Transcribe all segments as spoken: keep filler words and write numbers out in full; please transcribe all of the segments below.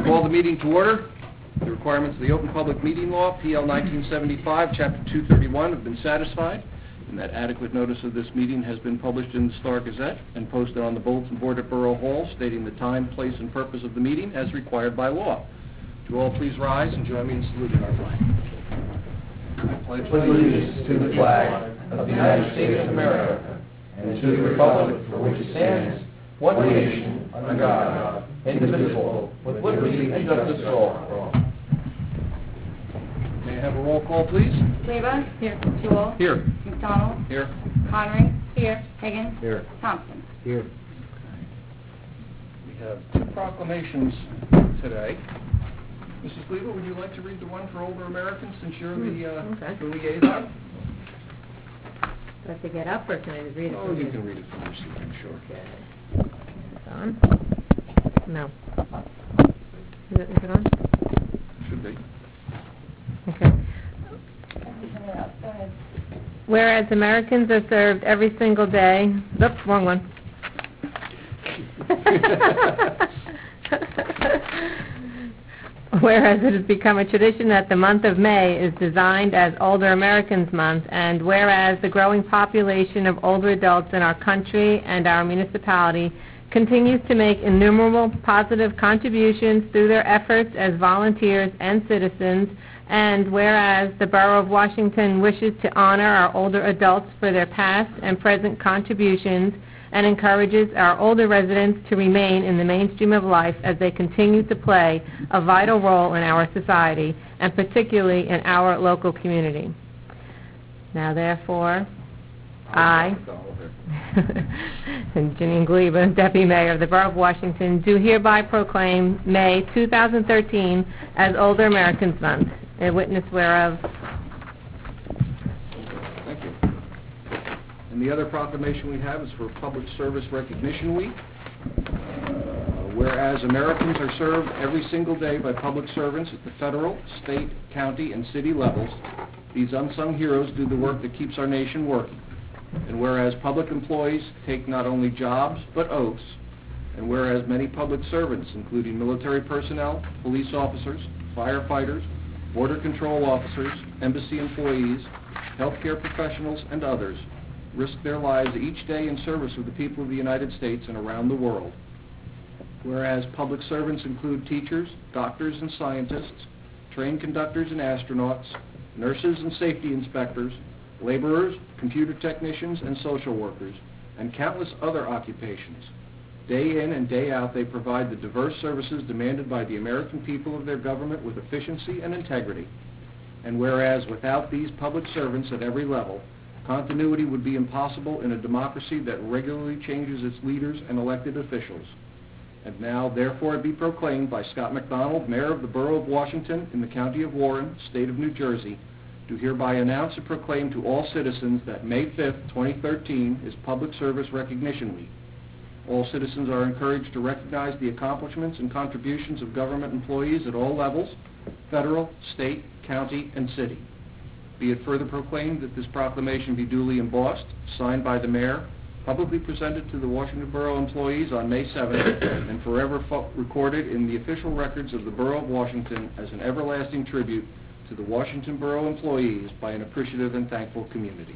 Call the meeting to order. The requirements of the Open Public Meeting Law, P L nineteen seventy-five, Chapter two thirty-one, have been satisfied, and that adequate notice of this meeting has been published in the Star Gazette and posted on the bulletin board at Borough Hall, stating the time, place, and purpose of the meeting as required by law. Do all please rise and join me in saluting our flag. I pledge allegiance to the flag of the United States of America and to the republic for which it stands, one nation, under God, indivisible, with liberty and justice for all. May I have a roll call, please? Leva? Here. Jewell? Here. McDonald? Here. Connery? Here. Higgins? Here. Thompson? Here. We have two proclamations today. Missus Leva, would you like to read the one for older Americans since you're the, uh, Okay. the liaison? Do I have to get up, or can I just read it? Oh, from you here? can read it from your seat, I'm sure. Okay. Is it on? No. Is it, is it on? Should be. Okay. Whereas Americans are served every single day... Oops, wrong one. Whereas it has become a tradition that the month of May is designed as Older Americans Month, and whereas the growing population of older adults in our country and our municipality continues to make innumerable positive contributions through their efforts as volunteers and citizens, and whereas the Borough of Washington wishes to honor our older adults for their past and present contributions and encourages our older residents to remain in the mainstream of life as they continue to play a vital role in our society, and particularly in our local community. Now, therefore, I, and Janine Gleba, Deputy Mayor of the Borough of Washington, do hereby proclaim May two thousand thirteen as Older Americans Month, a witness whereof. Thank you. And the other proclamation we have is for Public Service Recognition Week. Uh, whereas Americans are served every single day by public servants at the federal, state, county, and city levels, these unsung heroes do the work that keeps our nation working. And whereas public employees take not only jobs but oaths, and whereas many public servants, including military personnel, police officers, firefighters, border control officers, embassy employees, healthcare professionals, and others, risk their lives each day in service of the people of the United States and around the world. Whereas public servants include teachers, doctors and scientists, train conductors and astronauts, nurses and safety inspectors, laborers, computer technicians, and social workers, and countless other occupations. Day in and day out, they provide the diverse services demanded by the American people of their government with efficiency and integrity. And whereas without these public servants at every level, continuity would be impossible in a democracy that regularly changes its leaders and elected officials. And now, therefore, it be proclaimed by Scott McDonald, Mayor of the Borough of Washington in the County of Warren, State of New Jersey, do hereby announce and proclaim to all citizens that May fifth, twenty thirteen is Public Service Recognition Week. All citizens are encouraged to recognize the accomplishments and contributions of government employees at all levels, federal, state, county, and city. Be it further proclaimed that this proclamation be duly embossed, signed by the Mayor, publicly presented to the Washington Borough employees on May seventh, and forever fo- recorded in the official records of the Borough of Washington as an everlasting tribute to the Washington Borough employees by an appreciative and thankful community.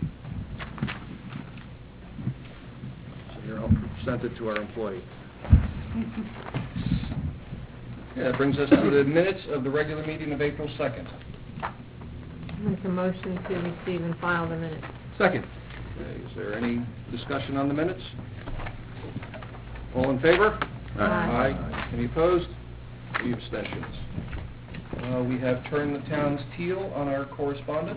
So here I'll present it to our employee. Yeah, that brings us to the minutes of the regular meeting of April second. Make a motion to receive and file the minutes. Second. Okay, is there any discussion on the minutes? All in favor? Aye. Aye. Any opposed? Any abstentions? Uh, we have turned the town's teal on our correspondence.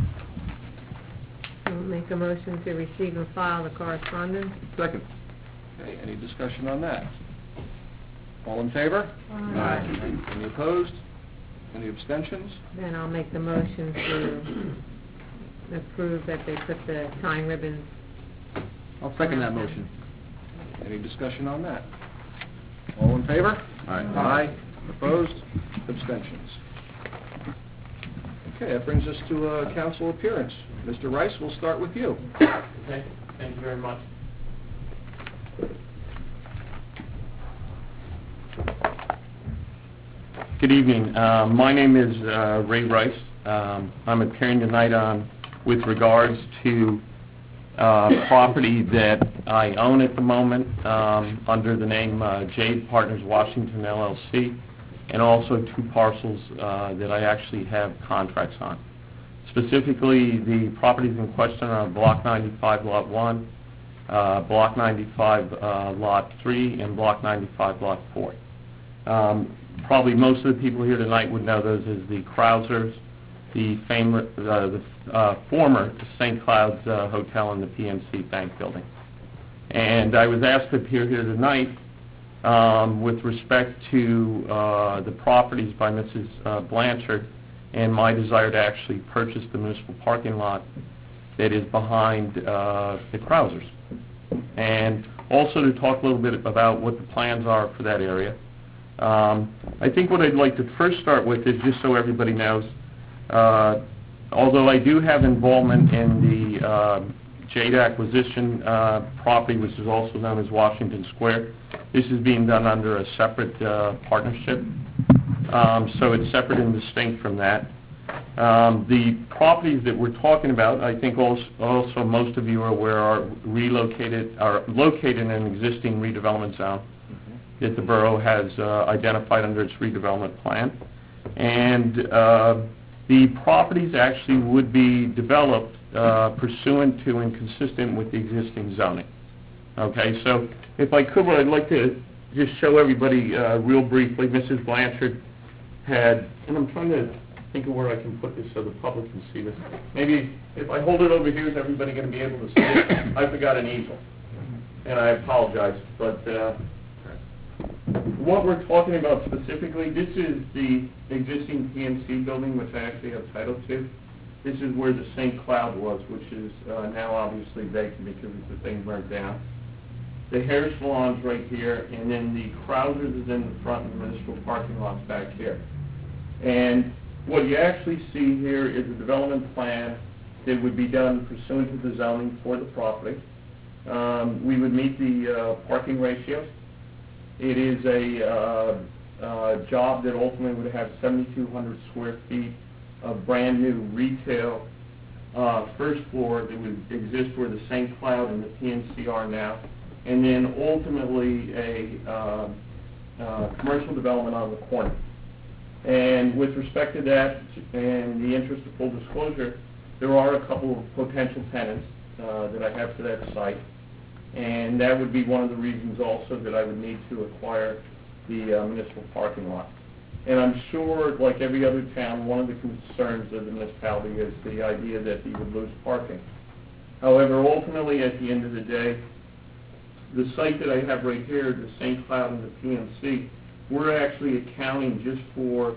I'll make a motion to receive and file the correspondence. Second. Okay, any discussion on that? All in favor? Aye. Any opposed? Any abstentions? Then I'll make the motion to approve that they put the time ribbons. I'll second that motion. Any discussion on that? All in favor? Aye. Aye. Opposed? Abstentions. Okay, that brings us to a council appearance. Mister Rice, we'll start with you. Okay, thank you very much. Good evening. Uh, My name is uh, Ray Rice. Um, I'm appearing tonight on with regards to uh, property that I own at the moment um, under the name uh, Jade Partners Washington L L C, and also two parcels uh, that I actually have contracts on. Specifically, the properties in question are Block ninety-five, Lot one, uh, Block ninety-five, uh, Lot three, and Block ninety-five, Lot four. Um, probably most of the people here tonight would know those as the Krausers, the, famous, uh, the uh, former Saint Cloud's uh, Hotel and the P N C Bank building. And I was asked to appear here tonight um, with respect to uh, the properties by Missus Uh, Blanchard and my desire to actually purchase the municipal parking lot that is behind uh, the Krausers. And also to talk a little bit about what the plans are for that area. Um, I think what I'd like to first start with is just so everybody knows, uh, although I do have involvement in the uh, Jade acquisition uh, property, which is also known as Washington Square, this is being done under a separate uh, partnership, um, so it's separate and distinct from that. Um, the properties that we're talking about, I think also, also most of you are aware, are relocated, are located in an existing redevelopment zone that the borough has uh, identified under its redevelopment plan. And uh, the properties actually would be developed uh, pursuant to and consistent with the existing zoning. Okay, so if I could, what I'd like to just show everybody uh, real briefly, Missus Blanchard had, and I'm trying to think of where I can put this so the public can see this. Maybe if I hold it over here, is everybody going to be able to see it? I forgot an easel, and I apologize, but uh, what we're talking about specifically, this is the existing P N C building, which I actually have title to. This is where the Saint Cloud was, which is uh, now obviously vacant because the thing burnt down. The hair salon's right here, and then the Krausers is in the front, and the municipal parking lot's back here. And what you actually see here is a development plan that would be done pursuant to the zoning for the property. Um, we would meet the uh, parking ratios. It is a uh, uh, job that ultimately would have seventy-two hundred square feet of brand new retail uh, first floor that would exist where the Saint Cloud and the P N C are now, and then ultimately a uh, uh, commercial development on the corner. And with respect to that, and the interest of full disclosure, there are a couple of potential tenants uh, that I have for that site. And that would be one of the reasons also that I would need to acquire the uh, municipal parking lot. And I'm sure, like every other town, one of the concerns of the municipality is the idea that you would lose parking. However, ultimately, at the end of the day, the site that I have right here, the Saint Cloud and the P N C, we're actually accounting just for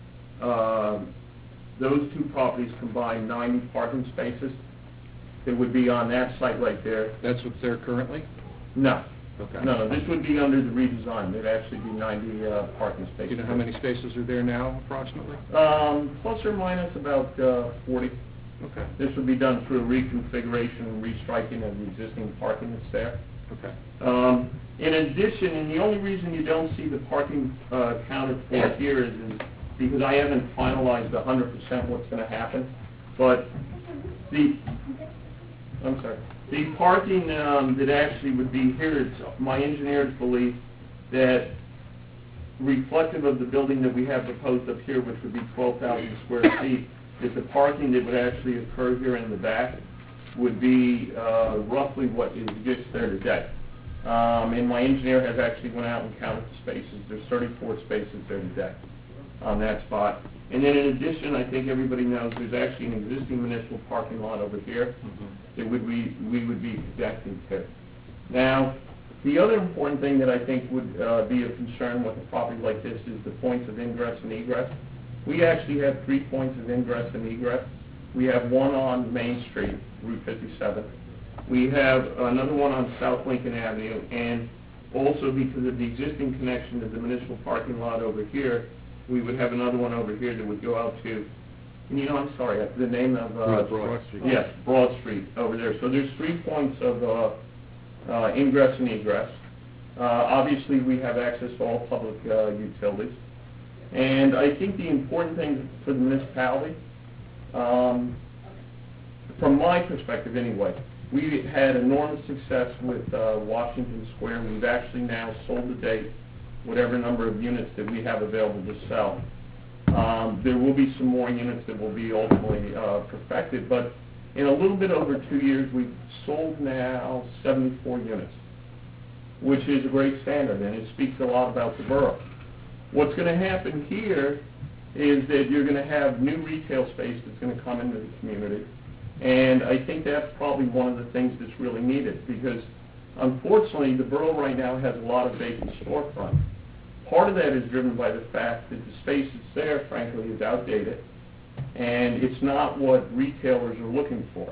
uh, those two properties combined ninety parking spaces. That would be on that site right there. That's what's there currently? No. Okay. No, this would be under the redesign. There'd actually be ninety uh, parking Do spaces. you know how many spaces are there now, approximately? Um, plus or minus about uh, forty. Okay. This would be done through a reconfiguration and restriking of the existing parking that's there. Okay. Um, in addition, and the only reason you don't see the parking uh, counted for here is, is because I haven't finalized one hundred percent what's going to happen. But the I'm sorry. The parking um, that actually would be here, it's my engineers believe that reflective of the building that we have proposed up here, which would be twelve thousand square feet, that the parking that would actually occur here in the back would be uh, roughly what exists there today. Um, and my engineer has actually went out and counted the spaces. There's thirty-four spaces there today on that spot. And then in addition, I think everybody knows there's actually an existing municipal parking lot over here Mm-hmm. that would we, we would be connecting to. Now, the other important thing that I think would uh, be of concern with a property like this is the points of ingress and egress. We actually have three points of ingress and egress. We have one on Main Street, Route fifty-seven. We have another one on South Lincoln Avenue, and also because of the existing connection to the municipal parking lot over here, we would have another one over here that would go out to, and you know, I'm sorry, the name of... Uh, Broad, Broad Street. Yes, Broad Street over there. So there's three points of uh, uh, ingress and egress. Uh, obviously, we have access to all public uh, utilities. And I think the important thing for the municipality, um, from my perspective anyway, we had enormous success with uh, Washington Square. We've actually now sold to date whatever number of units that we have available to sell. Um, there will be some more units that will be ultimately uh, perfected, but in a little bit over two years, we've sold now seventy-four units, which is a great standard, and it speaks a lot about the borough. What's going to happen here is that you're going to have new retail space that's going to come into the community, and I think that's probably one of the things that's really needed, because unfortunately the borough right now has a lot of vacant storefronts. Part of that is driven by the fact that the space that's there, frankly, is outdated, and it's not what retailers are looking for.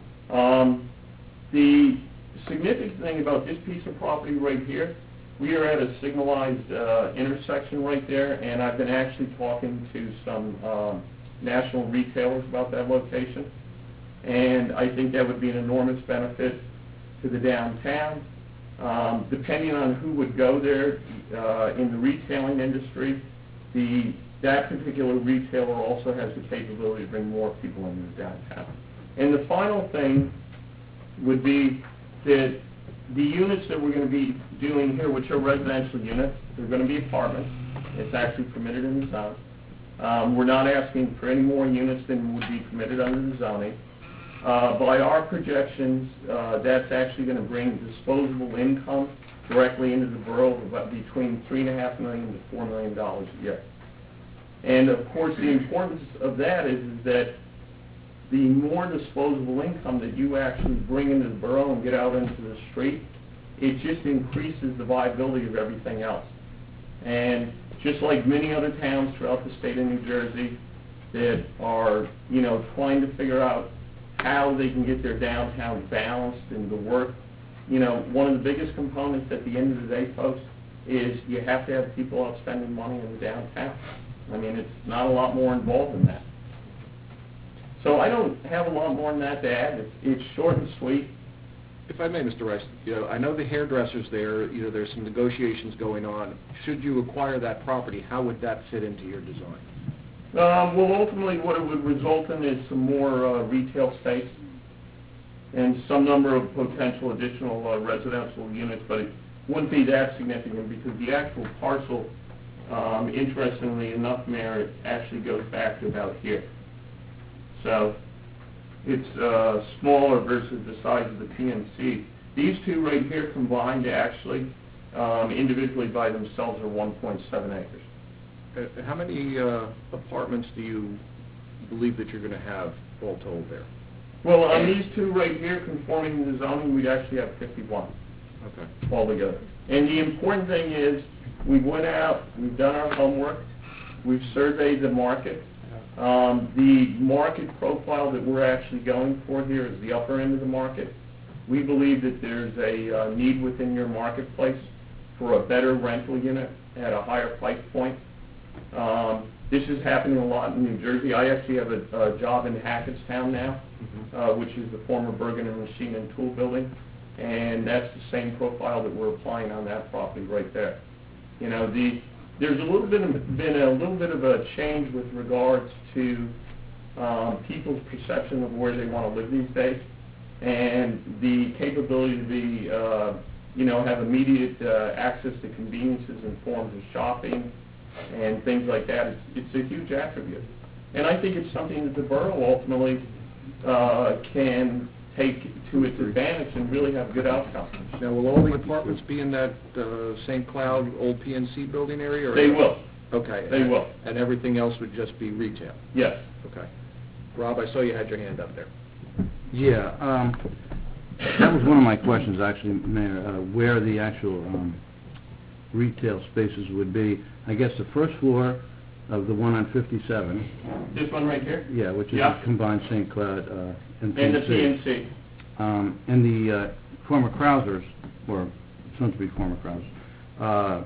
Um, the significant thing about this piece of property right here, we are at a signalized uh, intersection right there, and I've been actually talking to some um, national retailers about that location, and I think that would be an enormous benefit to the downtown. Um, depending on who would go there uh, in the retailing industry, the that particular retailer also has the capability to bring more people into the downtown. And the final thing would be that the units that we're going to be doing here, which are residential units, they're going to be apartments. It's actually permitted in the zone. Um, we're not asking for any more units than would be permitted under the zoning. Uh, by our projections, uh, that's actually going to bring disposable income directly into the borough of about between three and a half million to four million dollars a year. And of course, the importance of that is, is that the more disposable income that you actually bring into the borough and get out into the street, it just increases the viability of everything else. And just like many other towns throughout the state of New Jersey that are, you know, trying to figure out how they can get their downtown balanced and to work. You know, one of the biggest components at the end of the day, folks, is you have to have people out spending money in the downtown. I mean, it's not a lot more involved than that. So I don't have a lot more than that to add. It's, it's short and sweet. If I may, Mister Rice, you know, I know the hairdresser's there, you know, there's some negotiations going on. Should you acquire that property, how would that fit into your design? Um, well, ultimately what it would result in is some more uh, retail space and some number of potential additional uh, residential units, but it wouldn't be that significant because the actual parcel, um, interestingly enough, Mayor, it actually goes back to about here. So it's uh, smaller versus the size of the P N C. These two right here combined actually, um, individually by themselves, are one point seven acres. Uh, how many uh, apartments do you believe that you're going to have all told there? Well, on these two right here, conforming to the zoning, we'd actually have fifty-one Okay. altogether. And the important thing is, we went out, we've done our homework, we've surveyed the market. Um, the market profile that we're actually going for here is the upper end of the market. We believe that there's a uh, need within your marketplace for a better rental unit at a higher price point. Um, this is happening a lot in New Jersey. I actually have a, a job in Hackettstown now, mm-hmm. uh, which is the former Bergen and Machine and Tool Building, and that's the same profile that we're applying on that property right there. You know, the there's a little bit of, been a little bit of a change with regards to um, people's perception of where they want to live these days, and the capability to be, uh, you know, have immediate uh, access to conveniences in forms of shopping and things like that. It's, it's a huge attribute, and I think it's something that the borough ultimately uh, can take to its advantage and really have good outcomes. Now, will all the apartments be in that uh, Saint Cloud old P N C building area? Or They will. Okay. They and, will. And everything else would just be retail? Yes. Okay. Rob, I saw you had your hand up there. Yeah, um, that was one of my questions, actually, Mayor, uh, where the actual um, retail spaces would be. I guess the first floor of the one on fifty-seven. This one right here? Yeah, which is Yeah. a combined Saint Cloud uh, and P And N the C. P N C. Um, and the uh, former Krausers, or soon to be former Krausers, uh,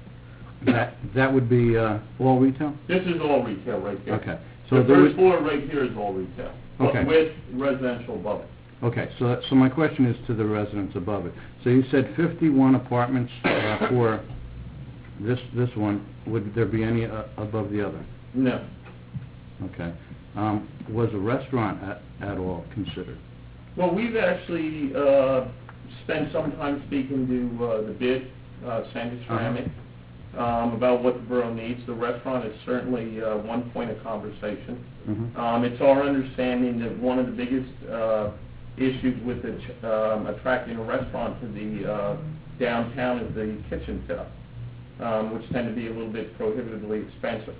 that that would be uh, all retail? This is all retail right here. Okay. So So the there first would, floor right here is all retail, but Okay. with residential above it. okay, so that, so my question is to the residents above it. So you said fifty-one apartments uh, for this, this one, would there be any uh, above the other? No. Okay. Um, was a restaurant at, at all considered? Well, we've actually uh, spent some time speaking to uh, the bid, uh, Sandra Ceramic, um, about what the borough needs. The restaurant is certainly uh, one point of conversation. Mm-hmm. Um, it's our understanding that one of the biggest uh, issues with the ch- um, attracting a restaurant to the uh, downtown is the kitchen setup, um, which tend to be a little bit prohibitively expensive.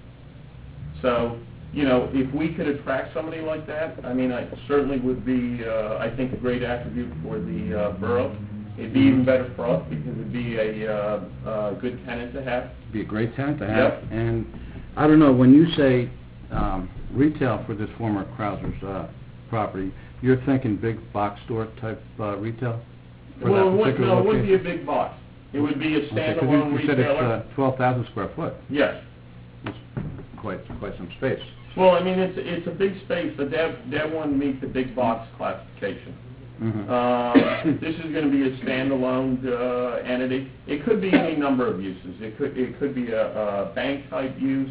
So, you know, if we could attract somebody like that, I mean, it certainly would be, uh, I think, a great attribute for the uh, borough. It'd be even better for us because it'd be a uh, uh, good tenant to have. Be a great tenant to have. Yep. And I don't know, when you say um, retail for this former Krauser's uh, property, you're thinking big box store type uh, retail? For Well, that it would, particular no, it wouldn't be a location? big box. It would be a Okay, 'cause standalone you, you said it's retailer. uh, twelve thousand square foot. Yes. It's quite, quite some space. Well, I mean, it's it's a big space, but that that wouldn't meet the big box classification. Mm-hmm. Um, this is going to be a standalone uh, entity. It could be any number of uses. It could it could be a, a bank type use.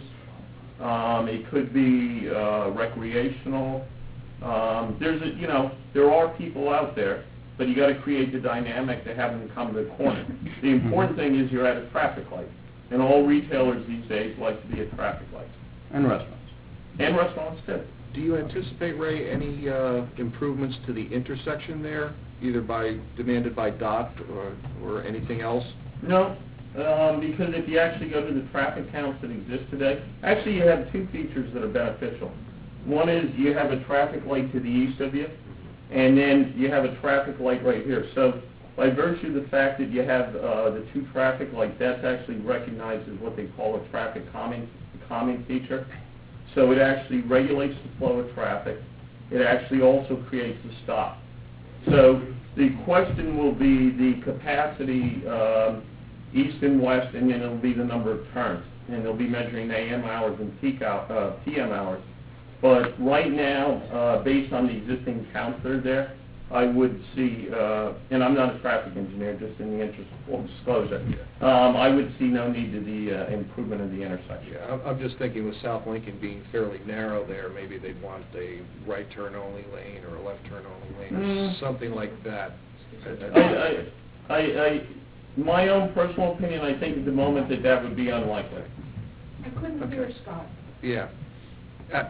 Um, it could be uh, recreational. Um, there's a, you know there are people out there, but you got to create the dynamic to have them come to the corner. The important thing is you're at a traffic light, and all retailers these days like to be at traffic lights. And restaurants. And restaurants too. Do you anticipate, Ray, any uh, improvements to the intersection there, either by, demanded by D O T or, or anything else? No, um, because if you actually go to the traffic counts that exist today, actually you have two features that are beneficial. One is you have a traffic light to the east of you, and then you have a traffic light right here. So by virtue of the fact that you have uh, the two traffic lights, that's actually recognized as what they call a traffic calming, calming feature. So it actually regulates the flow of traffic. It actually also creates a stop. So the question will be the capacity um, east and west, and then it'll be the number of turns. And they'll be measuring A M hours and peak out, uh, P M hours. But right now, uh, based on the existing counts that are there, I would see, uh, and I'm not a traffic engineer, just in the interest of full disclosure, um, I would see no need to the uh, improvement of the intersection. Yeah, I'm, I'm just thinking with South Lincoln being fairly narrow there, maybe they'd want a right turn only lane or a left turn only lane, or Mm. something like that. I, I, I, I, my own personal opinion, I think at the moment that that would be unlikely. I couldn't hear Scott. Yeah. Uh,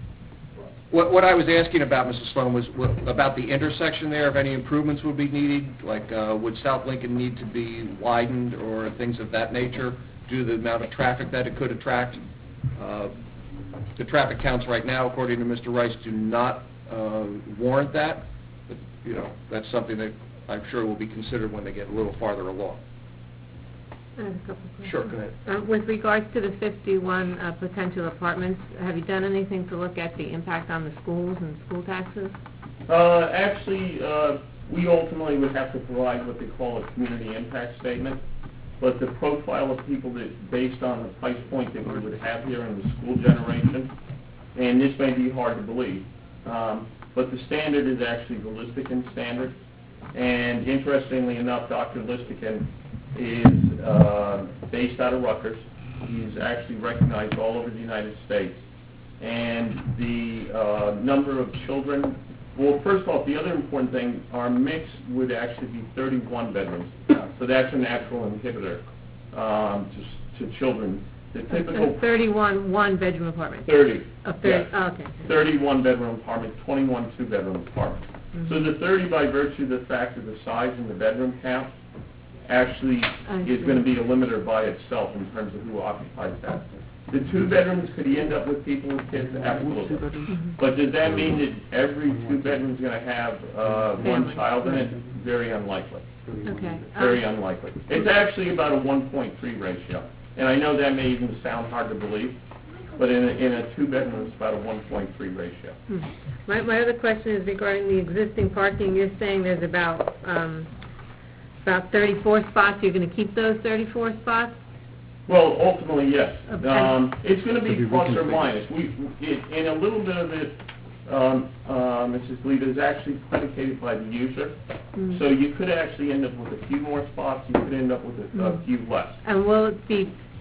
What, what I was asking about, Missus Sloan, was what, about the intersection there, if any improvements would be needed, like uh, would South Lincoln need to be widened or things of that nature due to the amount of traffic that it could attract? Uh, the traffic counts right now, according to Mister Rice, do not uh, warrant that, but, you know, that's something that I'm sure will be considered when they get a little farther along. I have a couple questions. Sure, go ahead. Uh, With regards to the fifty-one uh, potential apartments, have you done anything to look at the impact on the schools and school taxes? Uh, actually, uh, we ultimately would have to provide what they call a community impact statement, but the profile of people that, based on the price point that we would have here in the school generation, and this may be hard to believe, um, but the standard is actually the Listican standard, and interestingly enough, Doctor Listican is uh, based out of Rutgers. He's actually recognized all over the United States. And the uh, number of children, well, first off, the other important thing, our mix would actually be thirty-one bedrooms. So that's a natural inhibitor um, to, to children. The typical A thirty-one one-bedroom apartment? thirty. Oh, thirty, Yes. oh, okay. thirty-one bedroom apartment, twenty-one two-bedroom apartments. Mhm. So the thirty, by virtue of the fact of the size and the bedroom count, actually I is see. going to be a limiter by itself in terms of who occupies that. The two bedrooms, could you end up with people with kids? Absolutely. Mhm. But does that mean that every two bedrooms is going to have uh, one Family. child in it? Very unlikely. Okay. Very Um, unlikely. It's actually about a one point three ratio. And I know that may even sound hard to believe, but in a, in a two-bedroom, it's about a one point three ratio. hmm. My, my other question is regarding the existing parking. You're saying there's about, um, about thirty-four spots. You're going to keep those thirty-four spots? Well, ultimately, yes. Okay. Um, it's going to Could be be plus or reconfigured. minus. We, it, and a little bit of it, um, uh, Missus Lita, is actually predicated by the user. Mm. So you could actually end up with a few more spots. You could end up with a, a Mm. few less. And will it be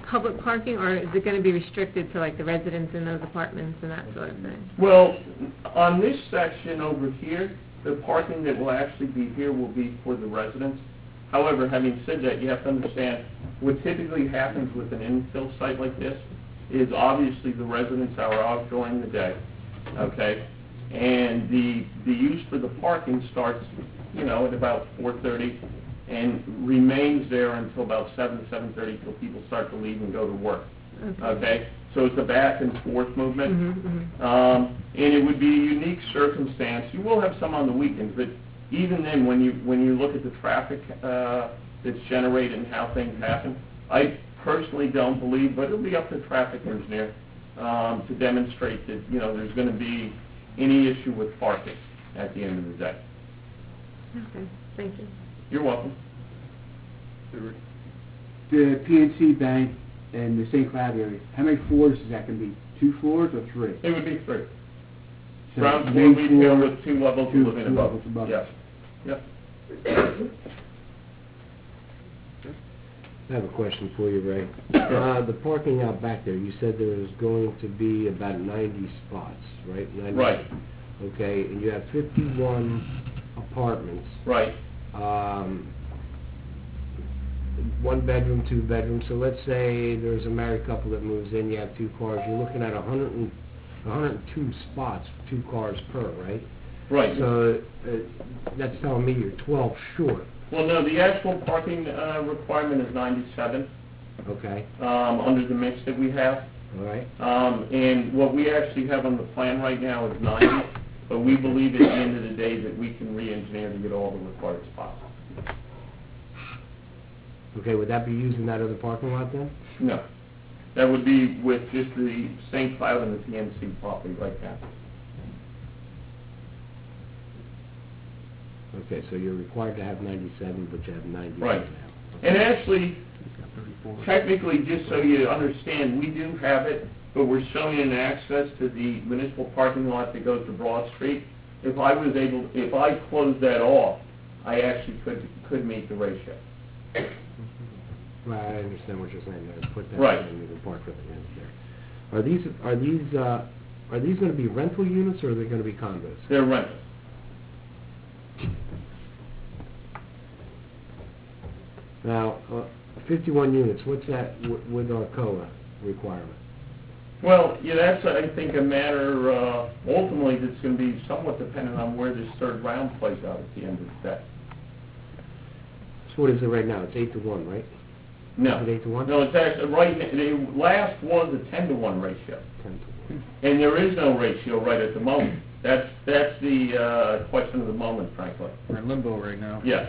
public parking, or is it going to be restricted to like the residents in those apartments and that sort of thing? Well, on this section over here, the parking that will actually be here will be for the residents. However, having said that, you have to understand, what typically happens with an infill site like this is obviously the residents are out during the day, okay? And the, the use for the parking starts, you know, at about four thirty and remains there until about seven, seven thirty, till people start to leave and go to work, Okay. okay? So it's a back and forth movement. Mm-hmm, mm-hmm. Um, and it would be a unique circumstance. You will have some on the weekends, but even then, when you when you look at the traffic uh, that's generated and how things happen, I personally don't believe, but it'll be up to the traffic engineer um, to demonstrate that, you know, there's going to be any issue with parking at the end of the day. Okay, thank you. You're welcome. The P N C Bank and the Saint Cloud area, how many floors is that going to be? Two floors or three? It would be three. So Ground floor main retail floor, with two levels two- of living two above. levels above. Yes. Yep. I have a question for you, Ray. Uh, the parking out back there, you said there was going to be about ninety spots, right? ninety Right. Okay, and you have fifty-one apartments, Right. um, one bedroom, two bedroom, so let's say there's a married couple that moves in, you have two cars, you're looking at a hundred and, a hundred and two spots, two cars per, right? Right. So, uh, that's telling me you're twelve short, Well, no, the actual parking uh, requirement is ninety-seven okay, um, under the mix that we have. all right? Um, and what we actually have on the plan right now is ninety, but we believe at the end of the day that we can re-engineer to get all the required spots. Okay, would that be using that other parking lot then? No. That would be with just the Saint Cloud and the P N C property right now. Okay, so you're required to have ninety-seven, but you have ninety Right. now. And actually, technically, just so you understand, we do have it, but we're showing an access to the municipal parking lot that goes to Broad Street. If I was able, if I closed that off, I actually could, could meet the ratio. Right, I understand what you're saying there, put that Right. in the park for the end there. Are these, are these, uh, are these gonna be rental units, or are they gonna be condos? They're rentals. Now, uh, fifty-one units, what's that wi- with our C O A requirement? Well, yeah, that's, I think, a matter, uh, ultimately, that's going to be somewhat dependent on where this third round plays out at the end of the day. So what is it right now? It's eight to one, right? No. Is it eight to one? No, it's actually, right, the last was a ten to one ratio, Ten to one. and there is no ratio right at the moment. That's, that's the uh, question of the moment, frankly. We're in limbo right now. Yes.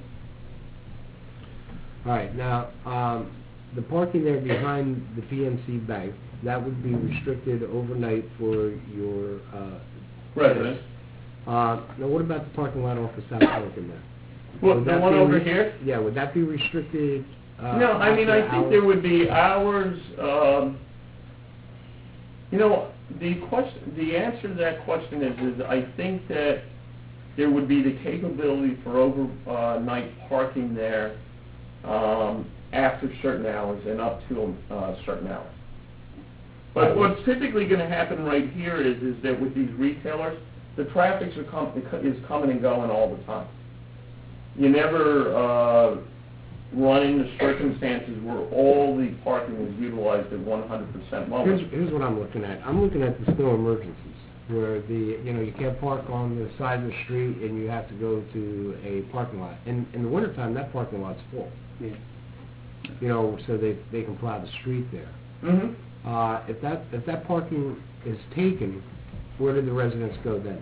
All right, now, um, the parking there behind the P N C Bank, that would be restricted overnight for your, uh... Residents. Uh, now what about the parking lot off of South Lincoln there? Well, Would the that one be over re- here? Yeah, would that be restricted, uh... No, I mean, I after think there hours? would be hours, um, you know, the question, the answer to that question is, is I think that there would be the capability for overnight parking there, um, after certain hours and up to, uh, certain hours. But what's typically gonna happen right here is, is that with these retailers, the traffic is com- is coming and going all the time. You never, uh, run into circumstances where all the parking is utilized at one hundred percent Here's, moment. here's what I'm looking at. I'm looking at the snow emergencies, where the, you know, you can't park on the side of the street and you have to go to a parking lot. And in the wintertime, that parking lot's full. Yeah. You know, so they, they can plow the street there. Mm-hmm. Uh, if that, if that parking is taken, where do the residents go then?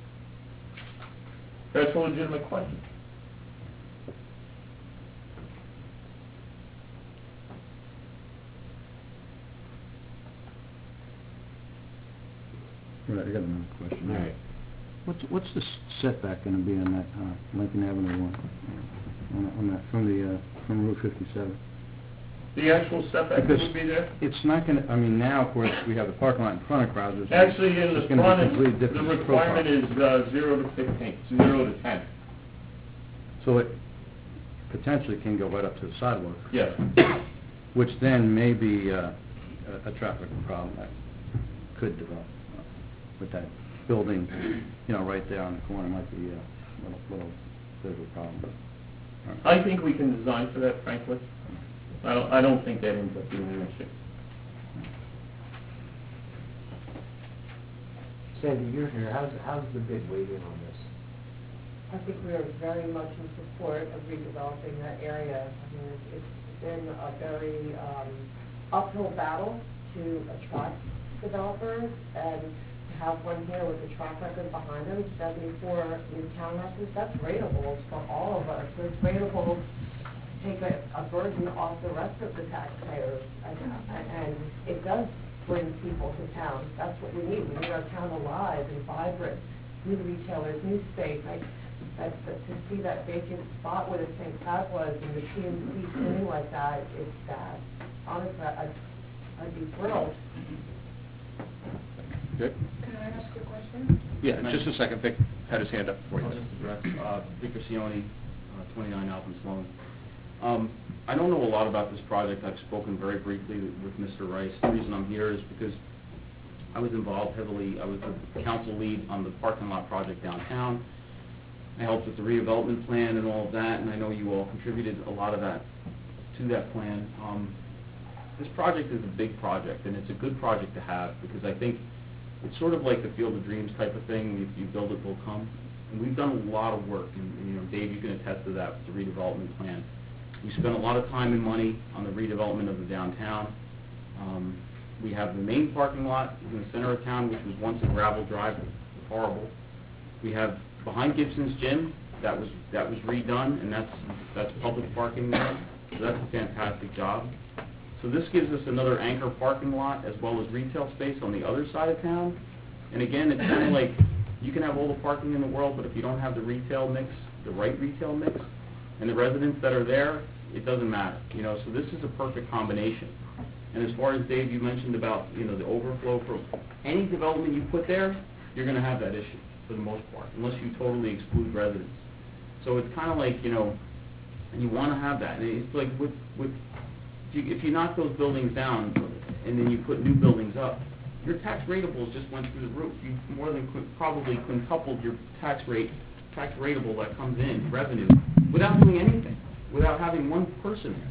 That's a legitimate question. Right, I got another question. All right. What's, what's the setback gonna be on that, uh, Lincoln Avenue one? On, on that, from the, uh, from Route fifty-seven? The actual setback Because would be there? It's not gonna, I mean, now, of course, we have the parking lot in front of Krauser's. Actually, in the It's gonna be front, completely it's- the different requirement profile. is uh, zero to fifteen, zero to ten. So it potentially can go right up to the sidewalk. Yes. which then may be uh, a a traffic problem that could develop uh, with that building, you know, right there on the corner might be a little, little bit of a problem. All right. I think we can design for that, frankly. I don't, I don't think that ends up being an issue. Sandy, you're here, how's, how's the bid weighed in on this? I think we are very much in support of redeveloping that area. I mean, it's, it's been a very um, uphill battle to attract developers, and to have one here with a track record behind them, seventy-four new townhouses, that's rateable for all of us. So it's rateable to take a, a burden off the rest of the taxpayers, and, and it does bring people to town. That's what we need. We need our town alive and vibrant, new retailers, new space. I, that, that, to see that vacant spot where the Saint Cloud was and the P and C sitting like that, it's sad. Honestly, I'd, I'd be thrilled. Good? Can I ask a question? Yeah, just a second. Vic had his hand up for you. I'll just address, uh, Victor Sione, uh, twenty-nine Alvin Sloan. Um, I don't know a lot about this project. I've spoken very briefly with Mister Rice. The reason I'm here is because I was involved heavily. I was the council lead on the parking lot project downtown. I helped with the redevelopment plan and all of that, and I know you all contributed a lot of that to that plan. Um, this project is a big project, and it's a good project to have because I think it's sort of like the Field of Dreams type of thing. If you build it, they'll come. And we've done a lot of work, and, and you know, Dave, you can attest to that with the redevelopment plan. We spent a lot of time and money on the redevelopment of the downtown. Um, we have the main parking lot in the center of town, which was once a gravel drive. It was horrible. We have behind Gibson's Gym, that was that was redone, and that's that's public parking there. So that's a fantastic job. So this gives us another anchor parking lot as well as retail space on the other side of town. And again, it's kind of like you can have all the parking in the world, but if you don't have the retail mix, the right retail mix, and the residents that are there, it doesn't matter. You know, so this is a perfect combination. And as far as Dave, you mentioned about, you know, the overflow for any development you put there, you're going to have that issue for the most part, unless you totally exclude residents. So it's kind of like, you know, you want to have that. And it's like with, with if, you, if you knock those buildings down and then you put new buildings up, your tax ratables just went through the roof. You more than qu- probably quintupled your tax rate, tax ratable that comes in, revenue, without doing anything, without having one person there.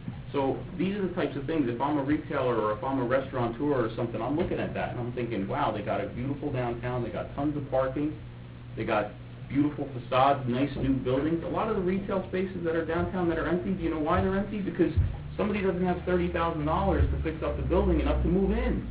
So these are the types of things, if I'm a retailer or if I'm a restaurateur or something, I'm looking at that and I'm thinking, wow, they got a beautiful downtown, they got tons of parking, they got beautiful facades, nice new buildings. A lot of the retail spaces that are downtown that are empty, do you know why they're empty? Because somebody doesn't have thirty thousand dollars to fix up the building enough to move in.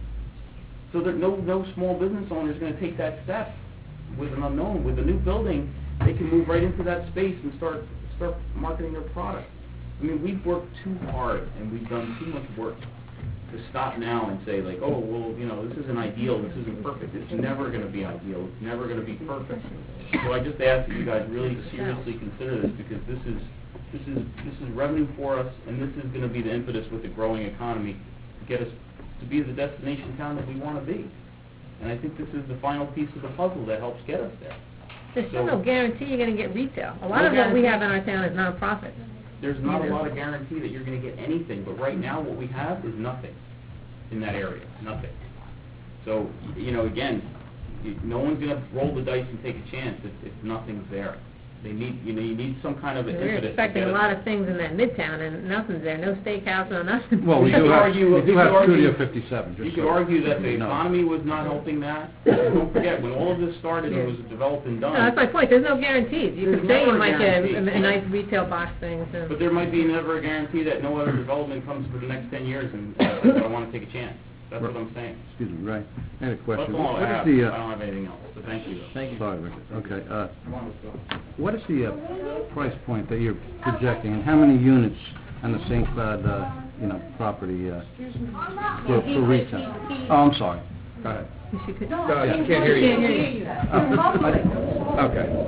So there, no, no small business owner is going to take that step with an unknown. With a new building, they can move right into that space and start start marketing their product. I mean, we've worked too hard and we've done too much work to stop now and say, like, oh, well, you know, this isn't ideal, this isn't perfect. It's never going to be ideal. It's never going to be perfect. So I just ask that you guys really seriously consider this, because this is this is this is revenue for us, and this is going to be the impetus with the growing economy to get us to be the destination town that we want to be. And I think this is the final piece of the puzzle that helps get us there. There's still So- no guarantee you're going to get retail. A lot No of what we guarantee. have in our town is nonprofit. There's not a lot of guarantee that you're going to get anything, but right now what we have is nothing in that area, nothing. So, y- you know, again, y- no one's going to roll the dice and take a chance if, if nothing's there. They need, you know, you need some kind of an We're impetus to expecting get a us- lot of things in that midtown, and nothing's there. No steakhouse, no nothing. Well, we You do could have, argue- we you do could have argue- Studio fifty-seven, just You could so- argue that the No. economy was not helping that. Don't forget, when all of this started and was developed and No, that's my done, point. There's no guarantees. You There's can say you never a might get a, guarantee. a nice retail box thing. So. but there might be never a guarantee that no other development comes for the next ten years and uh, I don't want to take a chance. That's what I'm saying. Excuse me, Ray, I had a That's question. all What I is have. the, I uh, don't have anything else, but thank you. Thank you. Sorry, Richard. Okay, uh, what is the uh, price point that you're projecting, and how many units on the Saint Cloud, uh, you know, property, uh, for, for retail? Oh, I'm sorry. Go ahead. You should could, No, she can't hear you. Can't hear you. Oh, I-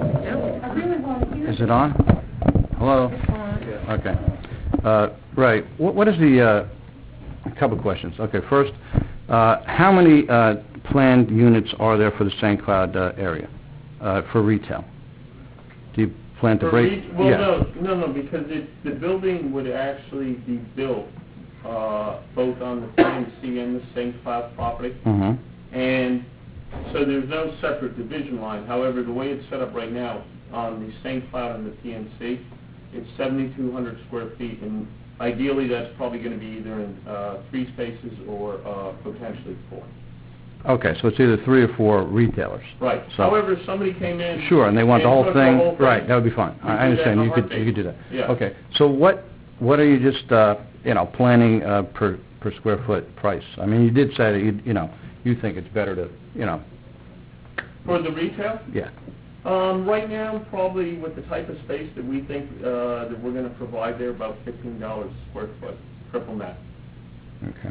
Okay. Is it on? Hello? Okay. Uh, Right, what, what is the, uh, a couple questions. Okay, first, uh, how many uh, planned units are there for the Saint Cloud uh, area, uh, for retail? Do you plan to For break? re- Well, Yeah. no, no, no, because it, the building would actually be built uh, both on the P and C and the Saint Cloud property. Mm-hmm. And so there's no separate division line. However, the way it's set up right now on the Saint Cloud and the P and C, it's seventy-two hundred square feet, and ideally that's probably going to be either in uh, three spaces or uh, potentially four. Okay, so it's either three or four retailers. Right. So- However, if somebody came in... Sure, and they want the whole took thing, whole right, that would be fine. We I do I understand, that in you a could, heartbeat. you could do that. Yeah. Okay, so what, what are you just, uh, you know, planning uh, per, per square foot price? I mean, you did say that you, you know, you think it's better to, you know, For the retail? yeah. Um, right now, probably with the type of space that we think uh, that we're going to provide there, about fifteen dollars a square foot, triple net. Okay.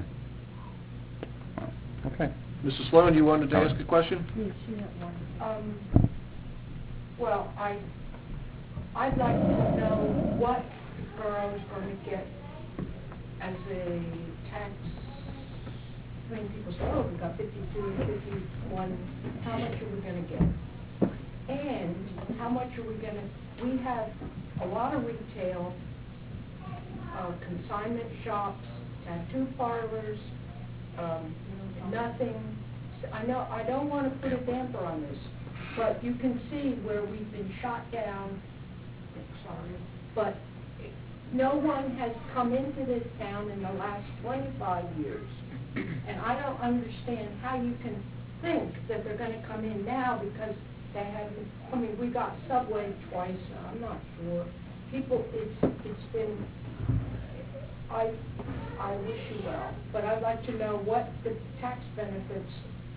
Okay. Missus Sloan, you wanted to ask a question? Yes, you have one. Um, well, I, I'd like to know what borough's going to get as a tax, when people say, oh, we got fifty-two, fifty-one, how much are we going to get? And how much are we going to, we have a lot of retail, uh, consignment shops, tattoo parlors, um, nothing. I know, I don't want to put a damper on this, but you can see where we've been shot down, sorry, but no one has come into this town in the last twenty-five years. And I don't understand how you can think that they're going to come in now because they haven't, I mean, we got Subway twice, I'm not sure. People, it's, it's been, I, I wish you well, but I'd like to know what the tax benefits,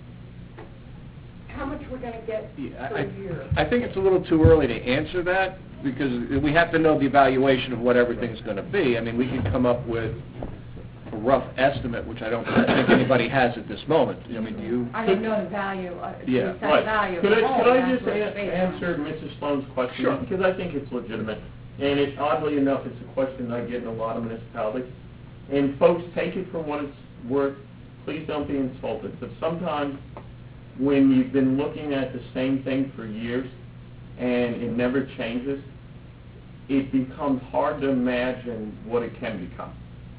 how much we're going to get Yeah, per I, year. I think it's a little too early to answer that, because we have to know the evaluation of what everything's going to be. I mean, we can come up with a rough estimate, which I don't think anybody has at this moment. I mean, do you? I don't know the value, uh, the Yeah, exact Right. value of Could the I, home. could I That's just what a- it's based on. answer Missus Sloan's question? Sure. Because I think it's legitimate. And it, oddly enough, it's a question I get in a lot of municipalities. And folks, take it for what it's worth. Please don't be insulted. But sometimes when you've been looking at the same thing for years and it never changes, it becomes hard to imagine what it can become.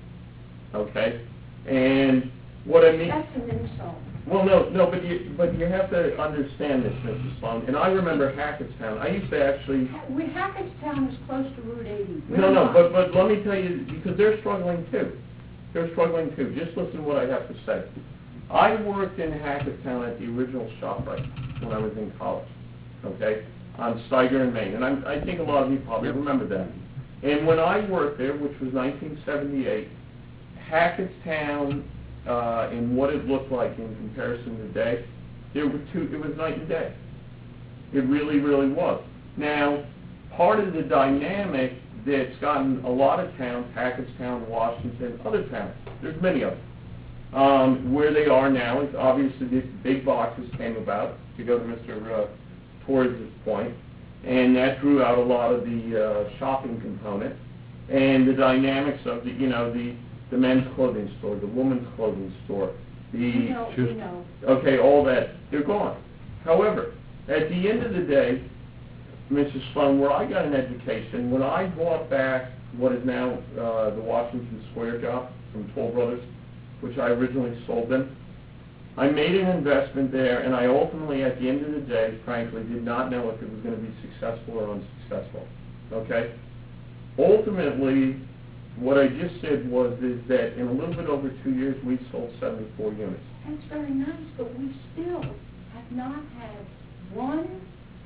Okay? And what I mean... That's an insult. Well, no, no, but you, but you have to understand this, Missus Sloan. And I remember Hackettstown. I used to actually... We, Hackettstown is close to Route eighty. We're No, no, not. but, but let me tell you, because they're struggling too. They're struggling too. Just listen to what I have to say. I worked in Hackettstown at the original ShopRite when I was in college, okay, on Steiger and Main. And I'm, I think a lot of you probably remember that. And when I worked there, which was nineteen seventy-eight, Hackettstown, uh, and what it looked like in comparison to today, there were two, it was night and day. It really, really was. Now, part of the dynamic that's gotten a lot of towns, Hackettstown, Washington, other towns, there's many of them, um, where they are now is obviously these big boxes came about, to go to Mister Uh, Torres' point, and that drew out a lot of the uh, shopping component and the dynamics of the, you know, the, the men's clothing store, the women's clothing store, the... We know, we know. Okay, all that, they're gone. However, at the end of the day, Missus Sloan, where I got an education, when I bought back what is now uh, the Washington Square job from Toll Brothers, which I originally sold them, I made an investment there, and I ultimately, at the end of the day, frankly, did not know if it was going to be successful or unsuccessful. Okay? Ultimately, what I just said was is that in a little bit over two years, we sold seventy-four units. That's very nice, but we still have not had one,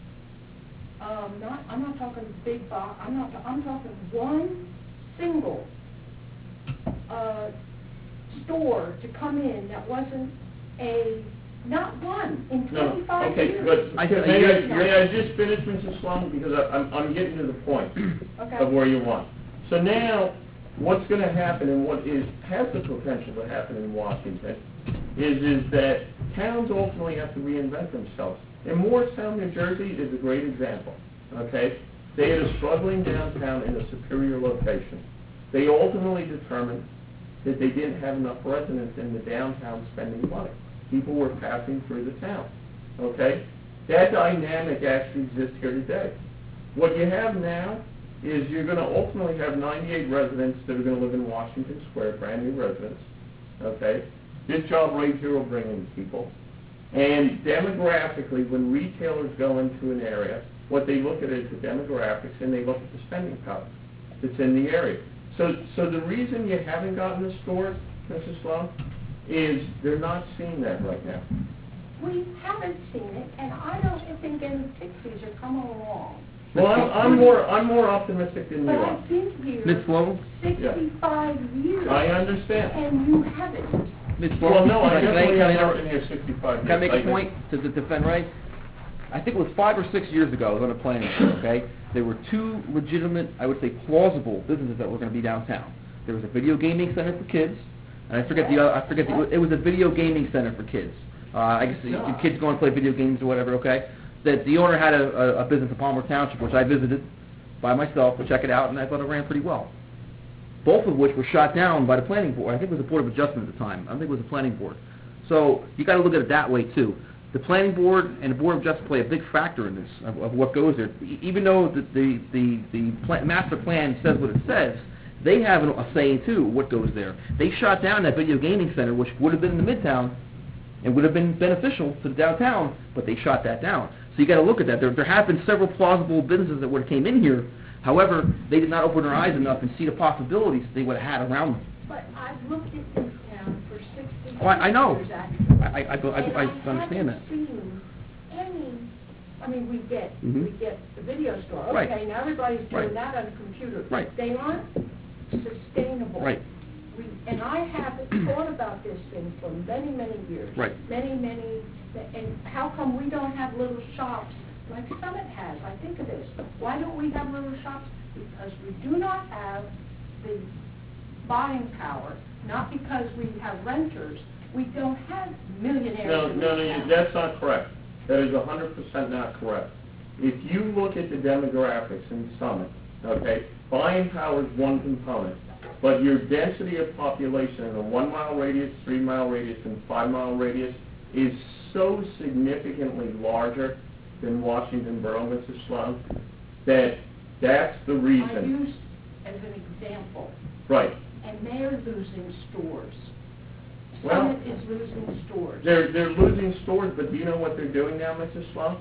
um, not, I'm not talking big box, I'm not, I'm talking one single, uh, store to come in that wasn't a, not one in No, twenty-five okay, years. good. I- May I- I, may I just finish, Missus Sloan, because I, I'm, I'm getting to the point Okay. of where you want. So now, what's going to happen, and what is has the potential to happen in Washington, is is that towns ultimately have to reinvent themselves. And Morristown, New Jersey, is a great example. Okay, they had a struggling downtown in a superior location. They ultimately determined that they didn't have enough residents in the downtown spending money. People were passing through the town. Okay? That dynamic actually exists here today. What you have now is you're going to ultimately have ninety-eight residents that are going to live in Washington Square, brand new residents, okay? This job right here will bring in people. And demographically, when retailers go into an area, what they look at is the demographics and they look at the spending power that's in the area. So, so the reason you haven't gotten the stores, Missus Sloan, is they're not seeing that right now. We haven't seen it, and I don't think any pixies are coming along. Well, I'm, I'm more, I'm more optimistic than you But are. I've been here Miz Sloan? sixty-five years, I understand. and you haven't. Miz Well, no, I Can I- definitely can I have interrupt? worked in here sixty-five years. Can I make a do. point to to defend Ray? I think it was five or six years ago, I was on a planning board, okay? There were two legitimate, I would say plausible businesses that were going to be downtown. There was a video gaming center for kids, and I forget the, other- I forget, the, it was a video gaming center for kids. Uh, I guess the, the kids go and play video games or whatever, okay? That the owner had a, a, a business in Palmer Township, which I visited by myself to check it out, and I thought it ran pretty well. Both of which were shot down by the planning board. I think it was the Board of Adjustment at the time. I think it was the planning board. So you got to look at it that way too. The planning board and the Board of Adjustment play a big factor in this of, of what goes there. E- even though the the the, the pla- master plan says what it says, they have an, a say too what goes there. They shot down that video gaming center, which would have been in the Midtown, and would have been beneficial to the downtown, but they shot that down. So you got to look at that. There there have been several plausible businesses that would have came in here. However, they did not open their eyes enough and see the possibilities they would have had around them. But I've looked at this town for sixty Oh, I- I know. years, actually. I, I, I, I, I understand that. And I haven't seen any, I mean, we get, Mhm. we get the video store, Right. okay, now everybody's Right. doing that on the computer. Right. They aren't sustainable. Right. We, and I have thought about this thing for many, many years. Right. Many, many, and how come we don't have little shops like Summit has? I think of this. Why don't we have little shops? Because we do not have the buying power, not because we have renters. We don't have millionaires No, in no, this no, town. that's not correct. That is one hundred percent not correct. If you look at the demographics in Summit, okay, buying power is one component, but your density of population in a one-mile radius, three-mile radius, and five-mile radius is so significantly larger than Washington Borough, Missus Sloan, that that's the I reason. use as an example, Right. and they're losing stores. Well, Summit is losing stores. They're, they're losing stores, but do you know what they're doing now, Missus Sloan?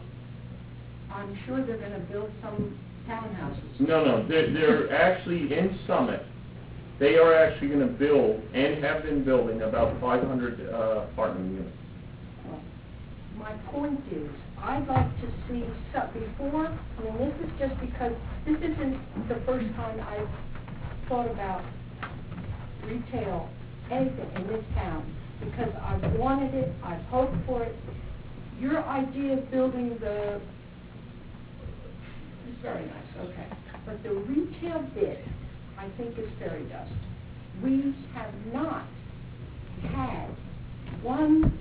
I'm sure they're gonna build some townhouses. No, no, they're, they're actually in Summit. They are actually going to build and have been building about five hundred uh, apartment units. My point is, I'd like to see some, before, I mean, this is just because, this isn't the first time I've thought about retail, anything in this town, because I've wanted it, I've hoped for it. Your idea of building the, is very nice, okay, but the retail bit, I think is fairy dust. We have not had one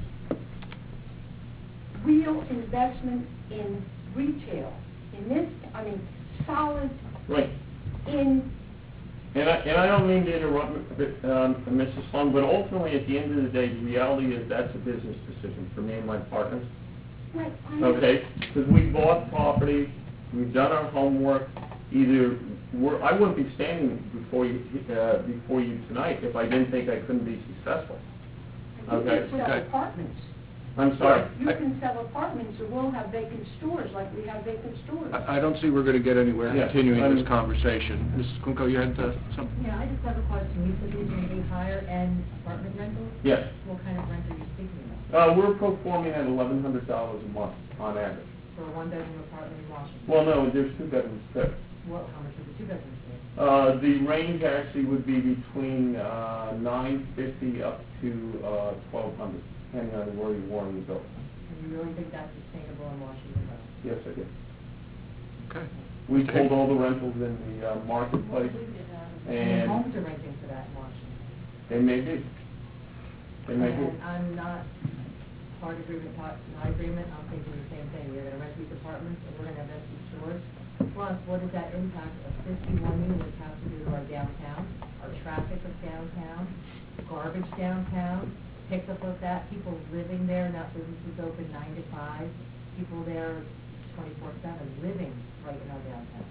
real investment in retail, in this, I mean, solid Right. in, And I, and I don't mean to interrupt, um, Missus Sloan, but ultimately, at the end of the day, the reality is that's a business decision for me and my partners. like, I Okay? Because we bought property, we've done our homework, either, we're, I wouldn't be standing before you, uh, before you tonight if I didn't think I couldn't be successful. You Okay. can sell Okay. apartments. I'm sorry. You can sell apartments, and we'll have vacant stores like we have vacant stores. I I don't see we're going to get anywhere Yeah, continuing this I'm- conversation. Missus Kunko, you had uh, something? Yeah, I just have a question. You said these are going to be higher-end apartment rentals? Yes. What kind of rent are you speaking about? Uh, we're performing at eleven hundred dollars a month on average. For a one-bedroom apartment in Washington? Well, no, there's two bedrooms too. What, how much is a two-bedroom space? Uh, the range actually would be between, uh, nine fifty up to, uh, twelve hundred, depending on where you want to build. And you really think that's sustainable in Washington, though? Yes, I do. Okay. We Okay. pulled all the rentals in the, uh, marketplace, And and homes are renting for that in Washington. they may be. They may be. And I'm not part agreement, part not agreement, I'm thinking the same thing. We're gonna rent these apartments, and we're gonna have empty stores. Plus, what does that impact of fifty-one units have to do to our downtown, our traffic of downtown, garbage downtown, pickup of that, people living there, not businesses open nine to five, people there twenty-four seven, living right in our downtown.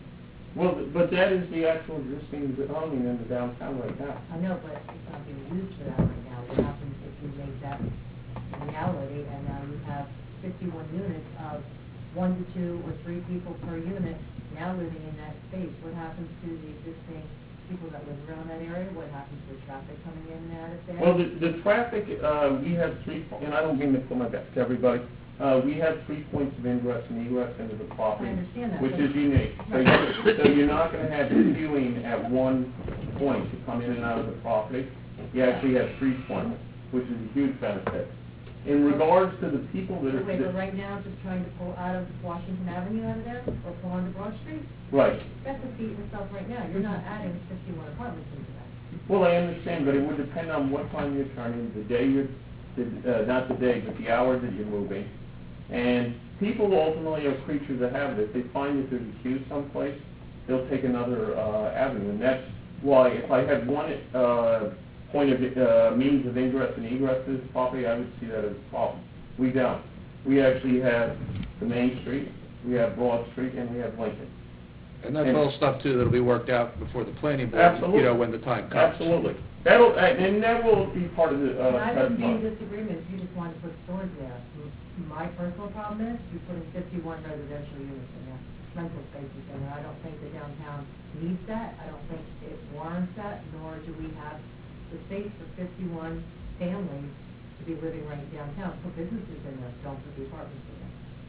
Well, th- but that is the actual existing zoning in the downtown right now. I know, but it's not being used for that right now. What happens if you make that reality and now you have fifty-one units of one to two or three people per unit now living in that space? What happens to the existing people that live around that area? What happens to the traffic coming in and out of there? Well, the, the traffic, uh, we have three, and I don't mean to put my back to everybody, uh, we have three points of ingress and egress into the property. I understand that, Which but- is unique. So, you, so you're not gonna have queuing at one point to come in and out of the property. You actually have three points, which is a huge benefit. In regards to the people that are... Wait, but right now, just trying to pull out of Washington Avenue out of there, or pull onto Broad Street? Right. That's defeating itself right now. You're not adding fifty-one apartments into that. Well, I understand, but it would depend on what time you're turning, the day you're, the, uh, not the day, but the hours that you're moving. And people ultimately are creatures of habit. If they find that there's a queue someplace, they'll take another uh, avenue. And that's why if I had one uh, point of uh, means of ingress and egress to this property, I would see that as a problem. We don't. We actually have the Main Street, we have Broad Street, and we have Lincoln. And that's all stuff too that'll be worked out before the planning board, Absolutely. you know, when the time comes. Absolutely. That'll, and that will be part of the uh, And I wouldn't be in testimony. disagreement if you just wanted to put stores there. M- My personal problem is, you're putting fifty-one residential units in there, rental spaces in there. I don't think the downtown needs that. I don't think it warrants that, nor do we have the space for fifty-one families to be living right downtown. Put businesses in there, don't put the apartments in there.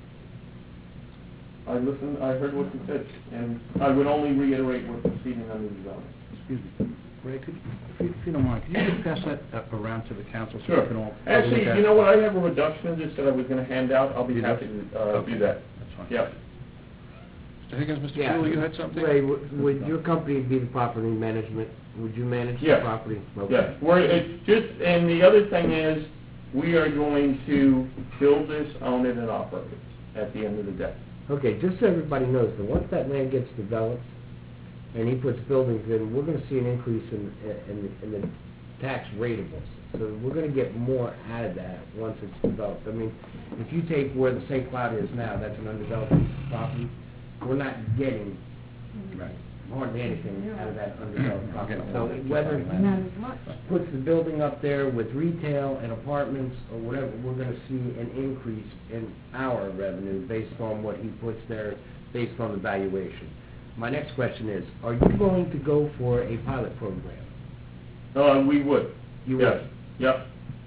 I listened, I heard what you said, and I would only reiterate what's proceeding under the zone. Excuse me. Ray, could, if you, if you don't mind, could you just pass that uh, around to the council so Sure. we can all... Actually, look at you it? know what, I have a reduction of this that I was gonna hand out, I'll be You do? happy to, uh, Okay. do that. That's fine. Yeah. Mister Higgins, Mister Yeah. Jewell, you had something? Ray, would would your company be the property management? Would you manage the Yes. property? Okay. Yeah, we're, it's just, and the other thing is, we are going to build this, own it, and operate it at the end of the day. Okay, just so everybody knows, that once that land gets developed, and he puts buildings in, we're gonna see an increase in, in, the- in the tax ratables. So we're gonna get more out of that once it's developed. I mean, if you take where the Saint Cloud is now, that's an undeveloped piece of property, we're not getting Right. hardly anything out of that undeveloped property. Getting a So little bit whether too far he away. puts the building up there with retail and apartments or whatever, we're gonna see an increase in our revenue based on what he puts there, based on the valuation. My next question is, are you going to go for a pilot program? Uh, we would. You Yes. would? Yep.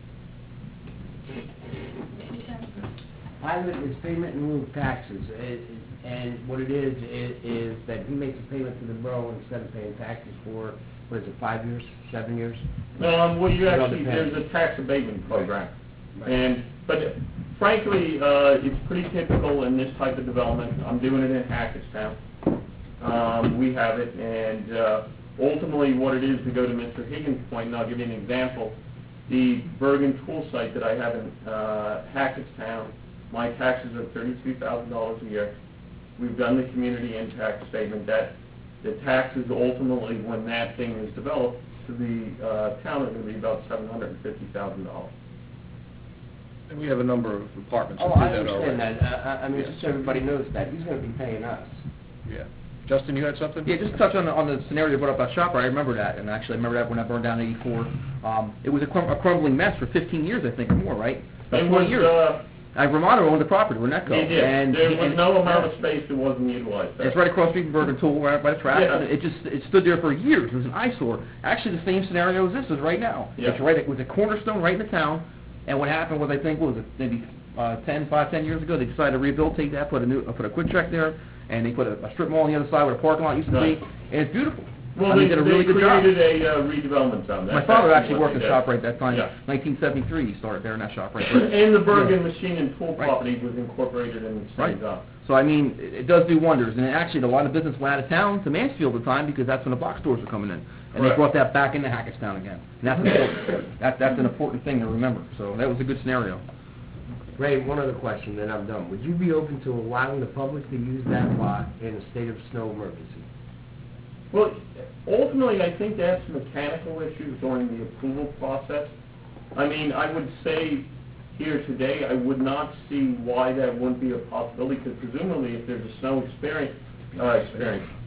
Pilot is payment in lieu of taxes, It- it- and what it is, i- is that he makes a payment to the borough instead of paying taxes for, what is it, five years, seven years? Um, well, you It all actually, depends. there's a tax abatement program. Right. And, but frankly, uh, it's pretty typical in this type of development. I'm doing it in Hackettstown. Um, we have it, and, uh, ultimately what it is, to go to Mister Higgins' point, and I'll give you an example, the Bergen tool site that I have in, uh, Hackettstown, my taxes are thirty-two thousand dollars a year. We've done the community impact statement that the taxes ultimately, when that thing is developed, to the, uh, town are gonna be about seven hundred and fifty thousand dollars. And we have a number of apartments that Oh, do I that already. understand that, I, I mean, Yeah. just so everybody knows that, he's gonna be paying us. Yeah. Justin, you had something? Yeah, just to touch on, the- on the scenario you brought up about ShopRite, I remember that, and actually I remember that when I burned down eighty-four. Um, it was a, crum- a crumbling mess for fifteen years, I think, or more, right? About It twenty was, years. uh, Uh, Romano owned the property, Renetco. he did. And, There was and- no amount of space that wasn't utilized there. It's right across the street from Bergen Tool, right by the track. Yeah. and It just, it stood there for years. It was an eyesore. Actually, the same scenario as this is right now. Yeah. It's right, it was a cornerstone right in the town, and what happened was, I think, what was it, maybe, uh, ten, five, ten years ago, they decided to rehabilitate that, put a new, uh, put a quick check there, and they put a, a strip mall on the other side where the parking lot used to Right. be, and it's beautiful. Well, I mean, they, they did a really they good job. created a uh, redevelopment zone. My That's father actually what worked they at did. ShopRite that time, Yeah. nineteen seventy-three, he started there in that ShopRite. And the Bergen Yeah. Machine and Tool Right. property was incorporated in the Right. same zone. So, I mean, it it does do wonders, and actually, a lot of business went out of town to Mansfield at the time, because that's when the box stores were coming in. And they Correct. brought that back into Hackettstown again. And that's important. That, that's an important thing to remember, so that was a good scenario. Ray, one other question, then I'm done. Would you be open to allowing the public to use that lot in a state of snow emergency? Well, ultimately, I think that's mechanical issues during the approval process. I mean, I would say here today, I would not see why that wouldn't be a possibility, because presumably if there's a snow experience, uh, experience,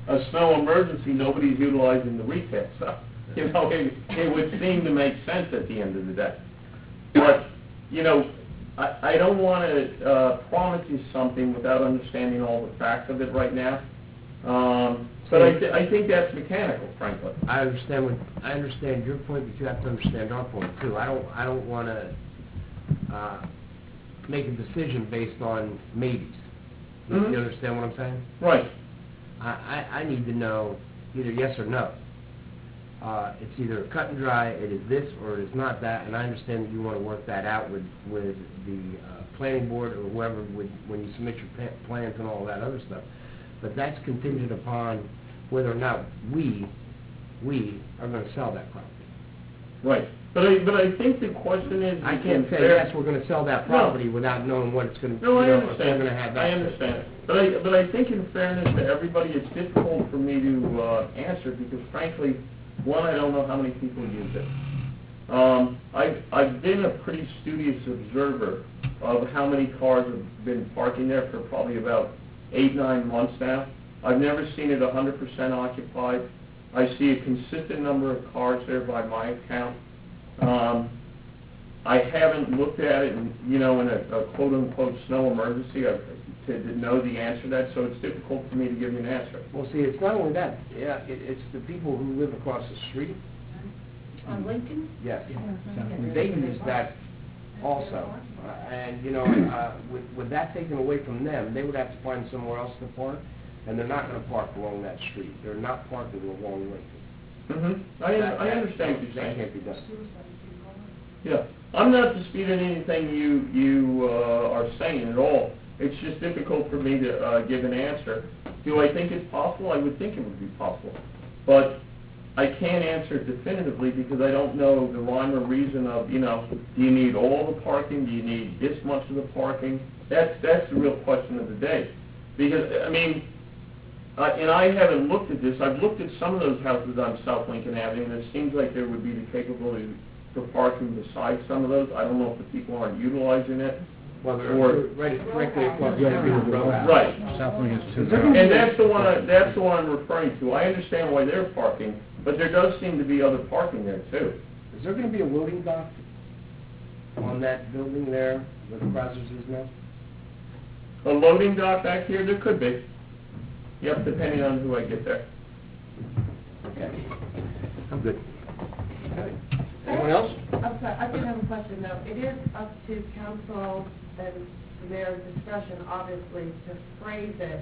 a snow emergency, nobody's utilizing the retail stuff. You know, it, it would seem to make sense at the end of the day. But, you know, I, I don't want to uh, promise you something without understanding all the facts of it right now. Um, but I, th- I think that's mechanical, frankly. I understand what, I understand your point, but you have to understand our point too. I don't, I don't wanna, uh, make a decision based on maybes. You Mhm. you understand what I'm saying? Right. I, I, I need to know either yes or no. Uh, it's either cut and dry, it is this or it is not that, and I understand that you wanna work that out with, with the, uh, planning board or whoever, with, when you submit your pa- plans and all that other stuff. But that's contingent upon whether or not we, we are gonna sell that property. Right. But I, but I think the question is... I can't say, fair- yes, we're gonna sell that No. property without knowing what it's gonna, you No, I know, if we're understand. gonna have that. I understand. But I, but I think in fairness to everybody, it's difficult for me to uh, answer because frankly, one, I don't know how many people use it. Um, I've, I've been a pretty studious observer of how many cars have been parking there for probably about eight, nine months now. I've never seen it one hundred percent occupied. I see a consistent number of cars there by my account. Um, I haven't looked at it, in, you know, in a, a quote-unquote snow emergency I, to, to know the answer to that, so it's difficult for me to give you an answer. Well, see, it's not only that, yeah, it, it's the people who live across the street. On Lincoln? Yes. They use that also. Uh, And, you know, uh, with, with that taken away from them, they would have to find somewhere else to park, and they're not gonna park along that street. They're not parking along Lincoln. Mm-hmm. I, That- I that- understand what you're That saying. can't be done. Yeah, I'm not disputing anything you, you uh, are saying at all. It's just difficult for me to uh, give an answer. Do I think it's possible? I would think it would be possible. But I can't answer definitively because I don't know the rhyme or reason of, you know, do you need all the parking? Do you need this much of the parking? That's, that's the real question of the day. Because, I mean, uh, and I haven't looked at this. I've looked at some of those houses on South Lincoln Avenue, and it seems like there would be the capability for parking beside some of those. I don't know if the people aren't utilizing it. Well, they're Or- right directly across the Yeah, street from the row house. Right. South Lincoln's too Is there narrow. gonna And that's the one, I- that's the one I'm referring to. I understand why they're parking, but there does seem to be other parking there too. Is there gonna be a loading dock on that building there where the Crossers is now? A loading dock back here, there could be. Yep, depending on who I get there. Okay. I'm good. Okay. Anyone else? I'm sorry, I did have a question though. It is up to council and the mayor's discretion, obviously, to phrase it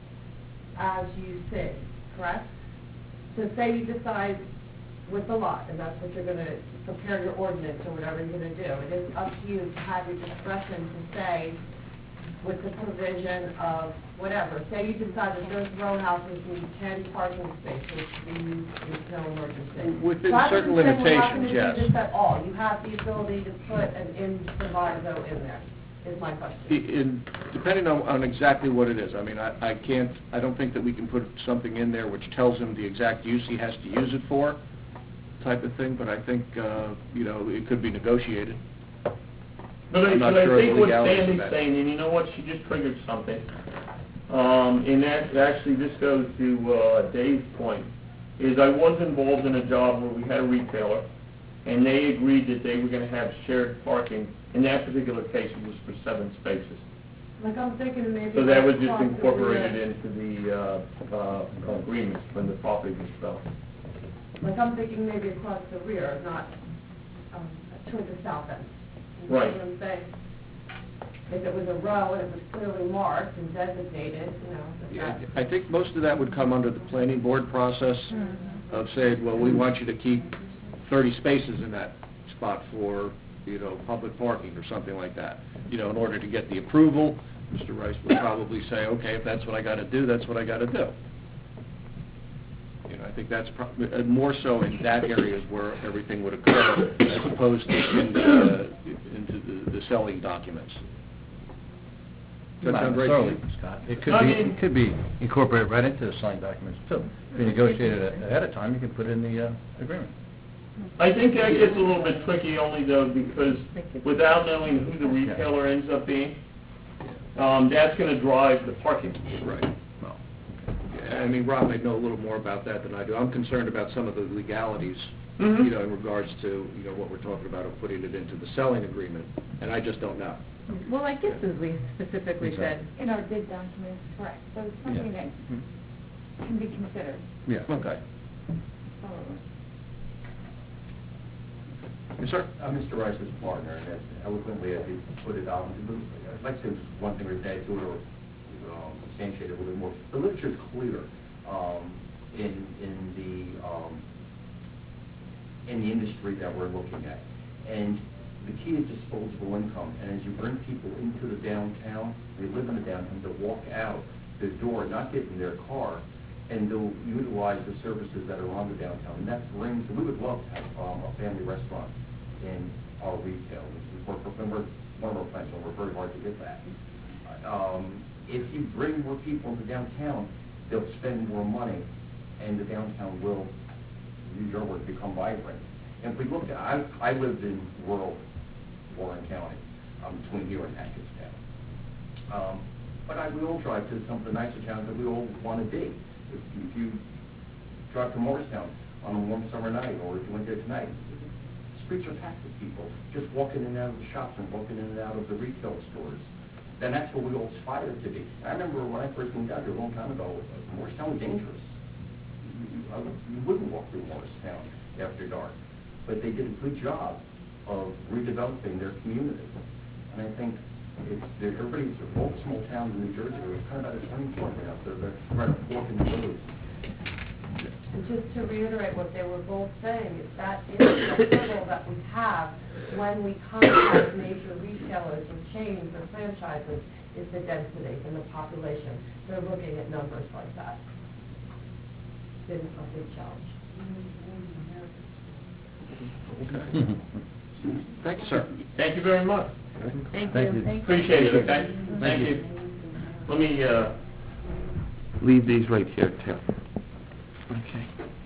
as you see, correct? So say you decide with the lot, and that's what you're gonna prepare your ordinance or whatever you're gonna do. It is up to you to have your discretion to say, with the provision of whatever. Say you decide that those row houses need ten parking spaces to be used in snow emergency. Within Rather certain than saying we're not limitations, gonna yes. do this at all, you have the ability to put an in proviso in there, is my question. In, depending on, on exactly what it is, I mean, I, I can't, I don't think that we can put something in there which tells him the exact use he has to use it for, type of thing, but I think, uh, you know, it could be negotiated. But I, I'm not but I sure of think the what legalities of Sandy's that. saying, and you know what, she just triggered something. Um, and that, actually, this goes to, uh, Dave's point, is I was involved in a job where we had a retailer, and they agreed that they were gonna have shared parking. In that particular case, it was for seven spaces. Like, I'm thinking maybe. So that was just across the incorporated rear. into the, uh, uh, agreements when the property was sold. Like, I'm thinking maybe across the rear, not, um, toward the south end. You know Right. what I'm saying? If it was a row and it was clearly marked and designated, you know, that Yeah, that. I think most of that would come under the planning board process of saying, well, we want you to keep thirty spaces in that spot for, you know, public parking or something like that. You know, in order to get the approval, Mister Rice would probably say, okay, if that's what I gotta do, that's what I gotta do. You know, I think that's prob- uh, more so in that area is where everything would occur, as opposed to in the, into the, the selling documents. Does that Not sound right? necessarily, Scott. It could I be, mean- it could be incorporated right into the signed documents too. If you negotiate it ahead of time, you can put it in the uh, agreement. I think that gets a little bit tricky only though because without knowing who the retailer ends up being, um, that's gonna drive the parking. Right. Well, I mean, Rob may know a little more about that than I do. I'm concerned about some of the legalities, Mhm. you know, in regards to, you know, what we're talking about of putting it into the selling agreement, and I just don't know. Well, like Gibson's, we specifically said, In our bid documents, correct, so it's something that can be considered. Yeah. Okay. So, Yes, sir? I'm Mister Rice's partner, and as eloquently as he put it out, I'd like to, one thing or add to it, or um, substantiate it a little bit more. The literature is clear um, in, in the, um, in the industry that we're looking at. And the key is disposable income, and as you bring people into the downtown, they live in the downtown, to walk out the door, not get in their car, and they'll utilize the services that are on the downtown. And that brings, we would love to have um, a family restaurant in our retail. We're, we're, one of our plans, and we're very hard to get that. Um, if you bring more people into downtown, they'll spend more money, and the downtown will, use your word, become vibrant. And if we look at, I, I lived in rural Warren County, um, between here and Hackettstown. Um, but I, we all drive to some of the nicer towns that we all want to be. If, if you drive to Morristown on a warm summer night, or if you went there tonight, the streets are packed with people, just walking in and out of the shops and walking in and out of the retail stores. And that's what we all aspire to be. I remember when I first moved out here a long time ago, Morristown was dangerous. You, you, you wouldn't walk through Morristown after dark. But they did a good job of redeveloping their community. And I think it's, everybody's, all the small towns in New Jersey are kind of at a turning point now, so they're right at fork in the road. And just to reiterate what they were both saying, is that is the hurdle that we have when we contact major retailers or chains or franchises, is the density and the population. They're looking at numbers like that. It's been a big challenge. Okay. Thank you, sir. Thank you very much. thank Thank you. you. Appreciate it, okay? Thank you. Let me, uh, leave these right here, too. Okay.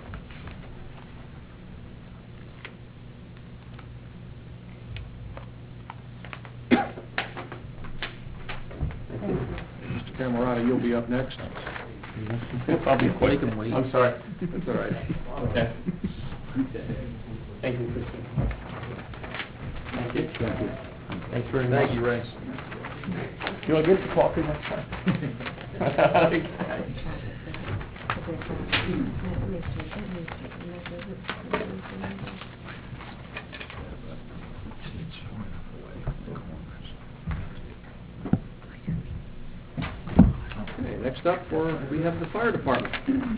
Mister Camerata, you'll be up next. I'll be quick. I'm sorry. That's all right. Okay. Thank you, Christine. Thank you. Thank you. Thanks very much. Thank you, Ray. You want to get the coffee next time? Okay, next up, for we have the fire department.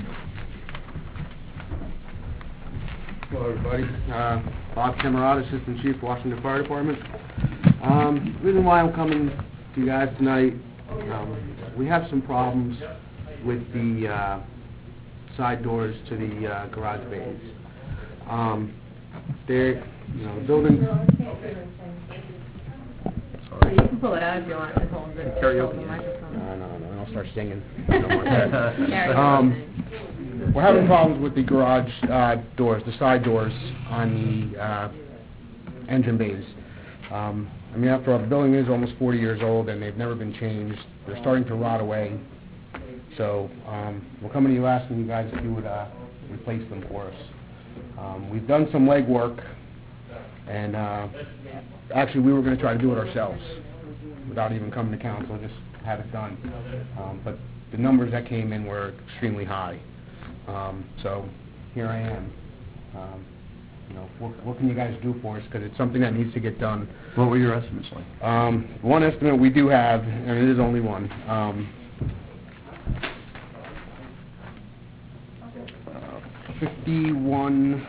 Hello, everybody. Uh, Bob Camerata, Assistant Chief, Washington Fire Department. Um, the reason why I'm coming to you guys tonight, um, we have some problems with the uh, side doors to the uh, garage bays. Um, they're, you know, the building... So you can pull it out if you want, just hold the, hold the microphone. No, no, no, I'll start singing. I don't want that. Carry Um, on. We're having problems with the garage uh, doors, the side doors on the uh, engine bays. Um, I mean, after all, the building is almost forty years old, and they've never been changed. They're starting to rot away. So um, we're coming to you asking you guys if you would uh, replace them for us. Um, we've done some legwork, and uh, actually we were going to try to do it ourselves without even coming to council, just have it done. Um, but the numbers that came in were extremely high. Um, so here I am. Um, you know, what, what can you guys do for us? Because it's something that needs to get done. What were your estimates like? Um, one estimate we do have, and it is only one. Um, uh, fifty-one,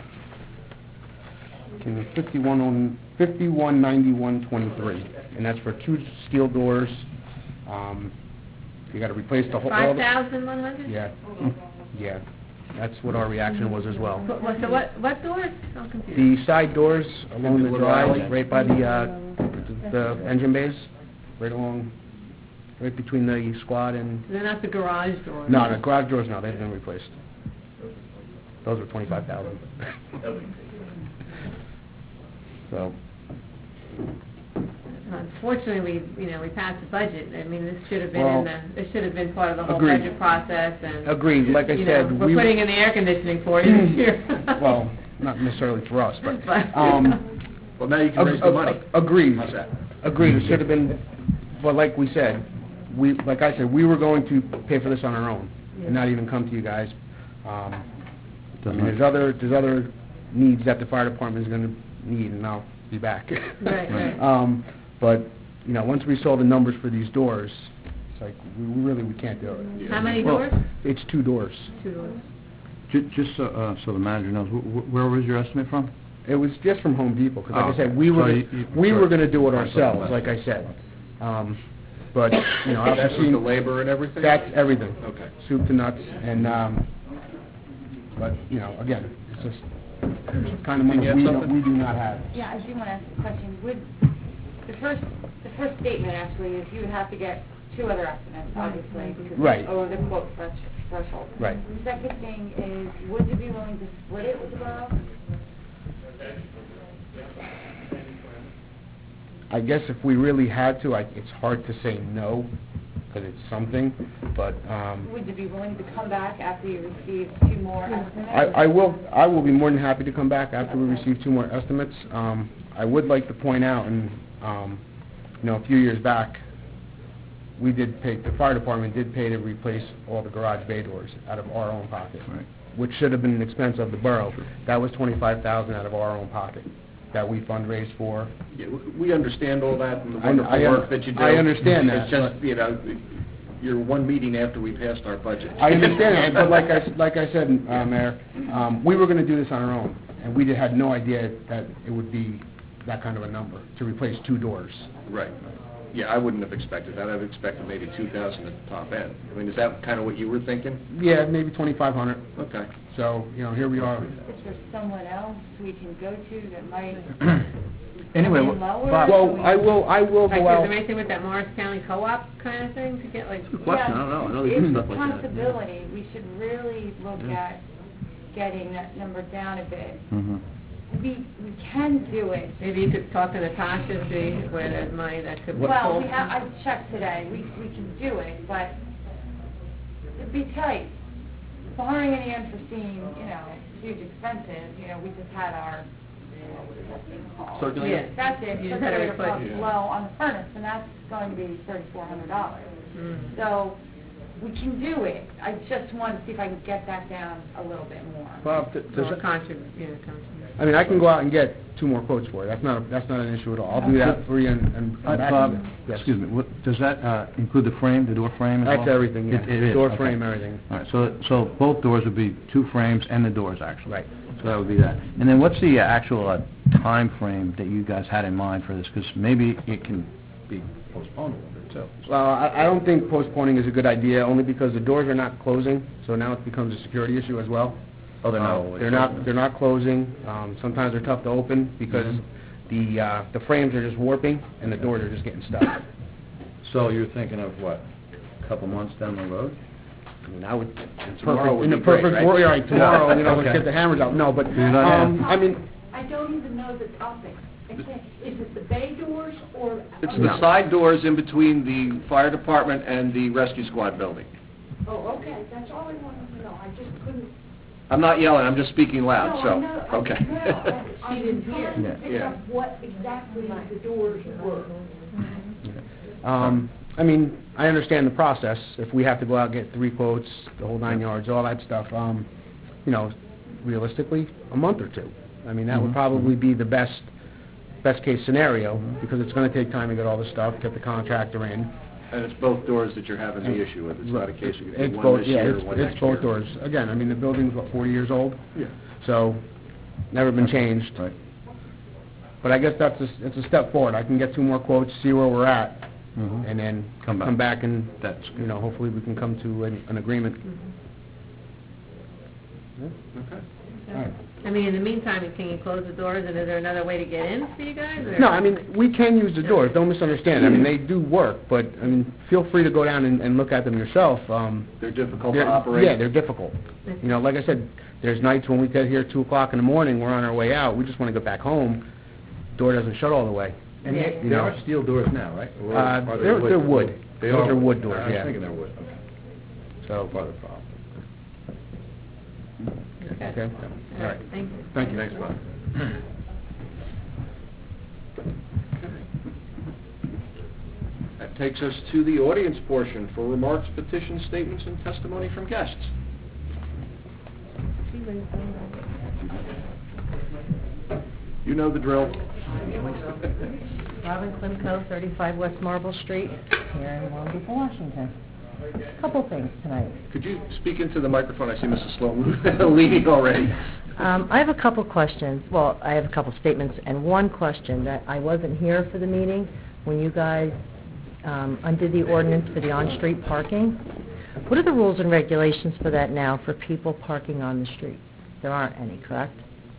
fifty-one on fifty-one ninety-one twenty-three, and that's for two steel doors. Um, you got to replace the whole. Five thousand one hundred? Yeah, yeah. That's what our reaction was as well. So what, so what, what doors? I'm confused. The side doors along the Into the drive, alley? right by the, uh, the the engine bays, right along, right between the squad and, They're not the garage doors? no, the garage doors, no, they've been replaced. Those were twenty-five thousand. So, On unfortunately, we, you know, we passed the budget. I mean, this should have been Well, in the, this should have been part of the whole agreed. budget process and. Agreed, like I you know, said, we're we... putting in the air conditioning for you this year. Well, not necessarily for us, but, But- um... Well, now you can ag- raise the ag- money. Agreed. How's that? Agreed, it should have been, but like we said, we, like I said, we were going to pay for this on our own, and not even come to you guys. Um, I mean, there's other, there's other needs that the fire department is gonna need, and I'll be back. Right, right. Um, but, you know, once we saw the numbers for these doors, it's like, we we really, we can't do it. How many Well, doors? It's two doors. Two doors. Ju- Just so, uh, so the manager knows, wh- wh- where was your estimate from? It was just from Home Depot, because like Oh, I said, okay. we were, So gonna- you- you- we were right. gonna do it Right, ourselves, right. like I said. Um, but, you know, after That's with seeing... the labor and everything? That's everything. Okay. Soup to nuts, and, um, but, you know, again, it's just, it's kind of money Did you have we don't, something? we do not have. Yeah, I do want to ask a question. Would, the first, the first statement actually is you would have to get two other estimates, obviously, because Right. it's over the quote thresh- threshold. Right. The second thing is, would you be willing to split it with the borough? I guess if we really had to, I, it's hard to say no, because it's something, but, um, Would you be willing to come back after you receive two more estimates? I, I will, I will be more than happy to come back after we receive two more estimates. Um, I would like to point out, and, um, you know, a few years back, we did pay, the fire department did pay to replace all the garage bay doors out of our own pocket, Right. which should have been an expense of the borough. That was twenty-five thousand out of our own pocket that we fundraised for. Yeah, we- we understand all that and the I- wonderful I un- work that you do. I understand that, It's just, but- you know, you're one meeting after we passed our budget. I understand that, but like I, s- like I said, uh, Mayor, um, we were gonna do this on our own, and we did- had no idea that it would be that kind of a number, to replace two doors. Right. Yeah, I wouldn't have expected that. I'd have expected maybe two thousand at the top end. I mean, is that kind of what you were thinking? Yeah, maybe twenty-five hundred, Okay. so, you know, here we are. Is there someone else we can go to that might Anyway, come in wh- lower? Bob- Well, I will, I will Like, go is out. there anything with that Morris County Co-op kind of thing to get like? Question, I don't know, I know they do stuff like that. It's a possibility. We should really look at getting that number down a bit. Mhm. We, we can do it. Maybe you could talk to Natasha, see where there's money that could be Well, pulled. we have, I checked today, we, we can do it, but it'd be tight. Barring any unforeseen, you know, huge expenses, you know, we just had our, what is that thing called? Circulator? Yeah. That's it, You just had to circulator replace pump it. blow on the furnace, and that's going to be thirty-four hundred dollars. Mm. So, we can do it. I just want to see if I can get that down a little bit more. Bob, th- does Or that- contrib, yeah, contrib. I mean, I can go out and get two more quotes for you, that's not, a- that's not an issue at all. I'll do that for you and, and Uh, come back Bob, to you. Yes. excuse me, what, does that, uh, include the frame, the door frame as well? That's everything, yeah. It- it is, Door okay. frame, everything. All right, so, so both doors would be two frames and the doors, actually? Right. So that would be that. And then what's the uh, actual uh, time frame that you guys had in mind for this? Because maybe it can be postponed a little bit, too. Well, I, I don't think postponing is a good idea, only because the doors are not closing, so now it becomes a security issue as well. Oh, they're not Uh, always They're not, open. they're not closing, um, sometimes they're tough to open, because Mhm. the, uh, the frames are just warping, and the doors are just getting stuck. So you're thinking of what, a couple months down the road? I mean, I would, tomorrow perfect, would in the be great, perfect, right? world, yeah, right, tomorrow, you know, let's Okay. get the hammers out, no, but, You're not um, asking. I mean, I don't even know the topic. I can't, is it the bay doors or? It's No. the side doors in between the fire department and the rescue squad building. Oh, okay, that's all I wanted to know. I just couldn't. I'm not yelling, I'm just speaking loud, No, so, I know, I- okay. no, I- I was trying Yeah. to pick Yeah. up what exactly the doors were. Um, I mean, I understand the process, if we have to go out and get three quotes, the whole nine yards, all that stuff, um, you know, realistically, a month or two. I mean, that would Mhm. probably be the best, best case scenario, because it's gonna take time to get all the stuff, get the contractor in. And it's both doors that you're having the issue with. It's not a case of It's one both, this yeah, year, it's, one next it's year. both doors. Again, I mean, the building's, what, forty years old, Yeah. so, never been changed. Right. But I guess that's a, it's a step forward. I can get two more quotes, see where we're at, Mhm. and then Come back. come back and, That's you know, hopefully we can come to an, an agreement. Okay. All right. I mean, in the meantime, can you close the doors, and is there another way to get in for you guys, or? No, I mean, we can use the doors, don't misunderstand. I mean, they do work, but, I mean, feel free to go down and, and look at them yourself. Um, They're difficult to they're- operate. Yeah, they're difficult. You know, like I said, there's nights when we get here at two o'clock in the morning, we're on our way out, we just want to get back home, door doesn't shut all the way. And they, You they know. are steel doors now, right? Or Uh, are they they're, they're wood. They Those are are wood doors, I was yeah. thinking they're wood, okay. So, Part of the problem. okay, all right. Thank you. Thank you. Thanks, Bob. That takes us to the audience portion for remarks, petitions, statements, and testimony from guests. You know the drill. Robin Klimko, thirty-five West Marble Street, here in Long Beach, Washington. Couple things tonight. Could you speak into the microphone? I see Missus Sloan leading already. Um, I have a couple questions. Well, I have a couple statements and one question that I wasn't here for the meeting when you guys um, undid the ordinance for the on-street parking. What are the rules and regulations for that now for people parking on the street? There aren't any, correct?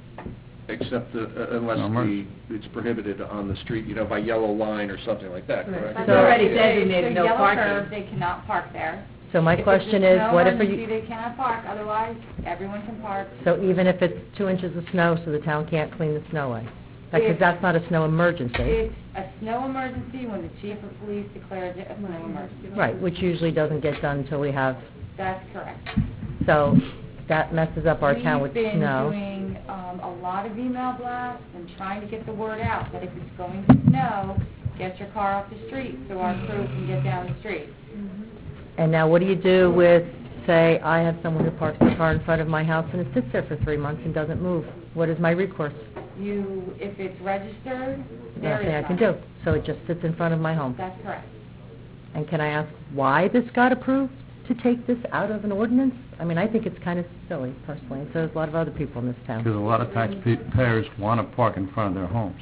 Except uh, unless No, the, it's prohibited on the street, you know, by yellow line or something like that, correct? That's So- already So designated, no yellow parking. curve, they cannot park there. So my If it's question a is, snow what if emergency, you, they cannot park, otherwise, everyone can park. so even if it's two inches of snow, so the town can't clean the snow away? Because If- that's not a snow emergency. It's a snow emergency when the chief of police declares it a snow emergency. Right, which usually doesn't get done until we have, That's correct. so that messes up our town with We've been snow. doing um, a lot of email blasts and trying to get the word out that if it's going to snow, get your car off the street so our crew can get down the street. And now what do you do with, say, I have someone who parks their car in front of my house and it sits there for three months and doesn't move? What is my recourse? You, if it's registered, there Nothing is I can none. do. So it just sits in front of my home. That's correct. And can I ask why this got approved to take this out of an ordinance? I mean, I think it's kind of silly personally, and so does a lot of other people in this town. Because a lot of taxpayers want to park in front of their homes.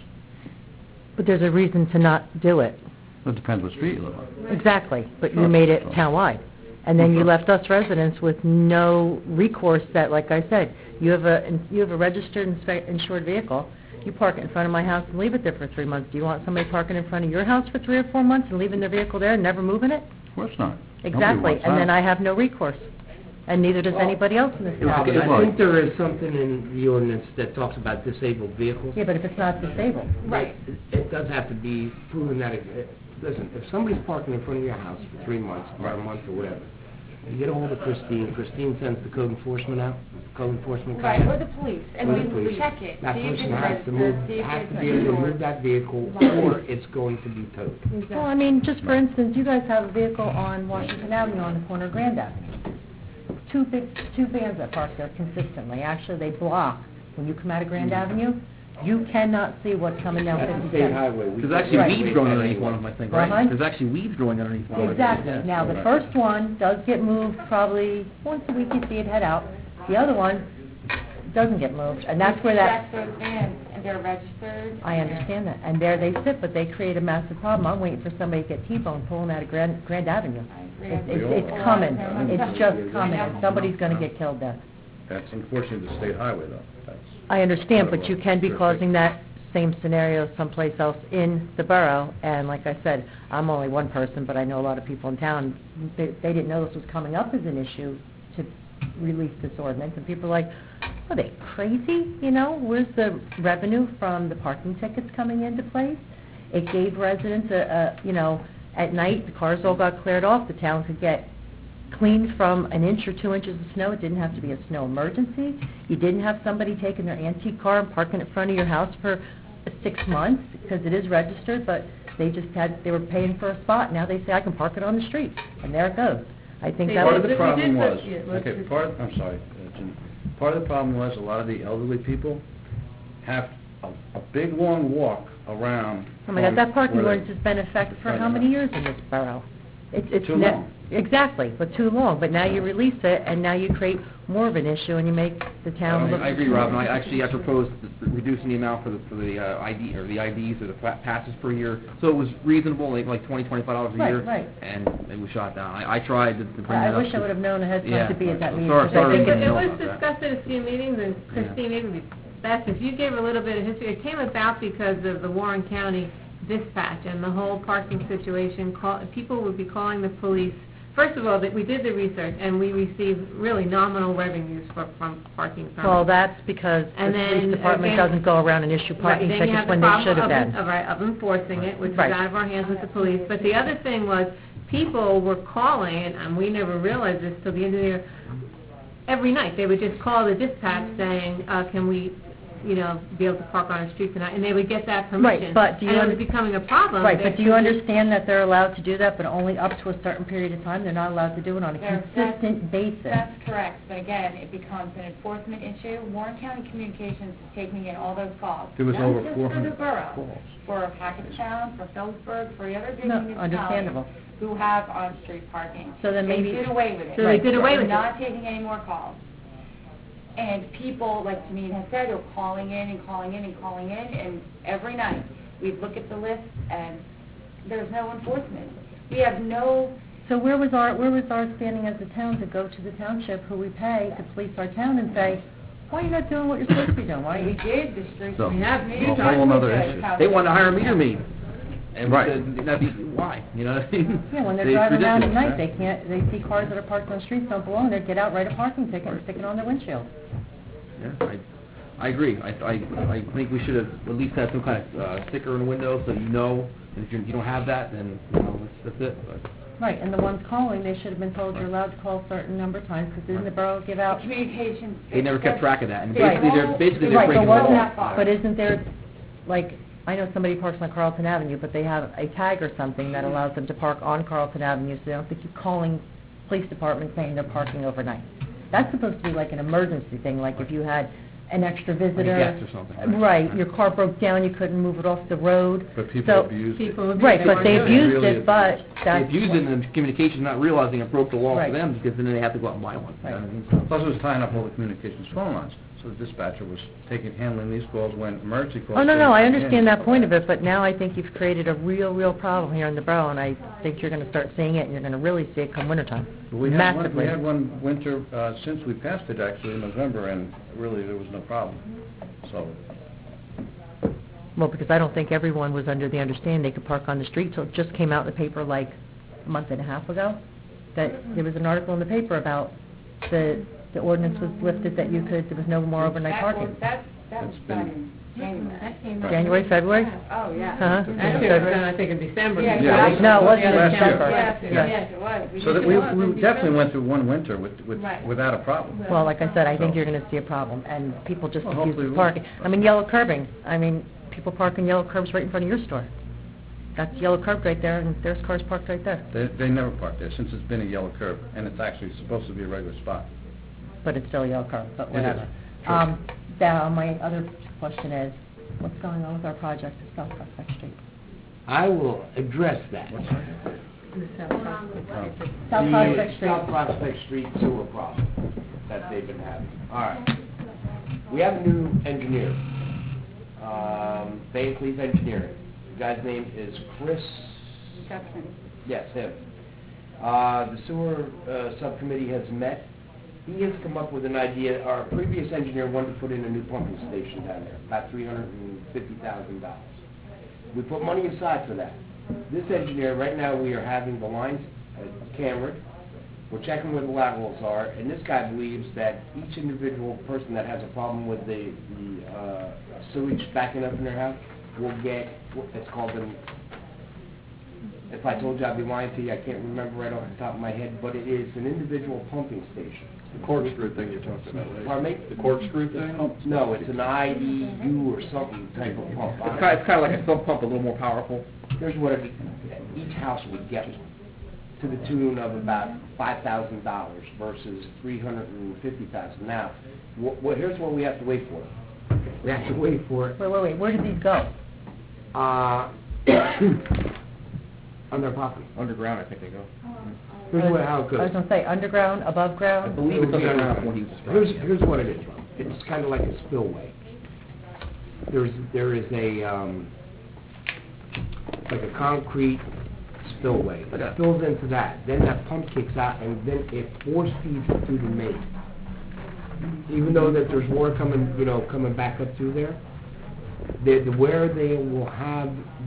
But there's a reason to not do it. It depends what street you live on. Exactly, but you Sure, made it sure. townwide. And then you Sure. left us residents with no recourse that, like I said, you have a, you have a registered inspe- insured vehicle, you park it in front of my house and leave it there for three months. Do you want somebody parking in front of your house for three or four months and leaving their vehicle there and never moving it? Of course not. Nobody Exactly, wants and then that. I have no recourse. And neither does anybody else in this town. Okay, I fine. think there is something in the ordinance that talks about disabled vehicles. Yeah, but if it's not disabled. Right. It- It does have to be proven that, it- it- listen, if somebody's parking in front of your house for three months, or a month, or whatever, you get a hold of Christine, Christine sends the code enforcement out, code enforcement comes. Right, or the police, and Or the we police. check it, That see if person it's has to move, registered, see if has it's to be able to move insured. that vehicle, or it's going to be towed. Well, I mean, just for instance, you guys have a vehicle on Washington Avenue on the corner of Grand Avenue. Two big, two vans that park there consistently. Actually, they block, when you come out of Grand Avenue, you cannot see what's coming down That's a fifty-seven. state highway. We There's can't actually regulate weeds growing that underneath anyway. one of them, I think, What, right? hon? There's actually weeds growing underneath one of them. Exactly. Yeah. Now, the first one does get moved probably once a week, you see it head out. The other one doesn't get moved, and that's where that, That's those vans, and they're registered. I and they're- understand that. And there they sit, but they create a massive problem. I'm waiting for somebody to get T-boned pulling out of Grand, Grand Avenue. I agree. It's, I it's, agree. it's coming. It's just coming, and somebody's gonna get killed there. That's unfortunately the state highway, though. That's I understand, but Well, you can be sure, causing that same scenario someplace else in the borough, and like I said, I'm only one person, but I know a lot of people in town, they, they didn't know this was coming up as an issue to release this ordinance, and people are like, are they crazy, you know? Where's the revenue from the parking tickets coming into place? It gave residents a, a, you know, at night, the cars all got cleared off, the town could get cleaned from an inch or two inches of snow. It didn't have to be a snow emergency. You didn't have somebody taking their antique car and parking it in front of your house for six months, because it is registered, but they just had, they were paying for a spot. Now they say, I can park it on the street, and there it goes. I think They that Part was... of the problem was, yeah, let's okay, just- part, I'm sorry, uh, Jim. Part of the problem was a lot of the elderly people have a, a big, long walk around. Oh my God, that parking where they- ordinance has been in effect for Right. how many years in this borough? It's, it's Too ne- long. Exactly, but too long. But now you release it, and now you create more of an issue, and you make the town look... I agree, Robin. I actually, I proposed reducing the amount for the, for the uh, I D, or the I Ds, or the pa- passes per year, so it was reasonable, like, like twenty, twenty-five dollars a Right, year. right. And it was shot down. I, I tried to to bring I that up. wish I would have known ahead of Yeah. time to be at that meeting. Sorry- 'cause I sorry think we It it's- didn't was know about that. discussed at a few meetings, and Christine, maybe it'd be best if you gave a little bit of history. It came about because of the Warren County dispatch and the whole parking situation. Call, people would be calling the police first of all, that we did the research, and we received really nominal revenues for, from parking permits. Well, that's because the And then, police department again- doesn't go around and issue parking Right, then you tickets have when the they should problem have of, been. of, right, of enforcing it, which is Right. out of our hands with the police. But the other thing was, people were calling, and, and we never realized this till the end of the year, every night, they would just call the dispatch saying, uh, can we, you know, be able to park on our street tonight, and they would get that permission. Right, but do you And it under- was becoming a problem. Right, but do you because- understand that they're allowed to do that, but only up to a certain period of time? They're not allowed to do it on a They're- consistent basis. That's correct, but again, it becomes an enforcement issue. Warren County Communications is taking in all those calls. There was over four Not just hundred for the borough, calls. for Hackettstown, for Phillipsburg, for the other big No, municipalities understandable. who have on-street parking. So then maybe- They did away with it. So they did away with it. They're not taking any more calls. And people, like Janine has said, are calling in and calling in and calling in, and every night, we look at the list, and there's no enforcement. We have no, So where was our, where was our standing as a town to go to the township who we pay to police our town and say, why are you not doing what you're supposed to be doing? Why are we you? did, the streets, So- we have many Well, times. whole nother with the issue. county. They want to hire a meter maid. And we Right. said, that'd be, why, you know what I mean? Yeah, when they're It's driving around at ridiculous. night, they can't, they see cars that are parked on the streets don't belong there, get out, write a parking ticket and stick it on their windshield. Yeah, I, I agree. I, I, I think we should have at least had some kind of uh, sticker in the window so you know, and if you're, you don't have that, then, you know, that's, that's it. But Right, and the ones calling, they should have been told you're allowed to call a certain number of times, because didn't the borough give out? Communications. they never kept track of that, and Right. basically they're, basically they're Right, breaking but the wasn't, law. but isn't there, like, I know somebody parks on Carlton Avenue, but they have a tag or something that allows them to park on Carlton Avenue, so they don't have to keep calling police department saying they're parking overnight. That's supposed to be like an emergency thing, like if you had an extra visitor. guest or something. Right, your car broke down, you couldn't move it off the road. But people So- abused it. People abuse Right, it. but they Weren't abused Really it, but They that's... abused it, and the communication not realizing it broke the law Right. for them, because then they have to go out and buy one. You know what I mean? So- Plus, it was tying up all the communications phone lines, so the dispatcher was taking, handling these calls when emergency calls. Oh, no, no, came I in. understand that point of it, but now I think you've created a real, real problem here in the borough, and I think you're going to start seeing it, and you're going to really see it come wintertime, But we had one, we massively. had one winter, uh, since we passed it actually in November, and really there was no problem, so. Well, because I don't think everyone was under the understanding they could park on the street, so it just came out in the paper like a month and a half ago, that there was an article in the paper about the, the ordinance was lifted that you could, there was no more overnight That parking. was- That, that was That's done been- in January. That came out. January, February? Oh, yeah. Uh-huh. Actually, it was done, I think, in December. Yeah, Yeah. exactly. No, it wasn't in Last year. December. Yes, Yeah. yes, it was. We So did that it we, all. we definitely went through one winter with, with, Right. without a problem. Well, like I said, I think So- you're going to see a problem, and people just Well, abuse hopefully the we parking. will. I mean, yellow curbing, I mean, people park in yellow curbs right in front of your store. That's yellow curb right there, and there's cars parked right there, They, they never park there, since it's been a yellow curb, and it's actually supposed to be a regular spot. but it's still a yellow curb, but It is. whatever. True. Um, now, my other question is, what's going on with our project at South Prospect Street? I will address that. South The Prospect Street. South Prospect Street sewer problem that they've been having. All right. We have a new engineer, um, Bay Police Engineering. The guy's name is Chris, Judgment. yes, him. Uh, the sewer, uh, subcommittee has met. He has come up with an idea. Our previous engineer wanted to put in a new pumping station down there, about three hundred and fifty thousand dollars. We put money aside for that. This engineer, right now, we are having the lines uh, cambered. We're checking where the laterals are, and this guy believes that each individual person that has a problem with the, the uh, sewage backing up in their house will get, what- it's called an, if I told you I'd be lying to you, I can't remember right off the top of my head, but it is an individual pumping station. The corkscrew thing you're talking about, right? Pardon me? The corkscrew thing? No, it's an I D U or something type of pump. It's kind, it's kind of like a sump pump, a little more powerful. Here's what it, each house would get to the tune of about five thousand dollars versus three hundred and fifty thousand. Now, wh- wh- here's what we have to wait for. We have to wait for it, Wait, wait, wait, where did these go? uh, on their property. Underground, I think they go. Here's what, how it I was goes. going to say, underground, above I ground? believe it's underground from what he was Here's, describing. here's what it is. It's kind of like a spillway. There's, there is a, um, like a concrete spillway that Okay. spills into that. Then that pump kicks out, and then it force feeds it through the main. Even though that there's water coming, you know, coming back up through there, the, the where they will have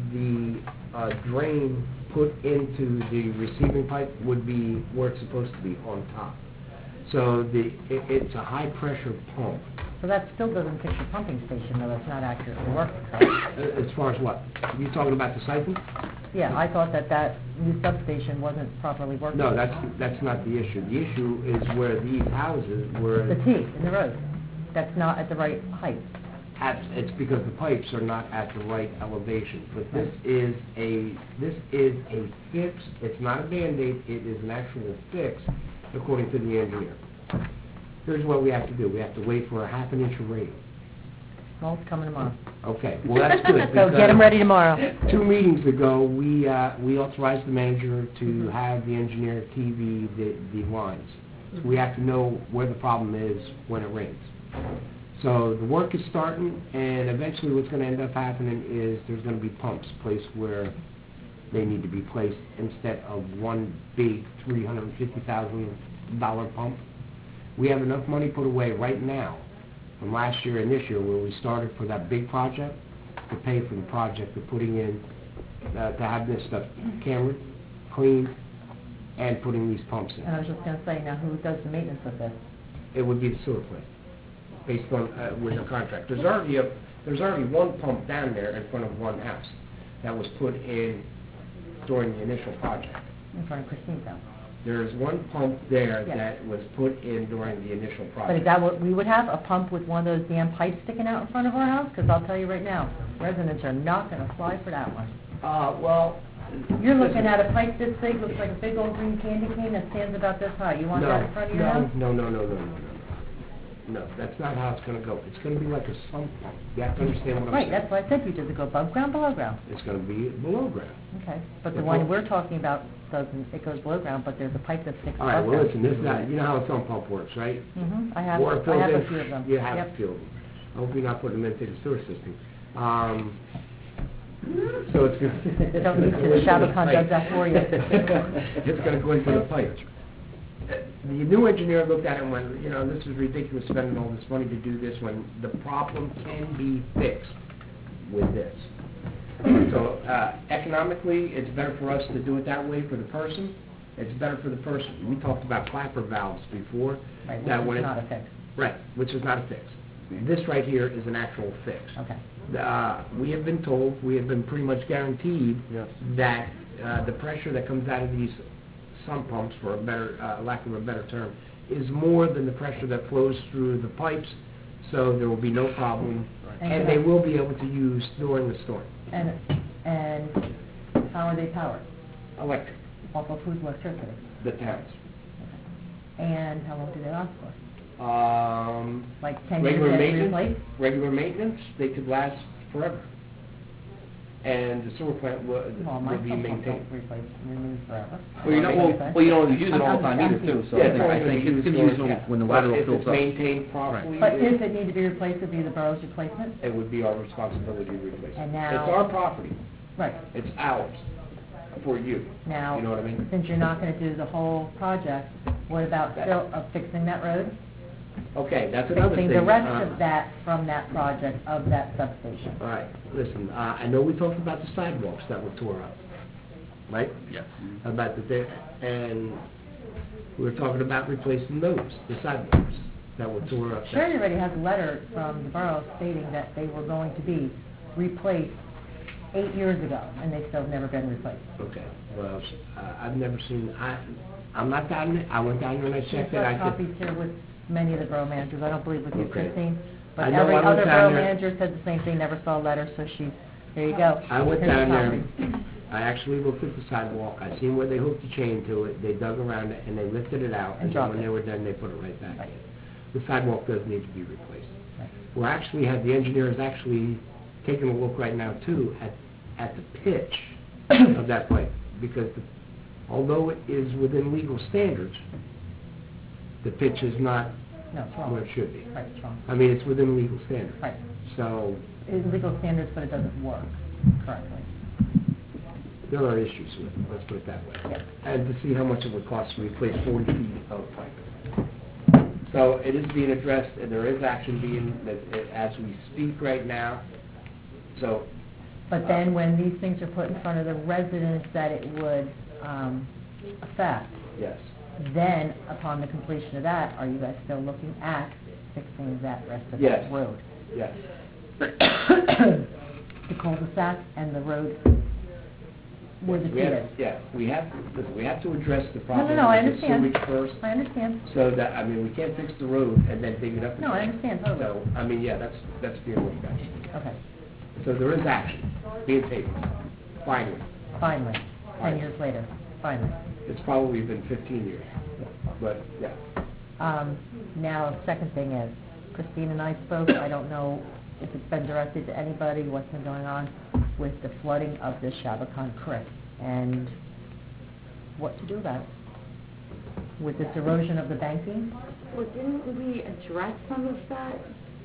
the uh, drain put into the receiving pipe would be where it's supposed to be, on top. So the, it, it's a high-pressure pump. So that still doesn't fix your pumping station, though, it's not accurately working, correct? Uh, As far as what? You talking about the siphon? Yeah, I thought that that new substation wasn't properly working. No, that's, that's not the issue. The issue is where these houses were... The T in the road, that's not at the right height. At, it's because the pipes are not at the right elevation. But this is a, this is a fix, it's not a Band-Aid, it is an actual fix, according to the engineer. Here's what we have to do, we have to wait for a half an inch of rain. Well, it's coming tomorrow. Okay, well, that's good. So get them ready tomorrow. Two meetings ago, we, uh, we authorized the manager to have the engineer T V the, the lines. So we have to know where the problem is when it rains. So the work is starting, and eventually what's gonna end up happening is there's gonna be pumps placed where they need to be placed instead of one big three hundred fifty thousand dollar pump. We have enough money put away right now from last year and this year where we started for that big project to pay for the project of putting in, uh, to have this stuff cambered, cleaned, and putting these pumps in. And I was just gonna say, now who does the maintenance of this? It would be the sewer plant, based on, uh, with the contract. There's already a, there's already one pump down there in front of one house that was put in during the initial project. In front of Christine's house. There's one pump there Yeah. that was put in during the initial project. But is that what we would have, a pump with one of those damn pipes sticking out in front of our house? Because I'll tell you right now, residents are not gonna fly for that one. Uh, well... You're looking at a pipe this big, looks like a big old green candy cane that stands about this high. You want No, that in front of your no, house? No, no, no, no, no, no, no. No, that's not how it's gonna go. It's gonna be like a sump pump. You have to understand what I'm Right, saying. that's why I said to you, does it go above ground, below ground? It's gonna be below ground. Okay, but the The one pump- we're talking about doesn't, it goes below ground, but there's a pipe that sticks All above right, ground. well, listen, this is not, you know how a sump pump works, right? Mm-hmm, I have, Water I fills have in, a few of them. You have Yep. a few of them. I hope you're not putting them into the sewer system. Um, so it's gonna... Don't need to, the Shabbaton does that for you. It's gonna go into the pipe. The new engineer looked at it and went, you know, this is ridiculous spending all this money to do this when the problem can be fixed with this. So, uh, economically, it's better for us to do it that way for the person. It's better for the person. We talked about clapper valves before. Right, that which when is it- not a fix. Right, which is not a fix. This right here is an actual fix. Okay. Uh, we have been told, we have been pretty much guaranteed that uh, the pressure that comes out of these sump pumps, for a better, uh, lack of a better term, is more than the pressure that flows through the pipes, so there will be no problem, And and they will be able to use during the storm. And, and how are they powered? Electric, Off of whose electricity? the towns. And how long do they last for? Um, Like ten years regular after you maintenance, replace? regular maintenance, they could last forever. And the sewer plant would, Well, my would be pump don't maintained. replace, renew forever. Well, you know, well, well, you don't use it all the time either, too, so I think, I think it's gonna use when- when the But lateral fills If up. it's maintained properly, But it if it need to be replaced, it'd be the borough's replacement? it would be our responsibility to replace it. And now- It's our property, Right. it's ours, for you. Now, You know what I mean? since you're not gonna do the whole project, what about still of fixing that road? Okay, that's another thing. Fixing the rest uh, of that from that project of that substation? All right, listen, uh, I know we talked about the sidewalks that were tore up, right? Yes. About the, there- and we were talking about replacing those, the sidewalks that were tore up. Sure, already has a letter from the borough stating that they were going to be replaced eight years ago, and they still have never been replaced. Okay, well, uh, I've never seen, I, I'm not down there, I went down there and I checked it, I've I got could, copies here with many of the borough managers, I don't believe with you, Okay. Christine, I but know every I went other down borough there- manager said the same thing, never saw a letter, so she's, there you go. I went Here's a down there, copy. I actually looked at the sidewalk, I seen where they hooked the chain to it, they dug around it, and they lifted it out, And and then dropped when it. they were done, they put it right back Right. in. The sidewalk does need to be replaced. Right. We're actually, had the engineers actually taking a look right now too, at, at the pitch of that pipe, because the, although it is within legal standards, the pitch is not No, it's where wrong. it should be. Right, it's wrong. I mean, it's within legal standards. Right. So, It's legal standards, but it doesn't work correctly. there are issues with it, let's put it that way. Yep. And to see how much it would cost to replace forty feet of pipe. So it is being addressed, and there is action being, that- as we speak right now. So But then when these things are put in front of the residents that it would um, affect, Yes. then upon the completion of that, are you guys still looking at fixing that rest of Yes. that road? Yes. The cul-de-sac and the road where the We T have- is? Yeah, we have, listen, we have to address the No, problem no, no, I with the understand. sewage first. I understand. So that, I mean, we can't fix the road and then dig it up again. No, I understand totally. So, I mean, yeah, that's, that's being looked at. Okay, So there is action being taken, finally. finally, ten Right. years later, finally. It's probably been fifteen years, but, yeah. Um, now, second thing is, Christine and I spoke, I don't know if it's been directed to anybody, what's been going on with the flooding of the Shabbakan Creek, and what to do about it. With this erosion of the banking, Well, didn't we address some of that?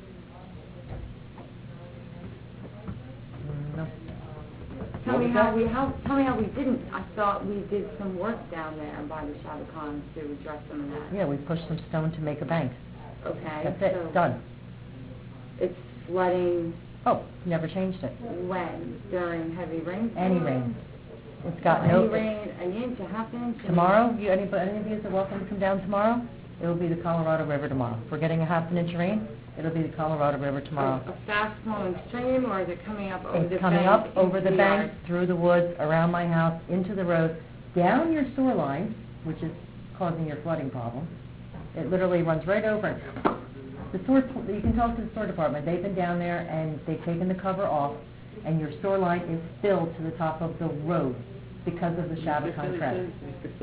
Mm, no. Tell What me was how that? we, how, tell me how we didn't. I thought we did some work down there by the Shabakans to address some of that. Yeah, we pushed some stone to make a bank. Okay. That's it, so done. It's flooding Oh, never changed it. when? During heavy rain? Any rain. It's got Any no... rain, an inch, a half inch? Tomorrow, you, any, any of you are welcome to come down tomorrow. It'll be the Colorado River tomorrow. If we're getting a half an inch of rain, it'll be the Colorado River tomorrow. A fast flowing stream, or is it coming up over the bank? It's coming up over into the yard? bank, through the woods, around my house, into the road, down your sewer line, which is causing your flooding problem. It literally runs right over. it. The sewer, you can talk to the sewer department. They've been down there and they've taken the cover off, and your sewer line is filled to the top of the road because of the Shabbakan Creek.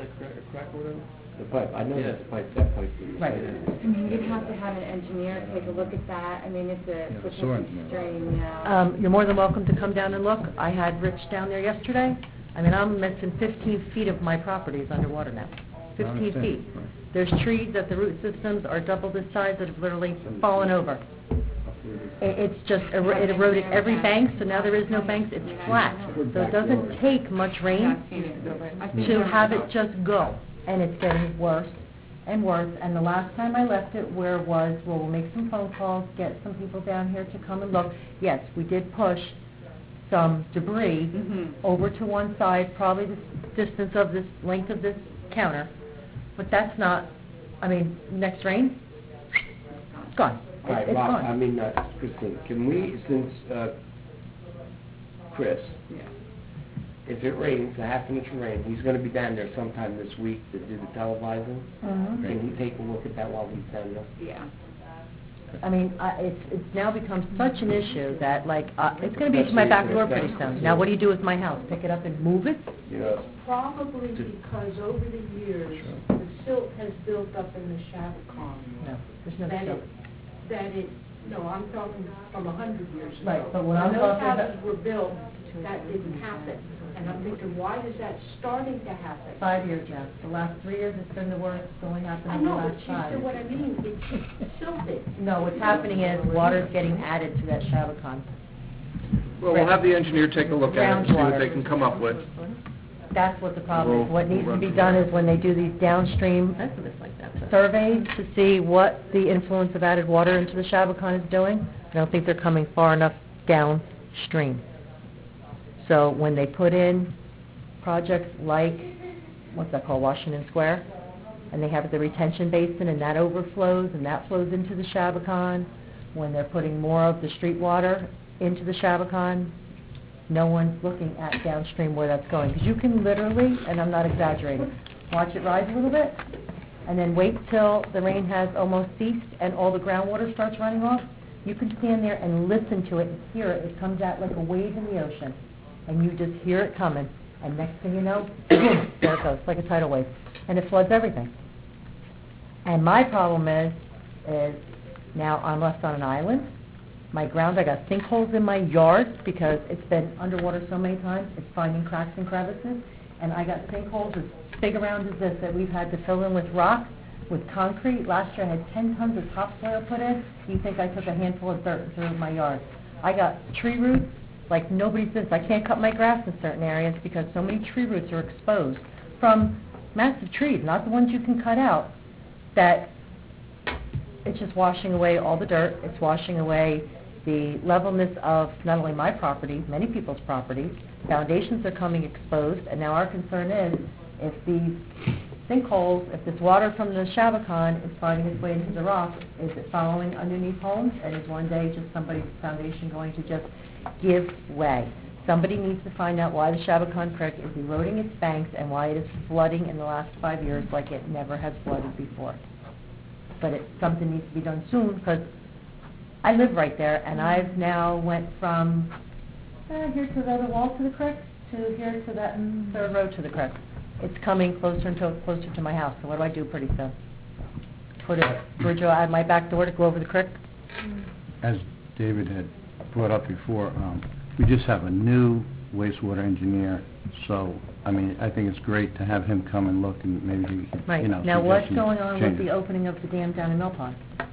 The pipe, I know Yeah. that pipe, that pipe. is- Right. I mean, you'd have to have an engineer take a look at that. I mean, it's a the sewer potential engineer. stream, you know. Um, you're more than welcome to come down and look. I had Rich down there yesterday. I mean, I'm missing fifteen feet of my property is underwater now. Fifteen understand. feet. There's trees that the root systems are double this size that have literally fallen over. It, it's just, ero- it eroded every bank, so now there is no banks, it's flat. So it doesn't take much rain I've seen it. I've seen to it. have it just go. And it's getting worse and worse. And the last time I left it where it was, well, we'll make some phone calls, get some people down here to come and look. Yes, we did push some debris Mhm. over to one side, probably the s- distance of this, length of this counter. But that's not, I mean, next rain, it's gone. All right, It's it's Rob, I gone. mean, uh, Christine, can we, since, uh, Chris, Yeah. if it rains, a half an inch of rain, he's gonna be down there sometime this week to do the televising. Mhm. Can he take a look at that while he's down there? Yeah. I mean, I, it's, it's now become such an issue that, like, uh, it's gonna be to my back door pretty soon. Now, what do you do with my house? Pick it up and move it? You know, Probably because over the years, the silt has built up in the Shabbakan. No, there's no That silt. it, that it, no, I'm talking from a hundred years ago. Right, but what I'm When talking about- those houses were built, that didn't happen. And I'm thinking, why is that starting to happen? Five years now. The last three years, it's been the worst. It's only happened I in the know, but last you five. see what I mean? It's silted. No, what's happening is water's getting added to that Shabbakan. Well, we'll have the engineer take a look at it and see what Groundwater. they can come up with. That's what the problem is. We'll- What needs we'll to be run done through is when they do these downstream surveys to see what the influence of added water into the Shabbakan is doing, I don't think they're coming far enough downstream. So when they put in projects like, what's that called, Washington Square, and they have the retention basin and that overflows and that flows into the Shabbakan, when they're putting more of the street water into the Shabbakan, no one's looking at downstream where that's going. Because you can literally, and I'm not exaggerating, watch it rise a little bit, and then wait till the rain has almost ceased and all the groundwater starts running off. You can stand there and listen to it and hear it. It comes out like a wave in the ocean, and you just hear it coming. And next thing you know, boom, there it goes, like a tidal wave. And it floods everything. And my problem is, is now I'm left on an island. My ground, I got sinkholes in my yard because it's been underwater so many times, it's finding cracks and crevices. And I got sinkholes as big around as this that we've had to fill in with rock, with concrete. Last year I had ten tons of topsoil put in. You think I took a handful of dirt and threw it in my yard. I got tree roots like nobody's business. I can't cut my grass in certain areas because so many tree roots are exposed from massive trees, not the ones you can cut out, that it's just washing away all the dirt. It's washing away the levelness of not only my property, many people's property, foundations are coming exposed, and now our concern is if these sinkholes, if this water from the Shabakon is finding its way into the rock, is it following underneath homes, and is one day just somebody's foundation going to just give way? Somebody needs to find out why the Shabakon Creek is eroding its banks and why it is flooding in the last five years like it never has flooded before. But it, something needs to be done soon, because I live right there, and I've now went from uh, here to the other wall to the creek, to here to that third road to the creek. It's coming closer and to, closer to my house, so what do I do pretty soon? Put a bridge out my back door to go over the creek? As David had brought up before, um, we just have a new wastewater engineer, so, I mean, I think it's great to have him come and look and maybe, Right. you know, Now, what's suggest some going on with changes. the opening of the dam down in Mill Pond?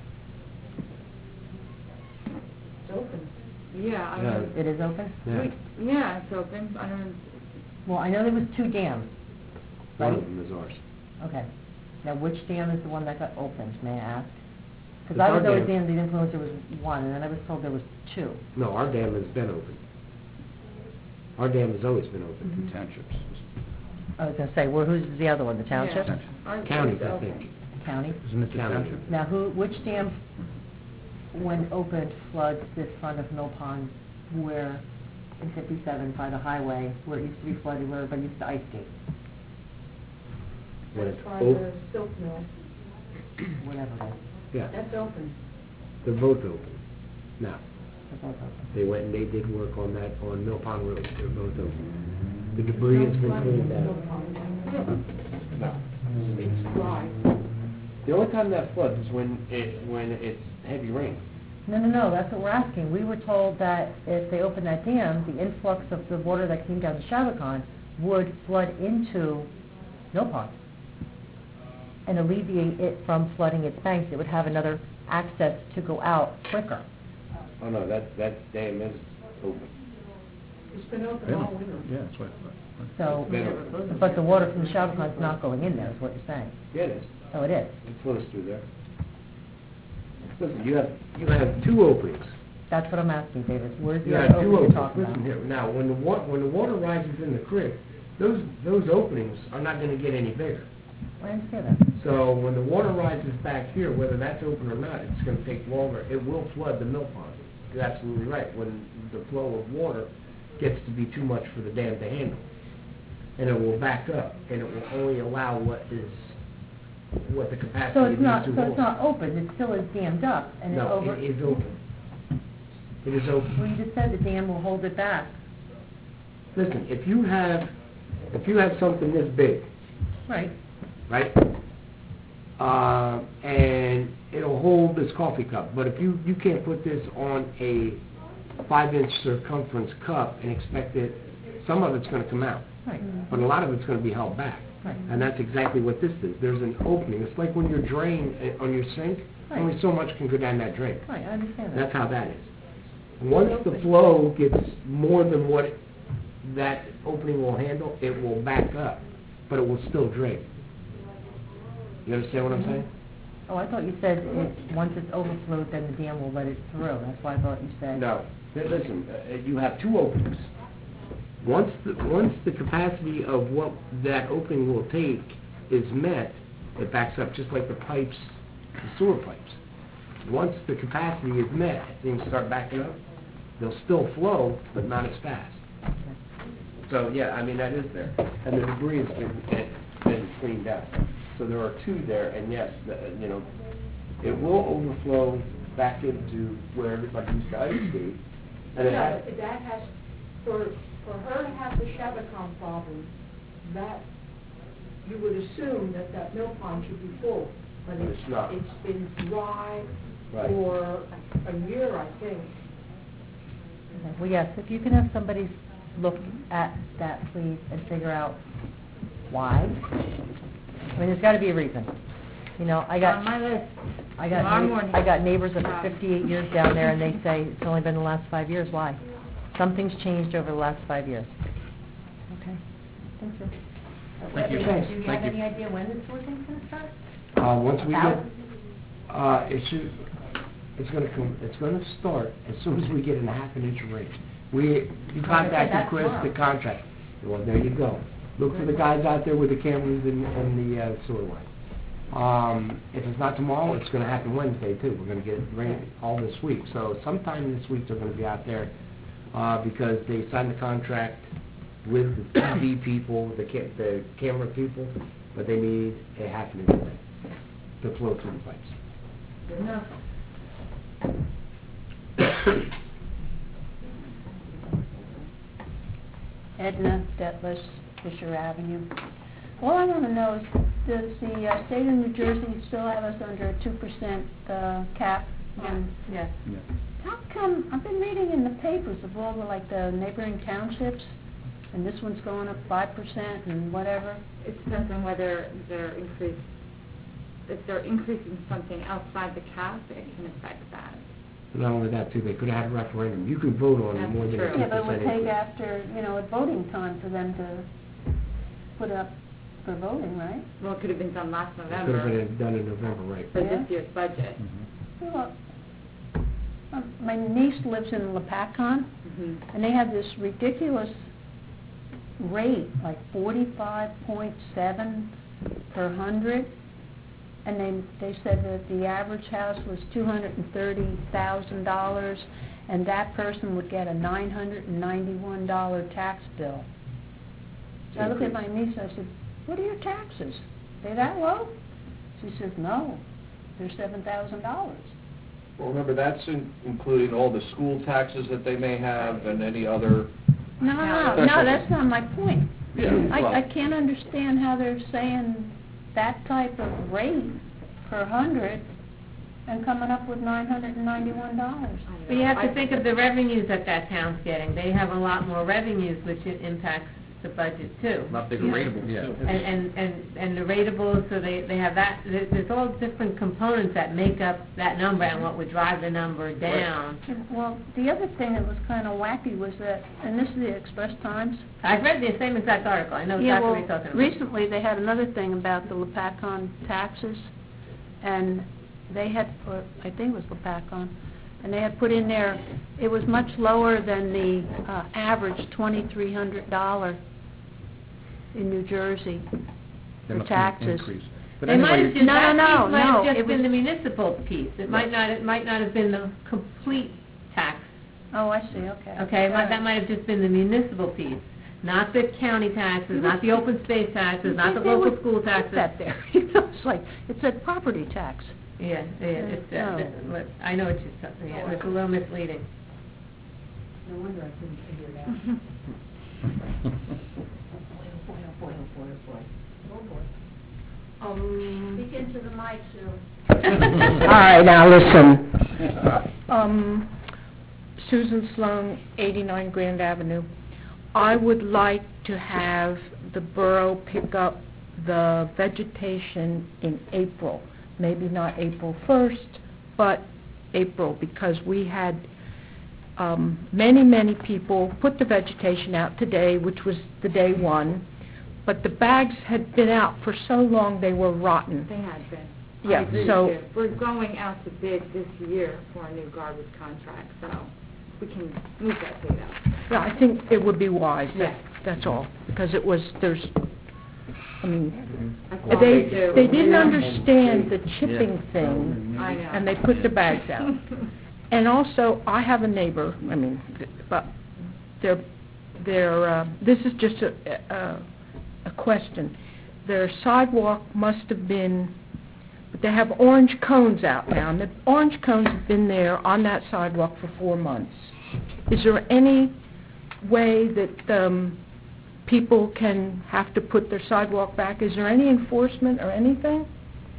It's open. Yeah, I Yeah. mean, It is open? Yeah. we- yeah, it's open. I don't, Well, I know there was two dams. One Right. of them is ours. Okay. Now, which dam is the one that got opened, may I ask? Because It's I our was always dam. under the influence there was one, and then I was told there was two. No, our dam has been open. Our dam has always been open. Townships. I was going to say, well, who's the other one, the township? yeah. Ours Counties, is I open. think. County? Isn't it the County. township? Now, who, which dam, when opened, floods this front of Mill Pond where, in fifty-seven by the highway, where it used to be flooded, where everybody used to ice skate? When That's it's by open, the silk mill. Whatever it is. yeah, That's open. they're both open. Now, They're both open. they went and they did work on that, on Mill Pond Road, they're both open. The debris has been cleaned out. No. It's dry. The only time that floods is when it, when it's heavy rain. No, no, no, that's what we're asking. We were told that if they opened that dam, the influx of the water that came down the Shabakon would flood into Mill Pond and alleviate it from flooding its banks. It would have another access to go out quicker. Oh, no, that, that dam is open. It's been open all winter. Yeah, that's what. So, It's been open. but the water from the Shabakon's not going in there, is what you're saying. Yeah, it is. Oh, it is. It flows through there. Listen, you have, you have two openings. That's what I'm asking, David. Where's You the have other two opening you're openings. talking Listen about? here, now, when the wa, when the water rises in the creek, those, those openings are not gonna get any bigger. I understand that. So when the water rises back here, whether that's open or not, it's gonna take longer. It will flood the mill pond. You're absolutely right. When the flow of water gets to be too much for the dam to handle. And it will back up, and it will only allow what is, what the So capacity it's is not, to so hold. it's not open, it still is dammed up, and it No, over... it is open. It is open. Well, you just said the dam will hold it back. Listen, if you have, if you have something this big, Right. right? Uh, and it'll hold this coffee cup, but if you, you can't put this on a five-inch circumference cup and expect it, some of it's gonna come out, Right. but a lot of it's gonna be held back. Right. And that's exactly what this is. There's an opening. It's like when your drain uh, on your sink, Right. only so much can go down that drain. Right, I understand that. That's how that is. Once the flow gets more than what that opening will handle, it will back up, but it will still drain. You understand what I'm saying? Oh, I thought you said it, once it's overflowed, then the dam will let it through. That's why I thought you said... No. Li- Listen, uh, you have two openings. Once the, once the capacity of what that opening will take is met, it backs up just like the pipes, the sewer pipes. Once the capacity is met, things start backing up. They'll still flow, but not as fast. So, yeah, I mean, that is there. And the debris has been, it- been cleaned out. So there are two there, and yes, the- you know, it will overflow back into where everybody used to ice skate. And it Yeah, has, but that has, for, for her to have the Shabakon problem, that, you would assume that that mill pond should be full. But But it's, it's not. it's been dry Right. for a year, I think. Okay. Well, yes, if you can have somebody look at that, please, and figure out why. I mean, there's got to be a reason. You know, I got... On my list. I got, Tomorrow neigh- morning. I got neighbors of Right. fifty-eight years down there, and they say it's only been the last five years. Why? Something's changed over the last five years. Okay, thank you. Thank you. Do you Thank have you. any idea when this working's going to start? uh, once we get, About? uh, it should, it's gonna come, it's gonna start as soon as we get a half an inch of rain. We, you contacted that's Chris, tomorrow. the contract, well, there you go. Look for the guys out there with the cameras and, and the, uh, sewer line. Um, if it's not tomorrow, it's gonna happen Wednesday too, we're gonna get rain all this week, so sometime this week they're gonna be out there, uh, because they signed the contract with the T V people, the ca- the camera people, but they need a half an inch of rain to flow through the pipes. Good enough. Edna Detlefs, Fisher Avenue. All I want to know is, does the uh, state of New Jersey still have us under a two percent uh, cap? on- Yes. How come, I've been reading in the papers of all the, like, the neighboring townships, and this one's going up five percent and whatever. It depends on whether they're increased, if they're increasing something outside the cap, it can affect that. Not only that too, they could have had a referendum, you could vote on it That's more than a true. two Yeah, but it would percent take increase. after, you know, at voting time for them to put up for voting, right? Well, it could have been done last It could have November been done in November, right? for Yeah. this year's budget. Well, um, my niece lives in Lapacon, Mhm. and they have this ridiculous rate, like forty-five point seven per hundred, and they, they said that the average house was two hundred and thirty thousand dollars, and that person would get a nine hundred and ninety-one dollar tax bill. So I looked at my niece, and I said, what are your taxes? They that low? She says, no, they're seven thousand dollars. Well, remember, that's in- including all the school taxes that they may have and any other, No, no, Special- no, that's not my point. Yeah, I, well- I can't understand how they're saying that type of rate per hundred and coming up with nine hundred and ninety-one dollars. But you have to think of the revenues that that town's getting. They have a lot more revenues, which it impacts the budget too. A lot bigger You know? ratables, Yeah. too. And, and, and, and the ratables, so they, they have that, there- there's all different components that make up that number and what would drive the number down. Well, the other thing that was kind of wacky was that, and this is the Express Times. I've read the same exact article, I know Yeah, exactly well, what you're talking about. recently they had another thing about the Lapacon taxes, and they had, or I think it was Lapacon, and they had put in there, it was much lower than the uh, average twenty-three hundred dollars in New Jersey They for must be taxes. increased. But It anyway, might have just, No, that no, piece no, might have no, just it been was- the municipal piece. It might not, it might not have been the complete tax, Oh, I see, okay. okay? It might- All That right. might have just been the municipal piece, not the county taxes, not the open space taxes, not the They local would school put taxes. that there, you know, it's like, it said property tax. Yeah, yeah, it's, uh, No. th- what- I know what you're saying, yeah, it's a little misleading. No wonder I couldn't figure it out. Boy, oh boy, oh boy, oh boy, oh boy. Oh boy. Um, Speak into the mic, Sue. All right, now listen. Um, Susan Sloan, eighty-nine Grand Avenue. I would like to have the borough pick up the vegetation in April. Maybe not April first, but April, because we had um, many, many people put the vegetation out today, which was the day one, but the bags had been out for so long they were rotten. They had been. Yeah, I agree so- with you. We're going out to bid this year for a new garbage contract, so we can move that date out. Yeah, I think it would be wise, that, Yes. that's all, because it was, there's, I mean, I thought they, do. they didn't Yeah. understand the chipping thing, I know. and they put the bags out. And also, I have a neighbor, I mean, th- but they're, they're, uh, this is just a, a, a question. Their sidewalk must have been, but they have orange cones out now, and the orange cones have been there on that sidewalk for four months. Is there any way that, um, people can have to put their sidewalk back? Is there any enforcement or anything?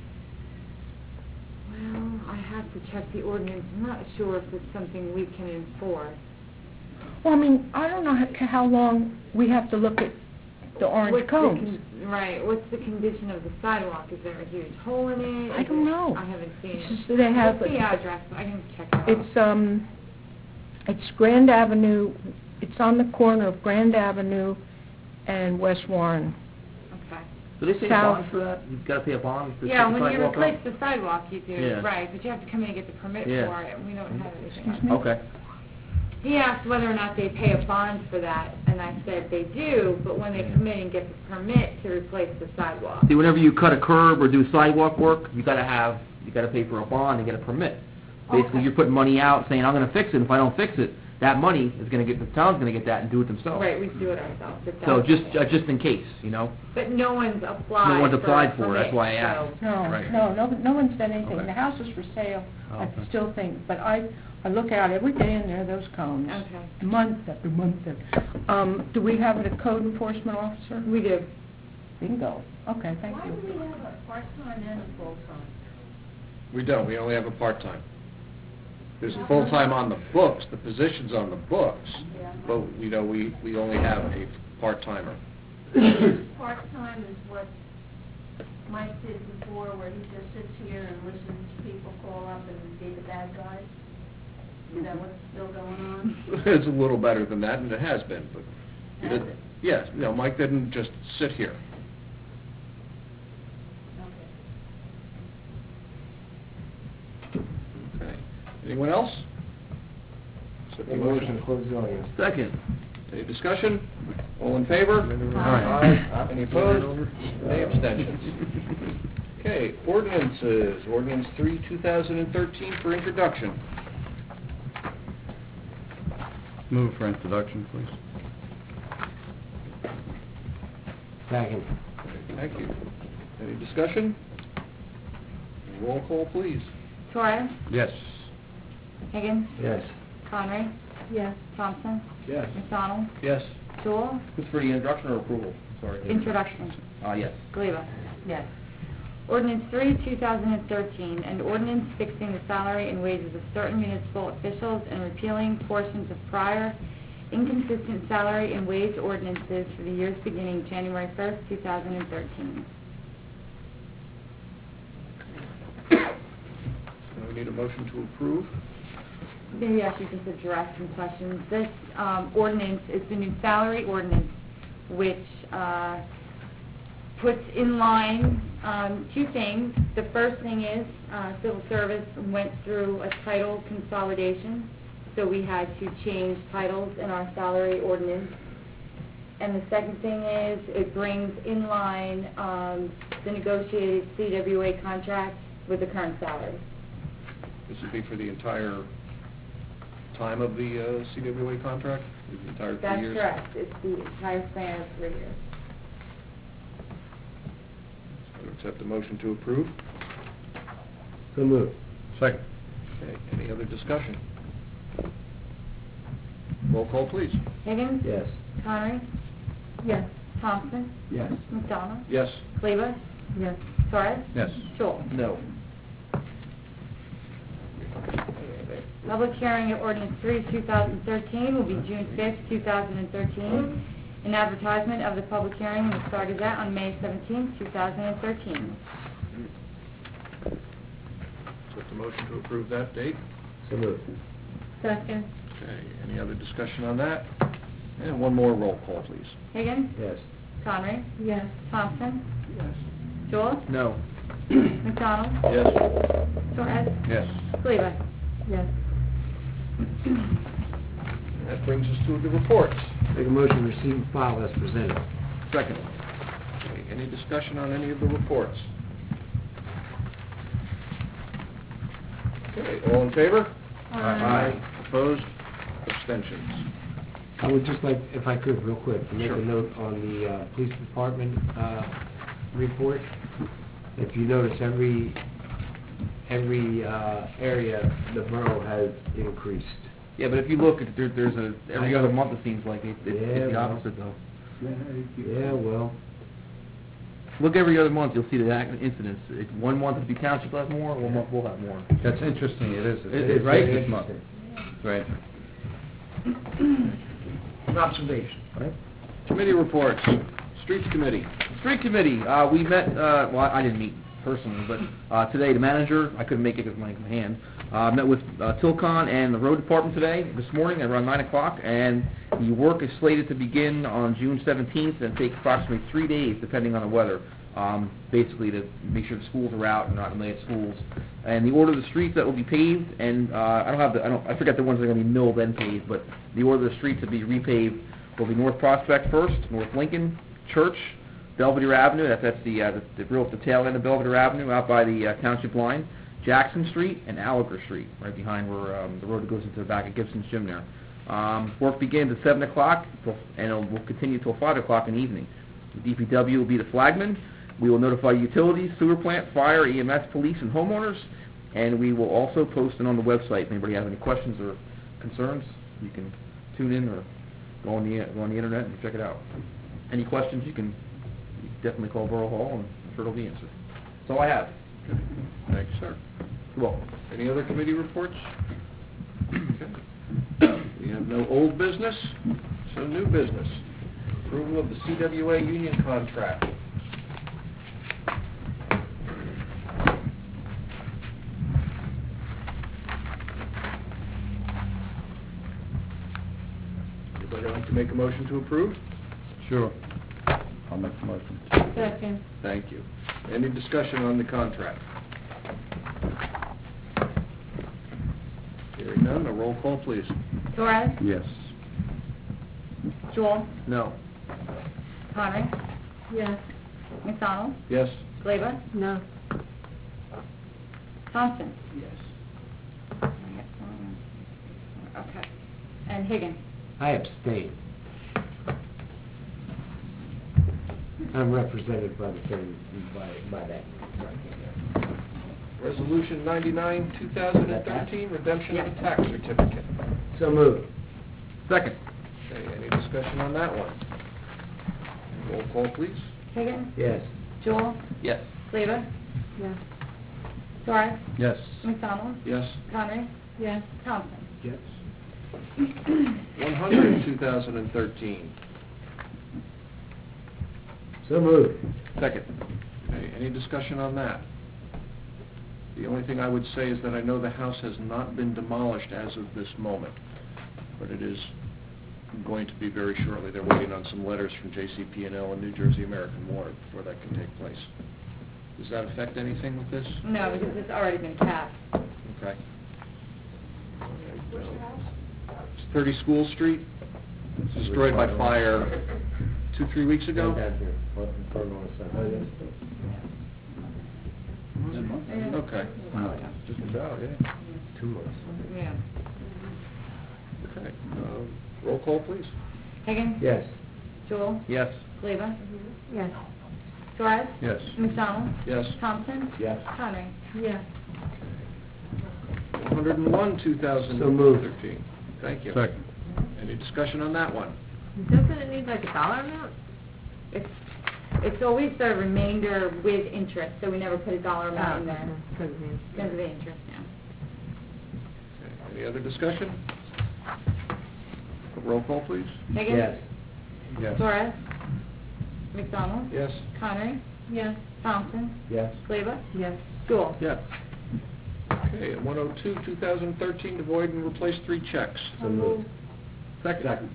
Well, I have to check the ordinance. I'm not sure if it's something we can enforce. Well, I mean, I don't know how, how long we have to look at the orange What's the cones. con- Right, what's the condition of the sidewalk? Is there a huge hole in it? I don't know. I haven't seen It's it. just they have- What's the address? I can check it out. It's, um, it's Grand Avenue, it's on the corner of Grand Avenue and West Warren. Okay. Do they say a south. bond for that? You've got to pay a bond to Yeah, take the when you sidewalk replace up? the sidewalk, you do, Yeah. right, but you have to come in and get the permit Yeah. for it, and we don't have anything Excuse like me? Okay. He asked whether or not they pay a bond for that, and I said they do, but when they come in and get the permit to replace the sidewalk. See, whenever you cut a curb or do sidewalk work, you gotta have, you gotta pay for a bond and get a permit. Basically, Okay. you're putting money out saying, I'm gonna fix it, and if I don't fix it, that money is gonna get, the town's gonna get that and do it themselves. Right, we do it ourselves. if So that's just, okay. uh, just in case, you know? But no one's applied No one's for a applied for it, permit, that's why I asked. so- No, Right. no, no, no one's done anything. Okay. The house is for sale, Oh, I okay. still think, but I, I look out every day and there are those cones. Okay. Month after month after. Um, do we have a code enforcement officer? We do. Bingo. Okay, thank Why you. do we have a part-time and a full-time? We don't, we only have a part-time. There's a full-time on the books, the position's on the books, Yeah. but, you know, we, we only have a part-timer. Part-time is what Mike did before, where he just sits here and listens to people call up and be the bad guys? Is that what's still going on? It's a little better than that, and it has been, but... he Has did- it? Yes, no, Mike didn't just sit here. Okay. Anyone else? Accept the motion. close the audience. Second. Any discussion? All in favor? Aye. Any opposed? Any abstentions? Okay, ordinances, ordinance three, two thousand thirteen for introduction. Move for introduction, please. Second. Thank you. Any discussion? Roll call, please. Torres? Yes. Higgins? Yes. Connery? Yes. Thompson? Yes. McDonald? Yes. Jewel? Who's for the introduction or approval? Sorry. Introduction. Ah, yes. Gleba? Yes. Ordinance three, two thousand thirteen, an ordinance fixing the salary and wages of certain municipal officials and repealing portions of prior inconsistent salary and wage ordinances for the years beginning January first, two thousand thirteen. We need a motion to approve. Maybe I should just address some questions. This um, ordinance is the new salary ordinance, which uh, puts in line um, two things. The first thing is uh, civil service went through a title consolidation, so we had to change titles in our salary ordinance. And the second thing is it brings in line um, the negotiated C W A contract with the current salary. This would be for the entire time of the uh, C W A contract, the entire three That's years? correct. It's the entire span of three years. So accept the motion to approve. So moved. Second. Okay, any other discussion? Roll call, please. Higgins? Yes. Connery? Yes. Thompson? Yes. McDonald? Yes. Kleba? Yes. Torres? Yes. Joel? No. Public hearing of ordinance three, two thousand thirteen will be June fifth, two thousand thirteen. An advertisement of the public hearing will start as that on May seventeenth, two thousand thirteen. Accept the motion to approve that date. So moved. Second. Okay, any other discussion on that? And one more roll call, please. Higgins? Yes. Connery? Yes. Thompson? Yes. Joel? No. McDonald? Yes. Torres? Yes. Kleba? Yes. That brings us to the reports. Make a motion to receive and file as presented. Second. Okay, any discussion on any of the reports? Okay, all in favor? Aye. Opposed? Abstentions? I would just like, if I could, real quick, to make Sure. a note on the uh, police department uh, report. If you notice, every, every uh, area, the borough has increased. Yeah, but if you look, there, there's a, every other month it seems like, it, it- it's the Yeah, well. opposite though. Yeah, well, Look every other month, you'll see the ac- incidents. If one month if the township will have more, one month we'll have more. That's interesting, it is. It- it- right? This month. Right. an observation. Right. Committee reports. Streets Committee. Street Committee, uh, we met, uh, well, I didn't meet personally, but, uh, today, the manager, I couldn't make it because of my hand, uh, met with, uh, Tilcon and the road department today, this morning, around nine o'clock, and the work is slated to begin on June seventeenth and take approximately three days, depending on the weather. um, basically to make sure the schools are out and not in late schools. And the order of the streets that will be paved, and uh, I don't have the, I don't, I forget the ones that are going to be milled and paved, but the order of the streets to be repaved will be North Prospect first, North Lincoln, Church, Belvedere Avenue, that's, that's the, uh, the, the real, the tail end of Belvedere Avenue, out by the uh, Township line, Jackson Street, and Alliger Street, right behind where um, the road that goes into the back of Gibson's Gym there. Um, work begins at seven o'clock, and it will continue till five o'clock in the evening. The D P W will be the flagman. We will notify utilities, sewer plant, fire, E M S, police, and homeowners, and we will also post it on the website. If anybody has any questions or concerns, you can tune in or go on the go on the internet and check it out. Any questions, you can definitely call Borough Hall, and I'm sure it'll be answered. That's all I have. Okay. Thanks, sir. You're welcome. Any other committee reports? Okay. We have no old business, so new business. Approval of the C W A union contract. Anybody like to make a motion to approve? Sure. I'll make the motion. Second. Thank you. Any discussion on the contract? Hearing none, a roll call, please. Torres? Yes. Jewel? No. Connery? Yes. McDonald? Yes? Gleba? No. Thompson? Yes. Okay. And Higgins? I abstain. I'm represented by the same, by, by that. Resolution ninety-nine, two thousand thirteen, redemption of a tax certificate. So moved. Second. Okay, any discussion on that one? Roll call, please. Higgins? Yes. Jewel? Yes. Gleba? Yes. Torres? Yes. McDonald? Yes. Connery? Yes. Thompson? Yes. one hundred, two thousand thirteen. So moved. Second. Okay, any discussion on that? The only thing I would say is that I know the house has not been demolished as of this moment, but it is going to be very shortly. They're waiting on some letters from J C P and L and New Jersey American Water before that can take place. Does that affect anything with this? No, because it's already been capped. Okay. It's thirty School Street. It was destroyed by fire two, three weeks ago. Okay. Just about, yeah. Two months. Yeah. Okay. Uh, roll call, please. Higgins? Yes. Jewel? Yes. Gleba? Yes. Torres? Yes. McDonald? Yes. Thompson? Yes. Connery? Yes. one hundred one, two thousand thirteen. So moved. Thank you. Second. Any discussion on that one? Doesn't it need like a dollar amount? It's, it's always the remainder with interest, so we never put a dollar amount in there. Because of the- Because of the interest, yeah. Okay, any other discussion? Roll call, please. Higgins? Yes. Yes. Torres? McDonald? Yes. Connery? Yes. Thompson? Yes. Gleba? Yes. Jewel? Yes. Okay, and one oh two, two thousand thirteen, to void and replace three checks. So moved. Second. Second.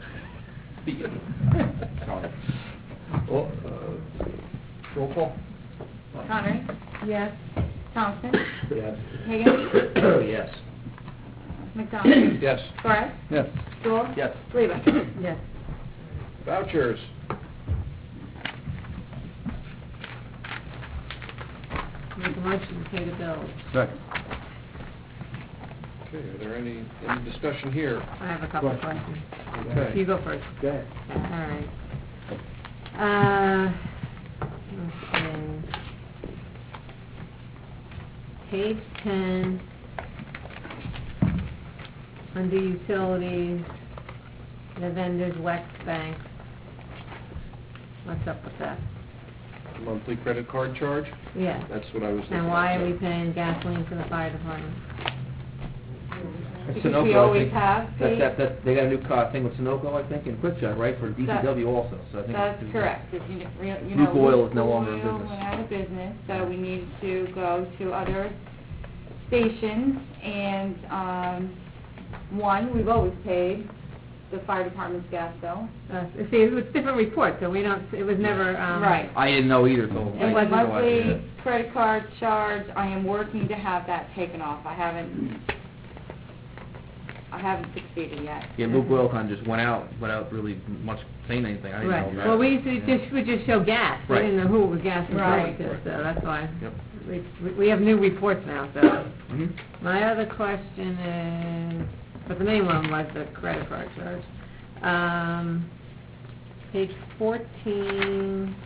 Sorry. Well, uh, roll call. Connery? Yes. Thompson? Yes. Higgins? Yes. McDonald? Yes. Torres? Yes. Jewel? Yes. Gleba? Yes. Vouchers. Make a motion to pay the bills. Second. Okay, are there any, any discussion here? I have a couple of Question. questions. Okay. You go first. Go ahead. All right. Uh, let's see. Page ten, under utilities, the vendor's Wex Bank. What's up with that? Monthly credit card charge? Yeah. That's what I was looking at. And why are we paying gasoline for the fire department? That's Because Sunoco, we I always think. have That, paid. that, that, they got a new car thing with Sunoco, I think, and QuickChek, right, for D P W also, so I think. That's it's- correct. If you, re- you know, Luke Oil is Luke no longer in Oil business. went out of business, so we needed to go to other stations, and, um, one, we've always paid the fire department's gas bill. Uh, see, it was different reports, so we don't, it was never, um... Right. I didn't know either, so. I And my had no idea. monthly credit card charge, I am working to have that taken off. I haven't, I haven't succeeded yet. Yeah, Luke Oil kind of just went out without really much saying anything. I didn't Right. know that. Well, we used to just, we just show gas. We Right. didn't know who it was gas was Right. going to, so that's why. Yep. We, we have new reports now, so. Mhm. My other question is, but the main one was the credit card charge. Um, page fourteen,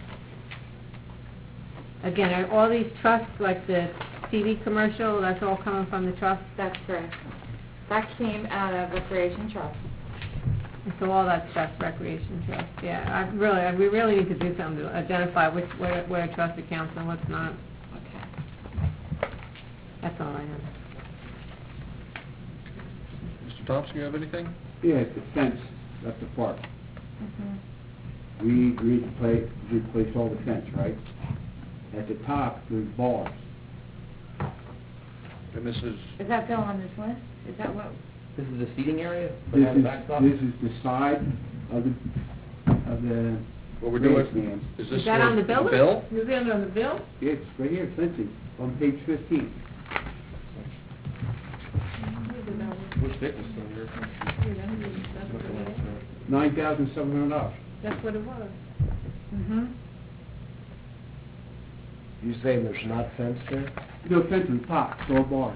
again, are all these trusts, like the T V commercial, that's all coming from the trust? That's correct. That came out of Recreation Trust. So all that stuff's recreation trust, yeah. I really, I- we really need to do something to identify which, where, where a trust accounts and what's not. Okay. That's all I have. Mister Thompson, you have anything? Yeah, it's the fence at the park. Mhm. We agreed to play, replace all the fence, right? At the top, there's bars. And this is, Is that bill on this list? Is that what? This is the seating area? This Behind the is, backstop? this is the side of the, of the what we're doing, grandstand. is this Is that for on the bill? bill? Is it on the bill? It's right here, fencing, on page fifteen. Which thickness in here? Nine thousand seven hundred dollars. That's what it was. Mm-hmm. You saying there's not fence there? No fence on top, it's all bars.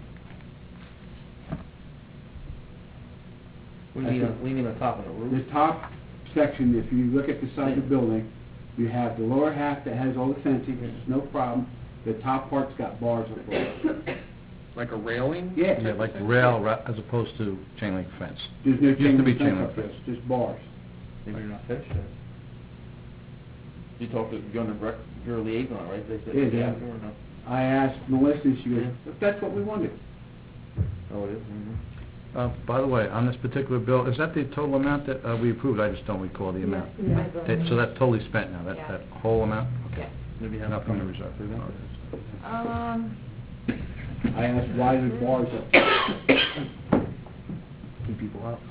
What do you mean, on- what do you mean on top of the roof? The top section, if you look at the side of the building, you have the lower half that has all the fencing, there's no problem. The top part's got bars on it. Like a railing? Yeah. Yeah, like rail ra- as opposed to chain link fence. There's no Used chain to be link chain fence link up there, fence. it's just bars. Maybe you're not finished yet. You talked to, you're under rec, you're a liaison, right? They said, Yeah, yeah, yeah. or no? I asked Melissa, and she goes, "If that's what we wanted." Oh, it is? Mhm. Uh, by the way, on this particular bill, is that the total amount that uh, we approved? I just don't recall the amount. Yeah. Okay, so that's totally spent now, that, Yeah. that whole amount? Yeah. Maybe you have Not from the reserve. Um, I asked why the bars up. Keep people out.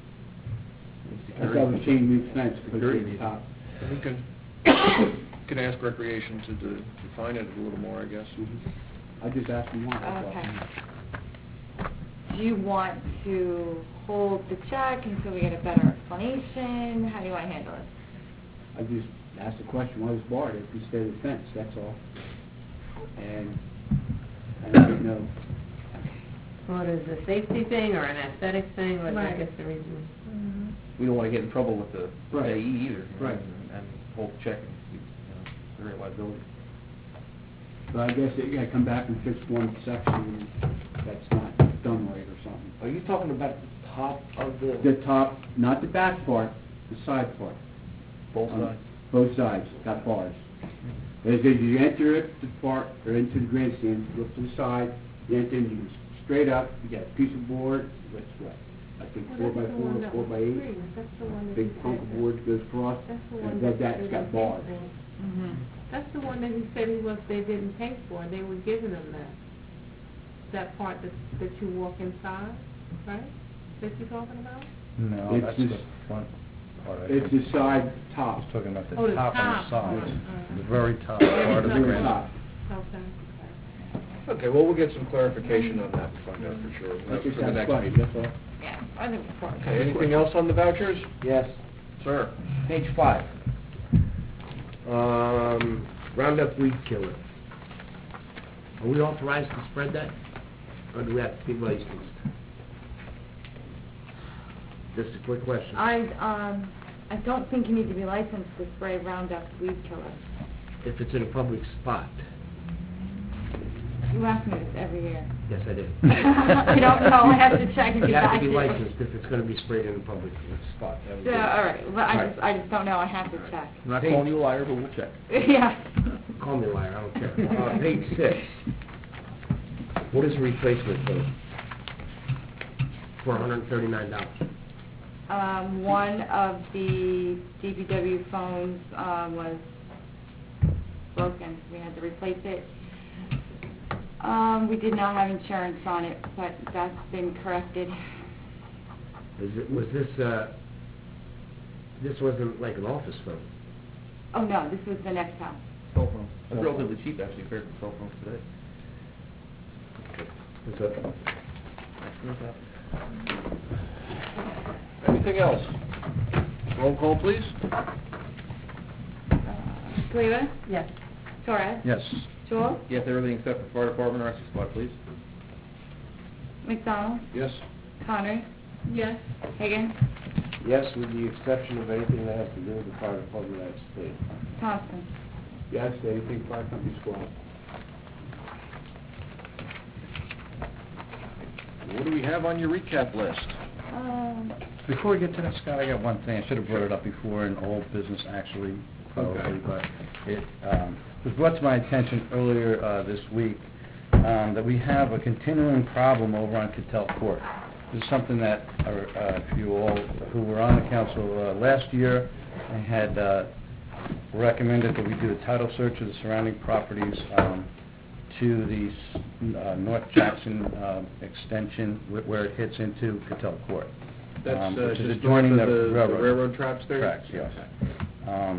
I thought it was chain link fence, because Security. it's top. We can, can ask Recreation to de- define it a little more, I guess. I just asked them why. that's all. okay. Do you want to hold the check until we get a better explanation? How do you want to handle it? I just asked the question, why was barred instead of the fence, that's all. And I didn't know. What is it, a safety thing or an aesthetic thing? What, I Right. guess the reason. We don't want to get in trouble with the Right. A E either. you know, Right. And and hold the check and, you know, create liability. But I guess you gotta come back and fix one section that's not done right or something. Are you talking about the top of the? The top, not the back part, the side part. Both On sides. Both sides, got bars. As as you enter it, the park, or into the grandstand, look to the side, you enter, and you go straight up, you got a piece of board, that's what, I think four by four, four by eight, big trunk of board goes across, and that, that's got bars. Mm-hmm. That's the one that he said he was, they didn't pay for, they were giving them that. That part that, that you walk inside, right? That you're talking about? No, It's that's just- the front part. I It's think. the side I top. was talking about the Oh, the top and the top. side, Uh, the very top part of the Very grand. top. Okay. Okay, well, we'll get some clarification on that and find out for sure. I just For the had a next question, meeting. that's all. Yeah, I think it's fine. Okay, anything else on the vouchers? Yes, Sir? page five. Um, Roundup weed killer. Are we authorized to spread that? Or do we have to be licensed? Just a quick question. I, um, I don't think you need to be licensed to spray Roundup weed killer. If it's in a public spot. You ask me this every year. Yes, I did. I don't know, I have to check and get You have back to to be you. licensed if it's gonna be sprayed in a public spot. That would So, be- all right, well, I Right. just, I just don't know, I have to check. I'm not Hey. calling you a liar, but we'll check. Yeah. Call me a liar, I don't care. Uh, page six. What is a replacement code? For hundred and thirty-nine dollars. Um, one of the D P W phones, um, was broken, we had to replace it. Um, we did not have insurance on it, but that's been corrected. Is it, was this, uh, this wasn't like an office phone? Oh, no, this was the next house. Cell phone. That's relatively cheap, actually, compared to cell phones today. Is it? Anything else? Roll call, please. Saliba? Yes. Torres? Yes. Jewel? Yes, everything except for fire department or rescue squad, please. McDonald? Yes. Connors? Yes. Higgins? Yes, with the exception of anything that has to do with the fire department at state. Thompson? Yes, anything fire company squad. What do we have on your recap list? Um, Before we get to that, Scott, I got one thing. I should have brought it up before in old business, actually, probably, Okay. but it um, was brought to my attention earlier uh, this week um, that we have a continuing problem over on Cattell Court. This is something that, uh, uh, if you all who were on the council uh, last year, I had uh, recommended that we do a title search of the surrounding properties um, to the s- uh, North Jackson uh, extension wh- where it hits into Cattell Court. That's um, uh, which is just adjoining north of the the the railroad. railroad tracks there? Tracks, yes. Okay. Um,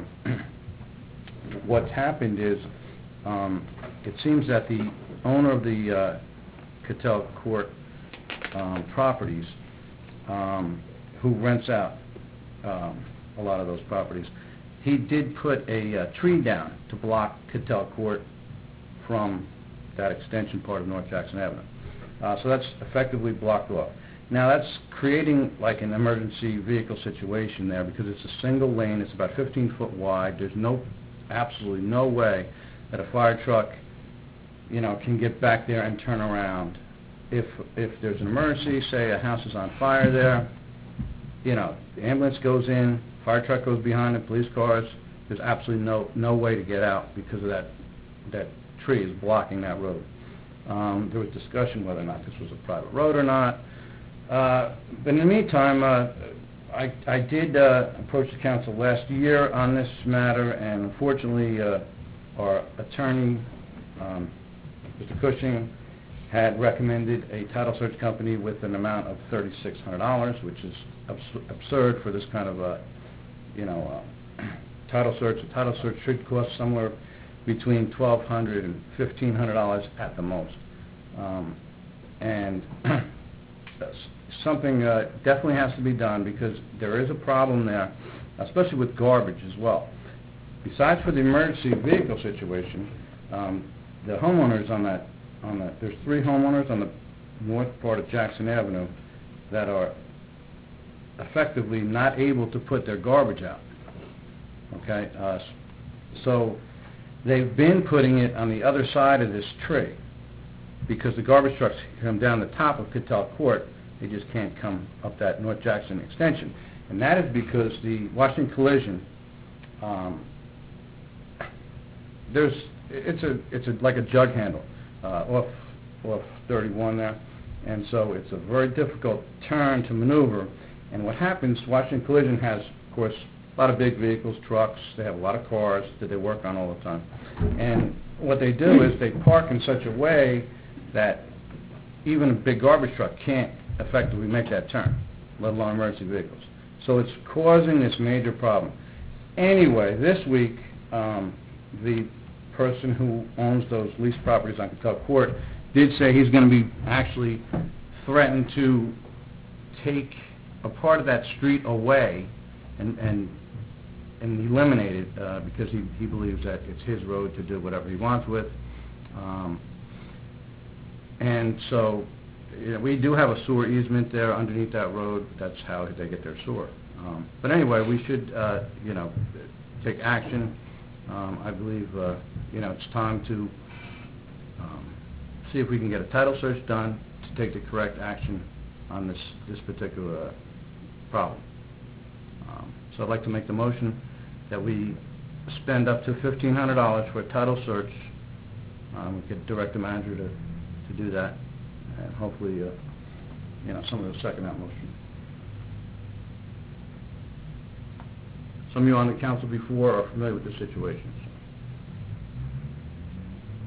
What's happened is, um, it seems that the owner of the uh, Cattell Court um, properties, um, who rents out um, a lot of those properties, he did put a uh, tree down to block Cattell Court from that extension part of North Jackson Avenue. Uh, So that's effectively blocked off. Now, that's creating like an emergency vehicle situation there because it's a single lane, it's about fifteen foot wide, there's no, absolutely no way that a fire truck, you know, can get back there and turn around. If, if there's an emergency, say a house is on fire there, you know, the ambulance goes in, fire truck goes behind it, police cars, there's absolutely no, no way to get out because of that, that tree is blocking that road. Um, there was discussion whether or not this was a private road or not. Uh, but in the meantime, uh, I, I did uh, approach the council last year on this matter, and unfortunately, uh, our attorney, um, Mister Cushing, had recommended a title search company with an amount of thirty-six hundred dollars, which is abs- absurd for this kind of a, you know, uh, title search. A title search should cost somewhere between twelve hundred dollars and fifteen hundred dollars at the most. Um, and something uh, definitely has to be done because there is a problem there, especially with garbage as well. Besides for the emergency vehicle situation, um, the homeowners on that, on that, there's three homeowners on the north part of Jackson Avenue that are effectively not able to put their garbage out. Okay, uh, so they've been putting it on the other side of this tree because the garbage trucks come down the top of Cattell Court. They just can't come up that North Jackson extension. And that is because the Washington Collision, um, there's, it's a, it's a, like a jug handle uh, off, off thirty-one there. And so it's a very difficult turn to maneuver. And what happens, Washington Collision has, of course, a lot of big vehicles, trucks, they have a lot of cars that they work on all the time. And what they do is they park in such a way that even a big garbage truck can't effectively make that turn, let alone emergency vehicles. So it's causing this major problem. Anyway, this week, um, the person who owns those leased properties on Cattell Court did say he's going to be actually threatened to take a part of that street away and, and and eliminate it uh, because he, he believes that it's his road to do whatever he wants with. Um, and so you know, we do have a sewer easement there underneath that road. That's how they get their sewer. Um, but anyway, we should, uh, you know, take action. Um, I believe, uh, you know, it's time to um, see if we can get a title search done to take the correct action on this, this particular uh, problem. Um, so I'd like to make the motion that we spend up to fifteen hundred dollars for a title search. Um, we could direct the manager to, to do that, and hopefully, uh, you know, someone will second that motion. Some of you on the council before are familiar with this situation.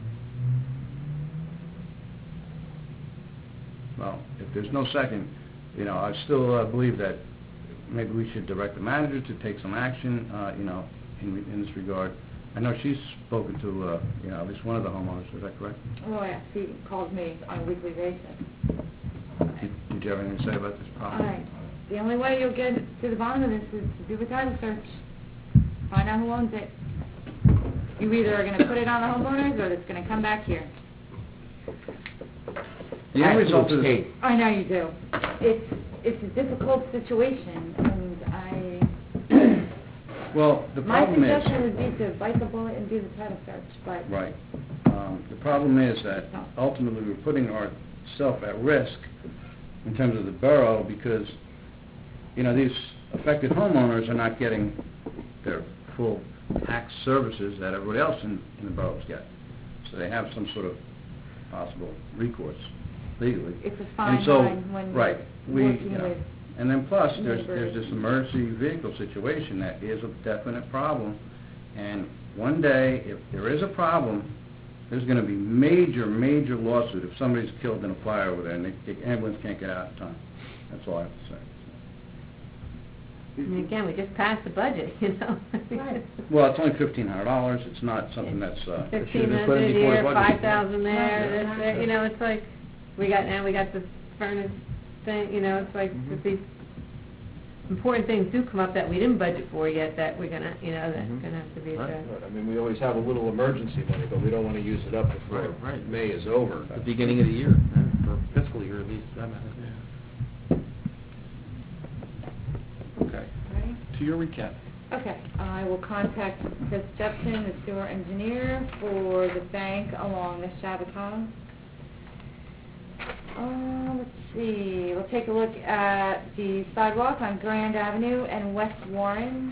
Well, if there's no second, you know, I still uh, believe that maybe we should direct the manager to take some action, uh, you know, in, in this regard. I know she's spoken to, uh, you know, at least one of the homeowners, is that correct? Oh, yeah, he calls me on a weekly basis. Did, did you have anything to say about this problem? All right. The only way you'll get to the bottom of this is to do a title search. Find out who owns it. You either are going to put it on the homeowners, or it's going to come back here. The end result is... I know you do. It's it's a difficult situation, and I... Well, the My problem is... suggestion would be to bite the bullet and do the title search, but... Right. Um, the problem is that ultimately we're putting ourselves at risk in terms of the borough because, you know, these affected homeowners are not getting their full tax services that everybody else in, in the boroughs get. So they have some sort of possible recourse legally. It's a fine and so, line when right, you're we, working you know, with and then plus there's neighbors. there's this emergency vehicle situation that is a definite problem. And one day, if there is a problem, there's going to be major, major lawsuit if somebody's killed in a fire over there and they, the ambulance can't get out in time. That's all I have to say. I mean, again, we just passed the budget, you know. Right. Well, it's only fifteen hundred dollars. It's not something that's, uh... it should Fifteen have been put in hundred before the here, budget. five thousand there, this, there, you know, it's like, we got, now we got the furnace thing, you know, it's like, Mm-hmm. if these important things do come up that we didn't budget for yet, that we're gonna, you know, that's Mm-hmm. gonna have to be addressed. Right, I mean, we always have a little emergency money, but we don't want to use it up before Right, right. May is over. The beginning of the year, yeah, or fiscal year at least, that matters. Okay. Ready? To your recap. Okay, I will contact Chris Jepson, the sewer engineer, for the bank along the Shabbatton. Uh, let's see, we'll take a look at the sidewalk on Grand Avenue and West Warren.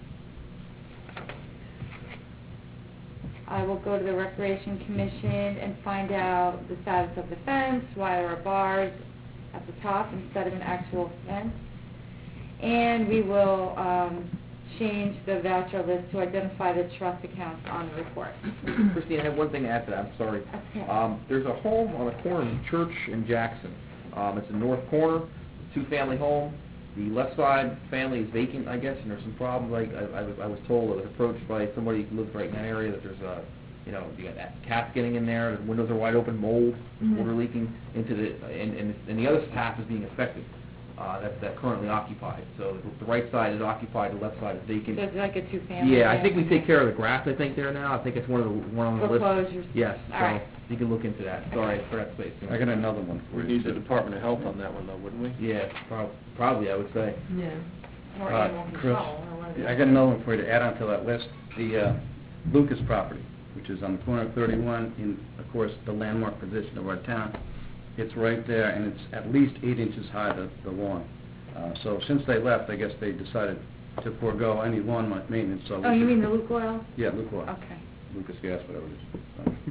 I will go to the Recreation Commission and find out the status of the fence, why there are bars at the top instead of an actual fence. And we will um, change the voucher list to identify the trust accounts on the report. Christine, I have one thing to add to that, I'm sorry. Okay. Um, there's a home on the corner of Church and Jackson. Um, it's a north corner, two-family home. The left side family is vacant, I guess, and there's some problems. Like I, I, was, I was told, I was approached by somebody who lives right in that area that there's a, you know, you got cats getting in there, the windows are wide open, mold, Mhm. water leaking into the, and, and, and the other half is being affected. Uh, that's that currently occupied. So the, the right side is occupied, the left side is vacant. So it's like a two-family? Yeah, I think we take care of the grass, I think, there now. I think it's one of the, one on the list. Foreclosures? Yes, All so right. you can look into that. Sorry for that space. I got another one for We you. need the Department of Health on that one, though, wouldn't we? Yeah, prob- probably, I would say. Yeah. Or Uh, animal Chris, control, or one of I those. got another one for you to add onto that list. The uh, Lucas property, which is on the corner of thirty-one, in, of course, the landmark position of our town. It's right there, and it's at least eight inches high, the, the lawn. Uh, so since they left, I guess they decided to forego any lawn ma- maintenance, so... we Oh, you should- mean the Luke oil? Yeah, Luke Oil. Okay, Lucas Gas, whatever it is.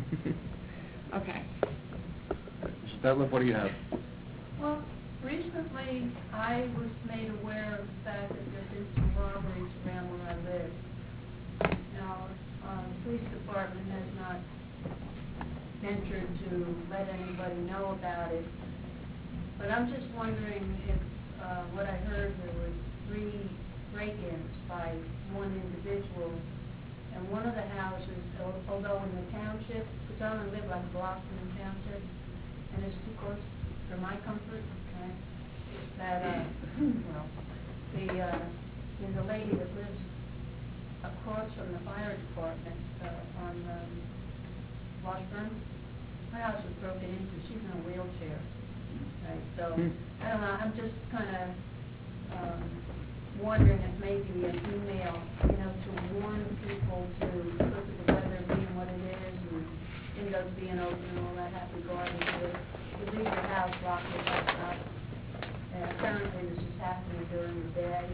So. okay. Mister Detlef, what do you have? Well, recently, I was made aware of the fact that there have been some robberies around where I live. Now, uh, the police department has not ventured to let anybody know about it, but I'm just wondering if, uh, what I heard, there was three break-ins by one individual, and one of the houses, al- although in the township, because I only live like a block from the township, and it's too close for my comfort, okay, that, uh, well, the, uh, there's a lady that lives across from the fire department, uh, on, um, Washburn. Her house was broken into, she's in a wheelchair, right, so, I don't know, I'm just kinda, um, wondering if maybe an email, you know, to warn people to look at the weather being what it is, and windows being open and all that happy garden, to, to leave your house locked if that's not, and apparently this is happening during the day,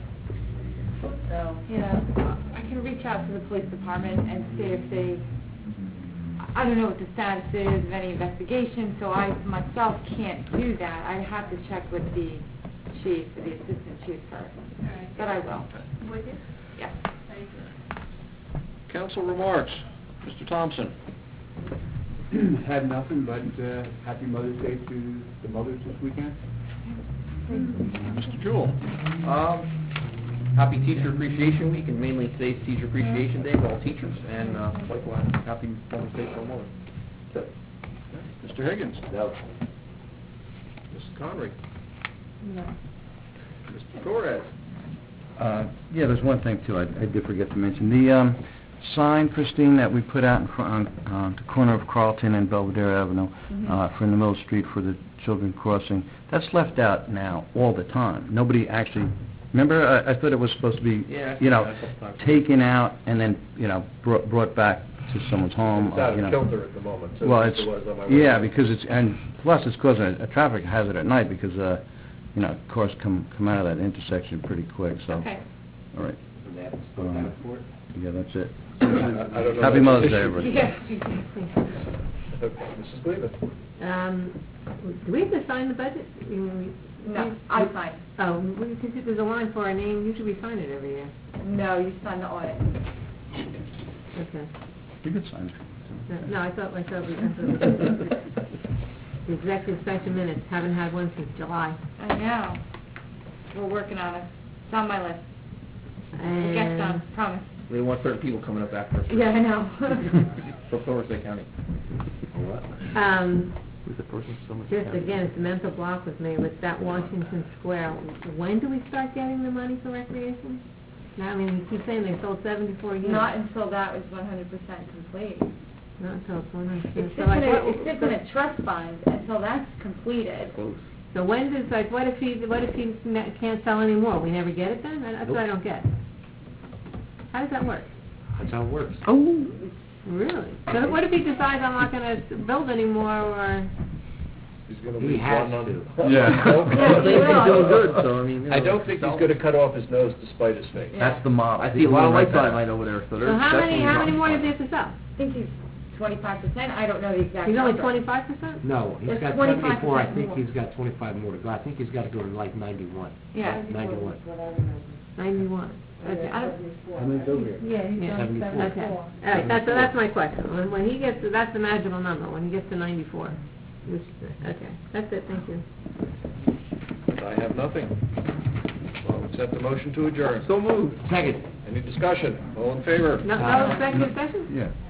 so. Yeah, I can reach out to the police department and see if they, I don't know what the status is of any investigation, so I myself can't do that. I have to check with the chief, or the assistant chief first, but I will. Would you? Yes. Thank you. Council remarks. Mister Thompson. Had nothing but uh, happy Mother's Day to the mothers this weekend. Mister Jewell. Um, happy Teacher Appreciation Week, and mainly today's Teacher Appreciation Day for all teachers, and uh, likewise, happy Mother's Day for all mothers. Mister Higgins? No. Missus Connery? No. Mister Torres? Uh, yeah, there's one thing too, I, I did forget to mention. The, um, sign, Christine, that we put out in front, on, on the corner of Carlton and Belvedere Avenue, Mhm. uh, for in the middle street for the children crossing, that's left out now all the time. Nobody actually, remember, I, I thought it was supposed to be, Yeah, you know, yeah, a couple times. taken out and then, you know, brought, brought back to someone's home. It's out uh, you of know. kilter at the moment, so Well, it it's, was on my way. yeah, because it's, and plus it's causing a, a traffic hazard at night because, uh, you know, cars come, come out of that intersection pretty quick, so. Okay. All right. And that's Um, Yeah, that's it. I I don't know. Happy if Mother's that's Day, an everybody. Yes, exactly. issue. Okay, Missus Cleveland. Um, do we have to sign the budget? I mean, we- No, I sign. Oh, we, because there's a line for our name, usually we sign it every year. No, you sign the audit. Okay. You could sign No, No, I thought, I thought we, I thought the executive session minutes, haven't had one since July. I know. We're working on it. It's on my list. We'll And get done, promise. We don't want certain people coming up after us. Yeah, I know. For Somerset County. Um, Who's the person from Somerset just County? again, it's a mental block with me with that Washington Square. When do we start getting the money for recreation? Now, I mean, you keep saying they sold seventy-four units. Not until that was one hundred percent complete. Not until it's one hundred It percent. sits in a, it sits in a trust fund until that's completed. Close. So when does, like, what if he, what if he ne- can't sell anymore? We never get it then? That's what I don't get. How does that work? That's how it works. Oh. Really? So what if he decides I'm not gonna build anymore, or? He's gonna He be has one on to. Yeah. Well, they think doing good, so I mean, you know. I don't think he's gonna cut off his nose to spite his face. That's the model. I see a lot of light Right there. sign over there, so So there's how many, definitely how many not- more does he have to sell? I think he's twenty-five percent. I don't know the exact He's only number. twenty-five percent? No, he's It's got twenty-five seventy-four, I percent think more. he's got twenty-five more to go. I think he's gotta go to like ninety-one. Yeah. Ninety-one. Ninety-one. Okay, I don't, How many's over here? Yeah, he's Yeah. on Seventy-four. okay. All right, that's, so that's my question. When, when he gets, to- that's the magical number, when he gets to ninety-four. Which, okay, that's it, thank you. I have nothing. I'll accept the motion to adjourn. So moved. Second. Any discussion? All in favor? No, no executive session? Yeah.